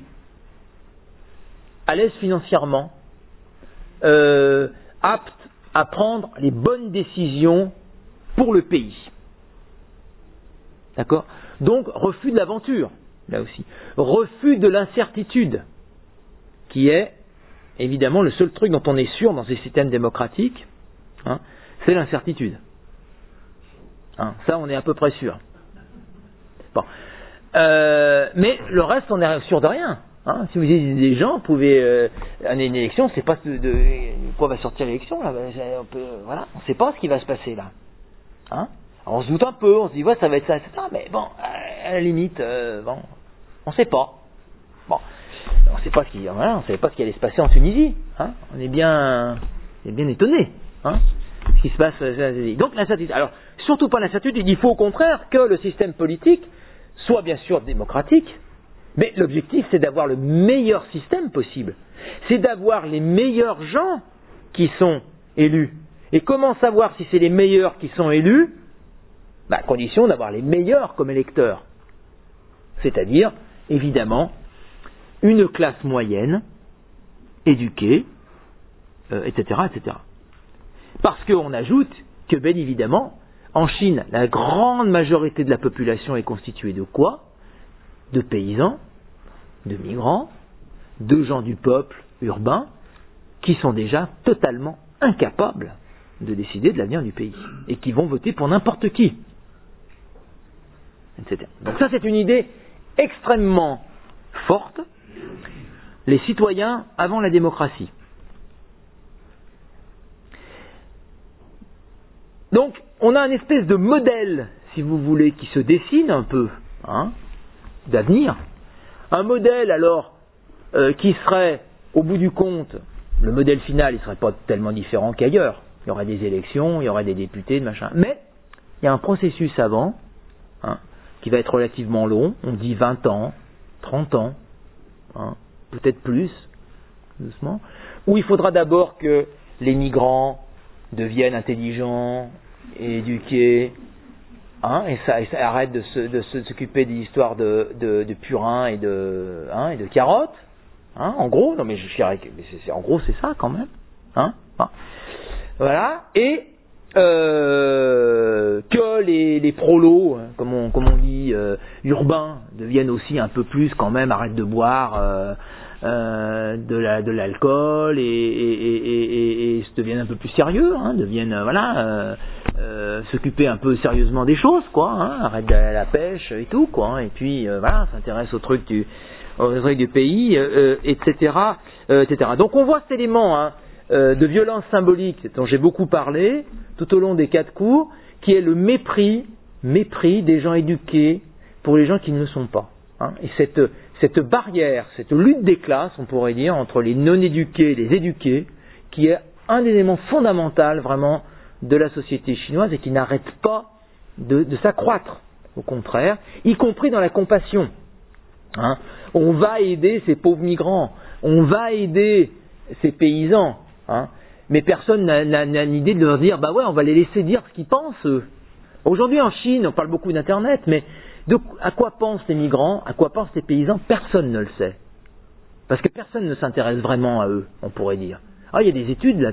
à l'aise financièrement, euh, aptes à prendre les bonnes décisions pour le pays. D'accord? Donc, refus de l'aventure, là aussi. Refus de l'incertitude, qui est évidemment le seul truc dont on est sûr dans ces systèmes démocratiques, hein, c'est l'incertitude. Hein, ça, on est à peu près sûr. Bon. Euh, mais le reste, on est sûr de rien. Hein. Si vous avez des gens, vous pouvez euh, une élection, c'est pas de, de quoi va sortir l'élection là. On peut, voilà, on ne sait pas ce qui va se passer là. Hein. Alors, on se doute un peu, on se dit ouais, ça va être ça, et cetera. Mais bon, à la limite, euh, bon, on ne sait pas. Bon, on ne sait pas ce qui, voilà, on savait pas ce qui allait se passer en Tunisie. Hein. On est bien, on est bien étonné. Hein. Ce qui se passe. Donc l'incertitude. Alors, surtout pas l'incertitude. Il faut au contraire que le système politique soit bien sûr démocratique, mais l'objectif c'est d'avoir le meilleur système possible. C'est d'avoir les meilleurs gens qui sont élus. Et comment savoir si c'est les meilleurs qui sont élus? Bah, à condition d'avoir les meilleurs comme électeurs. C'est-à-dire, évidemment, une classe moyenne, éduquée, euh, et cetera, et cetera. Parce qu'on ajoute que, bien évidemment, en Chine, la grande majorité de la population est constituée de quoi? De paysans, de migrants, de gens du peuple urbain, qui sont déjà totalement incapables de décider de l'avenir du pays, et qui vont voter pour n'importe qui, et cetera. Donc ça, c'est une idée extrêmement forte, les citoyens avant la démocratie. Donc, on a une espèce de modèle, si vous voulez, qui se dessine un peu, hein, d'avenir. Un modèle, alors, euh, qui serait, au bout du compte, le modèle final, il ne serait pas tellement différent qu'ailleurs. Il y aurait des élections, il y aurait des députés, machin. Mais, il y a un processus avant, hein, qui va être relativement long. On dit vingt ans, trente ans, hein, peut-être plus, doucement. Où il faudra d'abord que les migrants deviennent intelligents et éduqués, hein, et ça, et ça arrête de, se, de, se, de s'occuper des histoires de, de, de purin et de, hein, et de carottes, hein, en gros, non mais je dirais que c'est, c'est, en gros c'est ça quand même, hein, hein. Voilà, et euh, que les, les prolos, hein, comme, on, comme on dit, euh, urbains, deviennent aussi un peu plus quand même, arrêtent de boire euh, Euh, de, la, de l'alcool et, et, et, et, et deviennent un peu plus sérieux, hein, deviennent euh, voilà, euh, euh, s'occuper un peu sérieusement des choses, quoi, hein, arrêtent de la, la pêche et tout, quoi, hein, et puis euh, voilà, s'intéressent aux trucs du, aux trucs du pays, euh, et cetera, euh, et cetera. Donc on voit cet élément, hein, euh, de violence symbolique dont j'ai beaucoup parlé tout au long des quatre cours, qui est le mépris, mépris des gens éduqués pour les gens qui ne le sont pas, hein, et cette Cette barrière, cette lutte des classes, on pourrait dire, entre les non-éduqués et les éduqués, qui est un élément fondamental vraiment de la société chinoise et qui n'arrête pas de, de s'accroître, au contraire, y compris dans la compassion. Hein, on va aider ces pauvres migrants, on va aider ces paysans, hein, mais personne n'a, n'a, n'a l'idée de leur dire, bah ouais, on va les laisser dire ce qu'ils pensent, eux. Aujourd'hui en Chine, on parle beaucoup d'Internet, mais de, à quoi pensent les migrants, à quoi pensent les paysans, personne ne le sait. Parce que personne ne s'intéresse vraiment à eux, on pourrait dire. Ah, il y a des études là-dessus.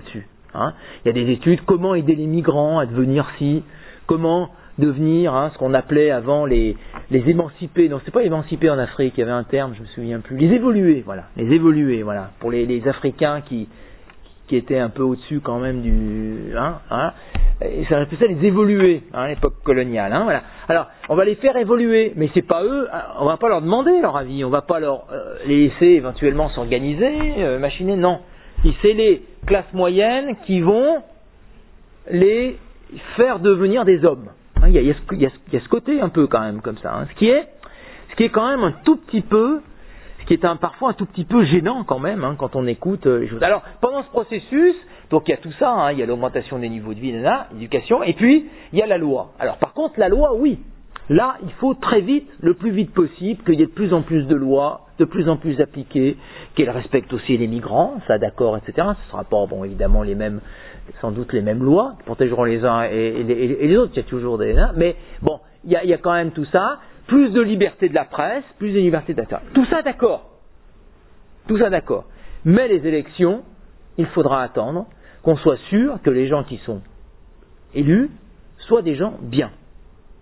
Hein. Il y a des études, comment aider les migrants à devenir ci, comment devenir hein, ce qu'on appelait avant les, les émancipés. Non, c'est pas émancipés en Afrique, il y avait un terme, je me souviens plus. Les évolués, voilà. Les évolués, voilà. Pour les, les Africains qui, qui étaient un peu au-dessus quand même du... Hein, hein, et ça appelait ça les évolués, hein, à l'époque coloniale. Hein, voilà. Alors, on va les faire évoluer, mais c'est pas eux, on va pas leur demander leur avis, on va pas leur euh, les laisser éventuellement s'organiser, euh, machiner, non. C'est les classes moyennes qui vont les faire devenir des hommes. Il y, a, il, y a ce, il, y a, il y a ce côté un peu quand même comme ça. Hein. Ce qui est, ce qui est quand même un tout petit peu, ce qui est un, parfois un tout petit peu gênant quand même hein, quand on écoute euh, les choses. Alors pendant ce processus, donc il y a tout ça, hein, il y a l'augmentation des niveaux de vie, l'éducation, et puis il y a la loi. Alors par contre la loi, oui, là il faut très vite, le plus vite possible, qu'il y ait de plus en plus de lois, de plus en plus appliquées, qu'elles respectent aussi les migrants, ça d'accord, et cetera. Ce sera pas bon évidemment les mêmes. Sans doute les mêmes lois, qui protégeront les uns et, et, et, et les autres, il y a toujours des... Hein, mais bon, il y, a, il y a quand même tout ça, plus de liberté de la presse, plus de liberté de la... Tout ça d'accord. Tout ça d'accord. Mais les élections, il faudra attendre qu'on soit sûr que les gens qui sont élus soient des gens bien. D'accord ?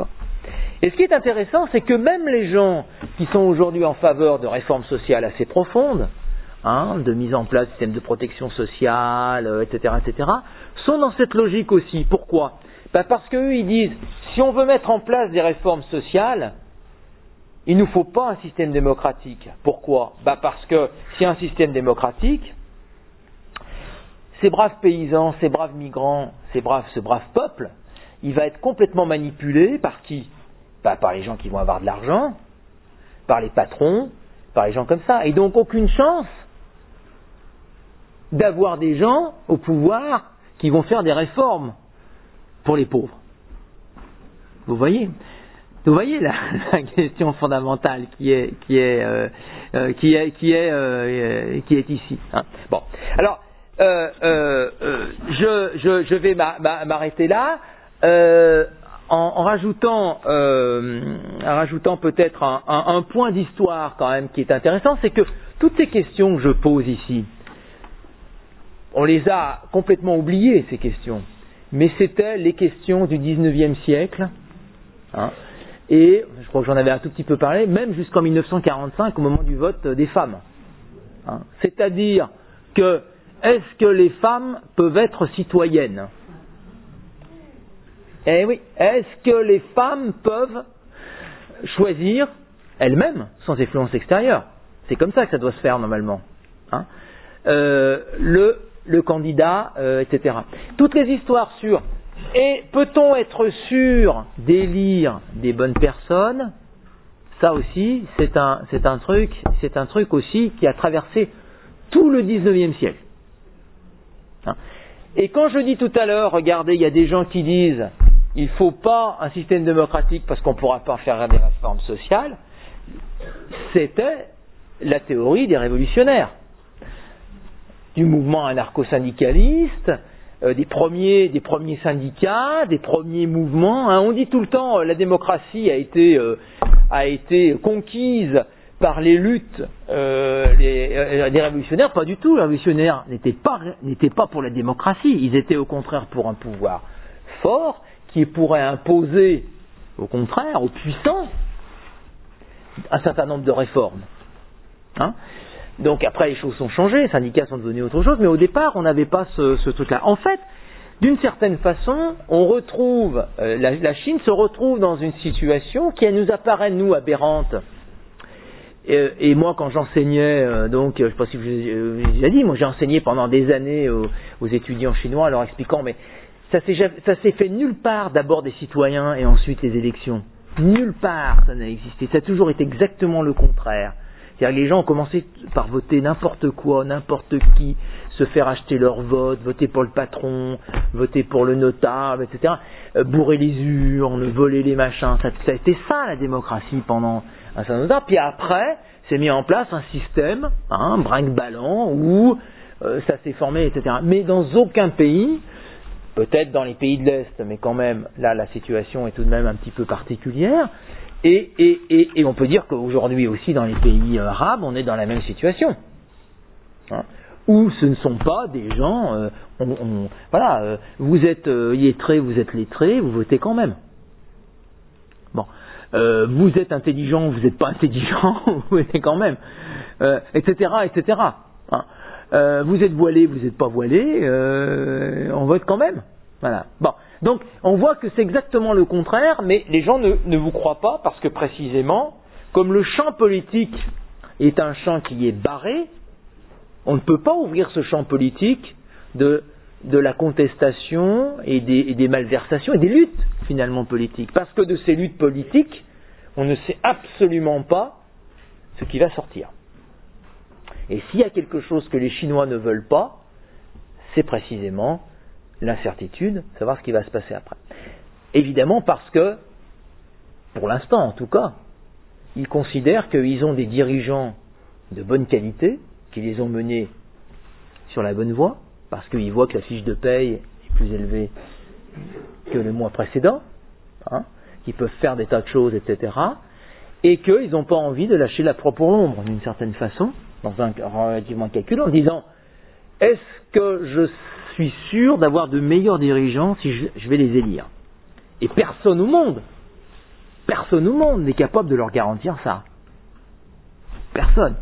Et ce qui est intéressant, c'est que même les gens qui sont aujourd'hui en faveur de réformes sociales assez profondes, Hein, de mise en place de systèmes de protection sociale, euh, et cetera, et cetera, sont dans cette logique aussi. Pourquoi ? Ben parce qu'eux, ils disent, si on veut mettre en place des réformes sociales, il ne nous faut pas un système démocratique. Pourquoi ? Ben parce que s'il y a un système démocratique, ces braves paysans, ces braves migrants, ces braves, ce brave peuple, il va être complètement manipulé par qui ? Ben par les gens qui vont avoir de l'argent, par les patrons, par les gens comme ça. Et donc aucune chance d'avoir des gens au pouvoir qui vont faire des réformes pour les pauvres. Vous voyez ? Vous voyez la, la question fondamentale qui est qui est euh, euh, qui est qui est euh, qui est ici. Hein. Bon, alors euh, euh, euh, je, je je vais m'arrêter là euh, en, en rajoutant euh, en rajoutant peut-être un, un, un point d'histoire quand même qui est intéressant, c'est que toutes ces questions que je pose ici, on les a complètement oubliées, ces questions. Mais c'était les questions du dix-neuvième siècle. Hein, et je crois que j'en avais un tout petit peu parlé, même jusqu'en mille neuf cent quarante-cinq, au moment du vote des femmes. Hein, c'est-à-dire que, est-ce que les femmes peuvent être citoyennes ? Eh oui, est-ce que les femmes peuvent choisir elles-mêmes, sans influence extérieure ? C'est comme ça que ça doit se faire normalement. Hein, euh, le le candidat, euh, et cetera. Toutes les histoires sur et peut-on être sûr d'élire des bonnes personnes, ça aussi, c'est un, c'est un truc, c'est un truc aussi qui a traversé tout le dix-neuvième siècle. Hein. Et quand je dis tout à l'heure, regardez, il y a des gens qui disent il ne faut pas un système démocratique parce qu'on ne pourra pas faire des réformes sociales, c'était la théorie des révolutionnaires. Du mouvement anarcho-syndicaliste, euh, des premiers, des premiers syndicats, des premiers mouvements. Hein. On dit tout le temps euh, la démocratie a été, euh, a été conquise par les luttes euh, les, euh, des révolutionnaires. Pas du tout. Les révolutionnaires n'étaient pas, n'étaient pas pour la démocratie. Ils étaient au contraire pour un pouvoir fort qui pourrait imposer, au contraire, aux puissants, un certain nombre de réformes. Hein. Donc après les choses ont changé, les syndicats sont devenus autre chose, mais au départ on n'avait pas ce, ce truc-là. En fait, d'une certaine façon, on retrouve, euh, la, la Chine se retrouve dans une situation qui nous apparaît nous aberrante. Et, et moi quand j'enseignais, euh, donc je ne sais pas si je vous ai déjà dit, moi j'ai enseigné pendant des années aux, aux étudiants chinois en leur expliquant, mais ça s'est, ça s'est fait nulle part d'abord des citoyens et ensuite les élections. Nulle part ça n'a existé, ça a toujours été exactement le contraire. C'est-à-dire que les gens ont commencé par voter n'importe quoi, n'importe qui, se faire acheter leur vote, voter pour le patron, voter pour le notable, et cetera. Euh, bourrer les urnes, voler les machins. Ça, ça a été ça la démocratie pendant un certain temps. Puis après, s'est mis en place un système, hein, brinque-ballant, où euh, ça s'est formé, et cetera. Mais dans aucun pays, peut-être dans les pays de l'Est, mais quand même, là la situation est tout de même un petit peu particulière. Et, et, et, et on peut dire qu'aujourd'hui aussi dans les pays arabes, on est dans la même situation. Hein, ou ce ne sont pas des gens, euh, on, on, voilà, euh, vous êtes euh, illettré, vous êtes lettré, vous votez quand même. Bon, euh, vous êtes intelligent, vous n'êtes pas intelligent, vous votez quand même, euh, et cetera, et cetera. Hein. Euh, vous êtes voilé, vous n'êtes pas voilé, euh, on vote quand même. Voilà. Bon, donc on voit que c'est exactement le contraire, mais les gens ne, ne vous croient pas parce que précisément, comme le champ politique est un champ qui est barré, on ne peut pas ouvrir ce champ politique de, de la contestation et des, et des malversations et des luttes finalement politiques. Parce que de ces luttes politiques, on ne sait absolument pas ce qui va sortir. Et s'il y a quelque chose que les Chinois ne veulent pas, c'est précisément l'incertitude, savoir ce qui va se passer après. Évidemment parce que, pour l'instant en tout cas, ils considèrent qu'ils ont des dirigeants de bonne qualité, qui les ont menés sur la bonne voie, parce qu'ils voient que la fiche de paye est plus élevée que le mois précédent, hein, qu'ils peuvent faire des tas de choses, et cetera, et qu'ils n'ont pas envie de lâcher la proie pour l'ombre, d'une certaine façon, dans un relativement calcul, en disant « Est-ce que je suis sûr d'avoir de meilleurs dirigeants si je, je vais les élire ?» Et personne au monde, personne au monde n'est capable de leur garantir ça. Personne.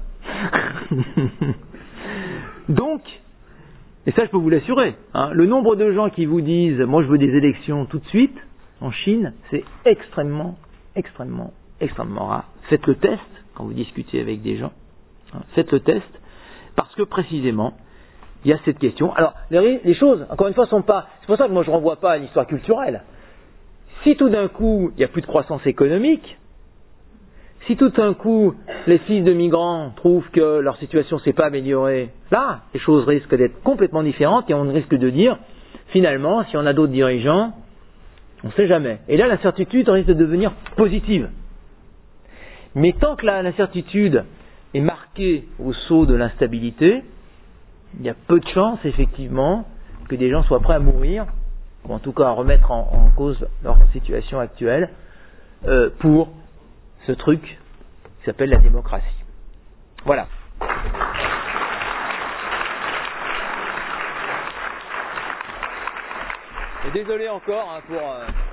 Donc, et ça je peux vous l'assurer, hein, le nombre de gens qui vous disent « Moi je veux des élections tout de suite », en Chine, c'est extrêmement, extrêmement, extrêmement rare. Faites le test quand vous discutez avec des gens. Hein, faites le test, parce que précisément, il y a cette question. Alors, les, les choses, encore une fois, sont pas... C'est pour ça que moi je ne renvoie pas à une histoire culturelle. Si tout d'un coup, il n'y a plus de croissance économique, si tout d'un coup, les fils de migrants trouvent que leur situation ne s'est pas améliorée, là, les choses risquent d'être complètement différentes et on risque de dire, finalement, si on a d'autres dirigeants, on ne sait jamais. Et là, l'incertitude risque de devenir positive. Mais tant que l'incertitude est marquée au sceau de l'instabilité, il y a peu de chances, effectivement, que des gens soient prêts à mourir, ou en tout cas à remettre en, en cause leur situation actuelle, euh, pour ce truc qui s'appelle la démocratie. Voilà. Et désolé encore hein, pour... Euh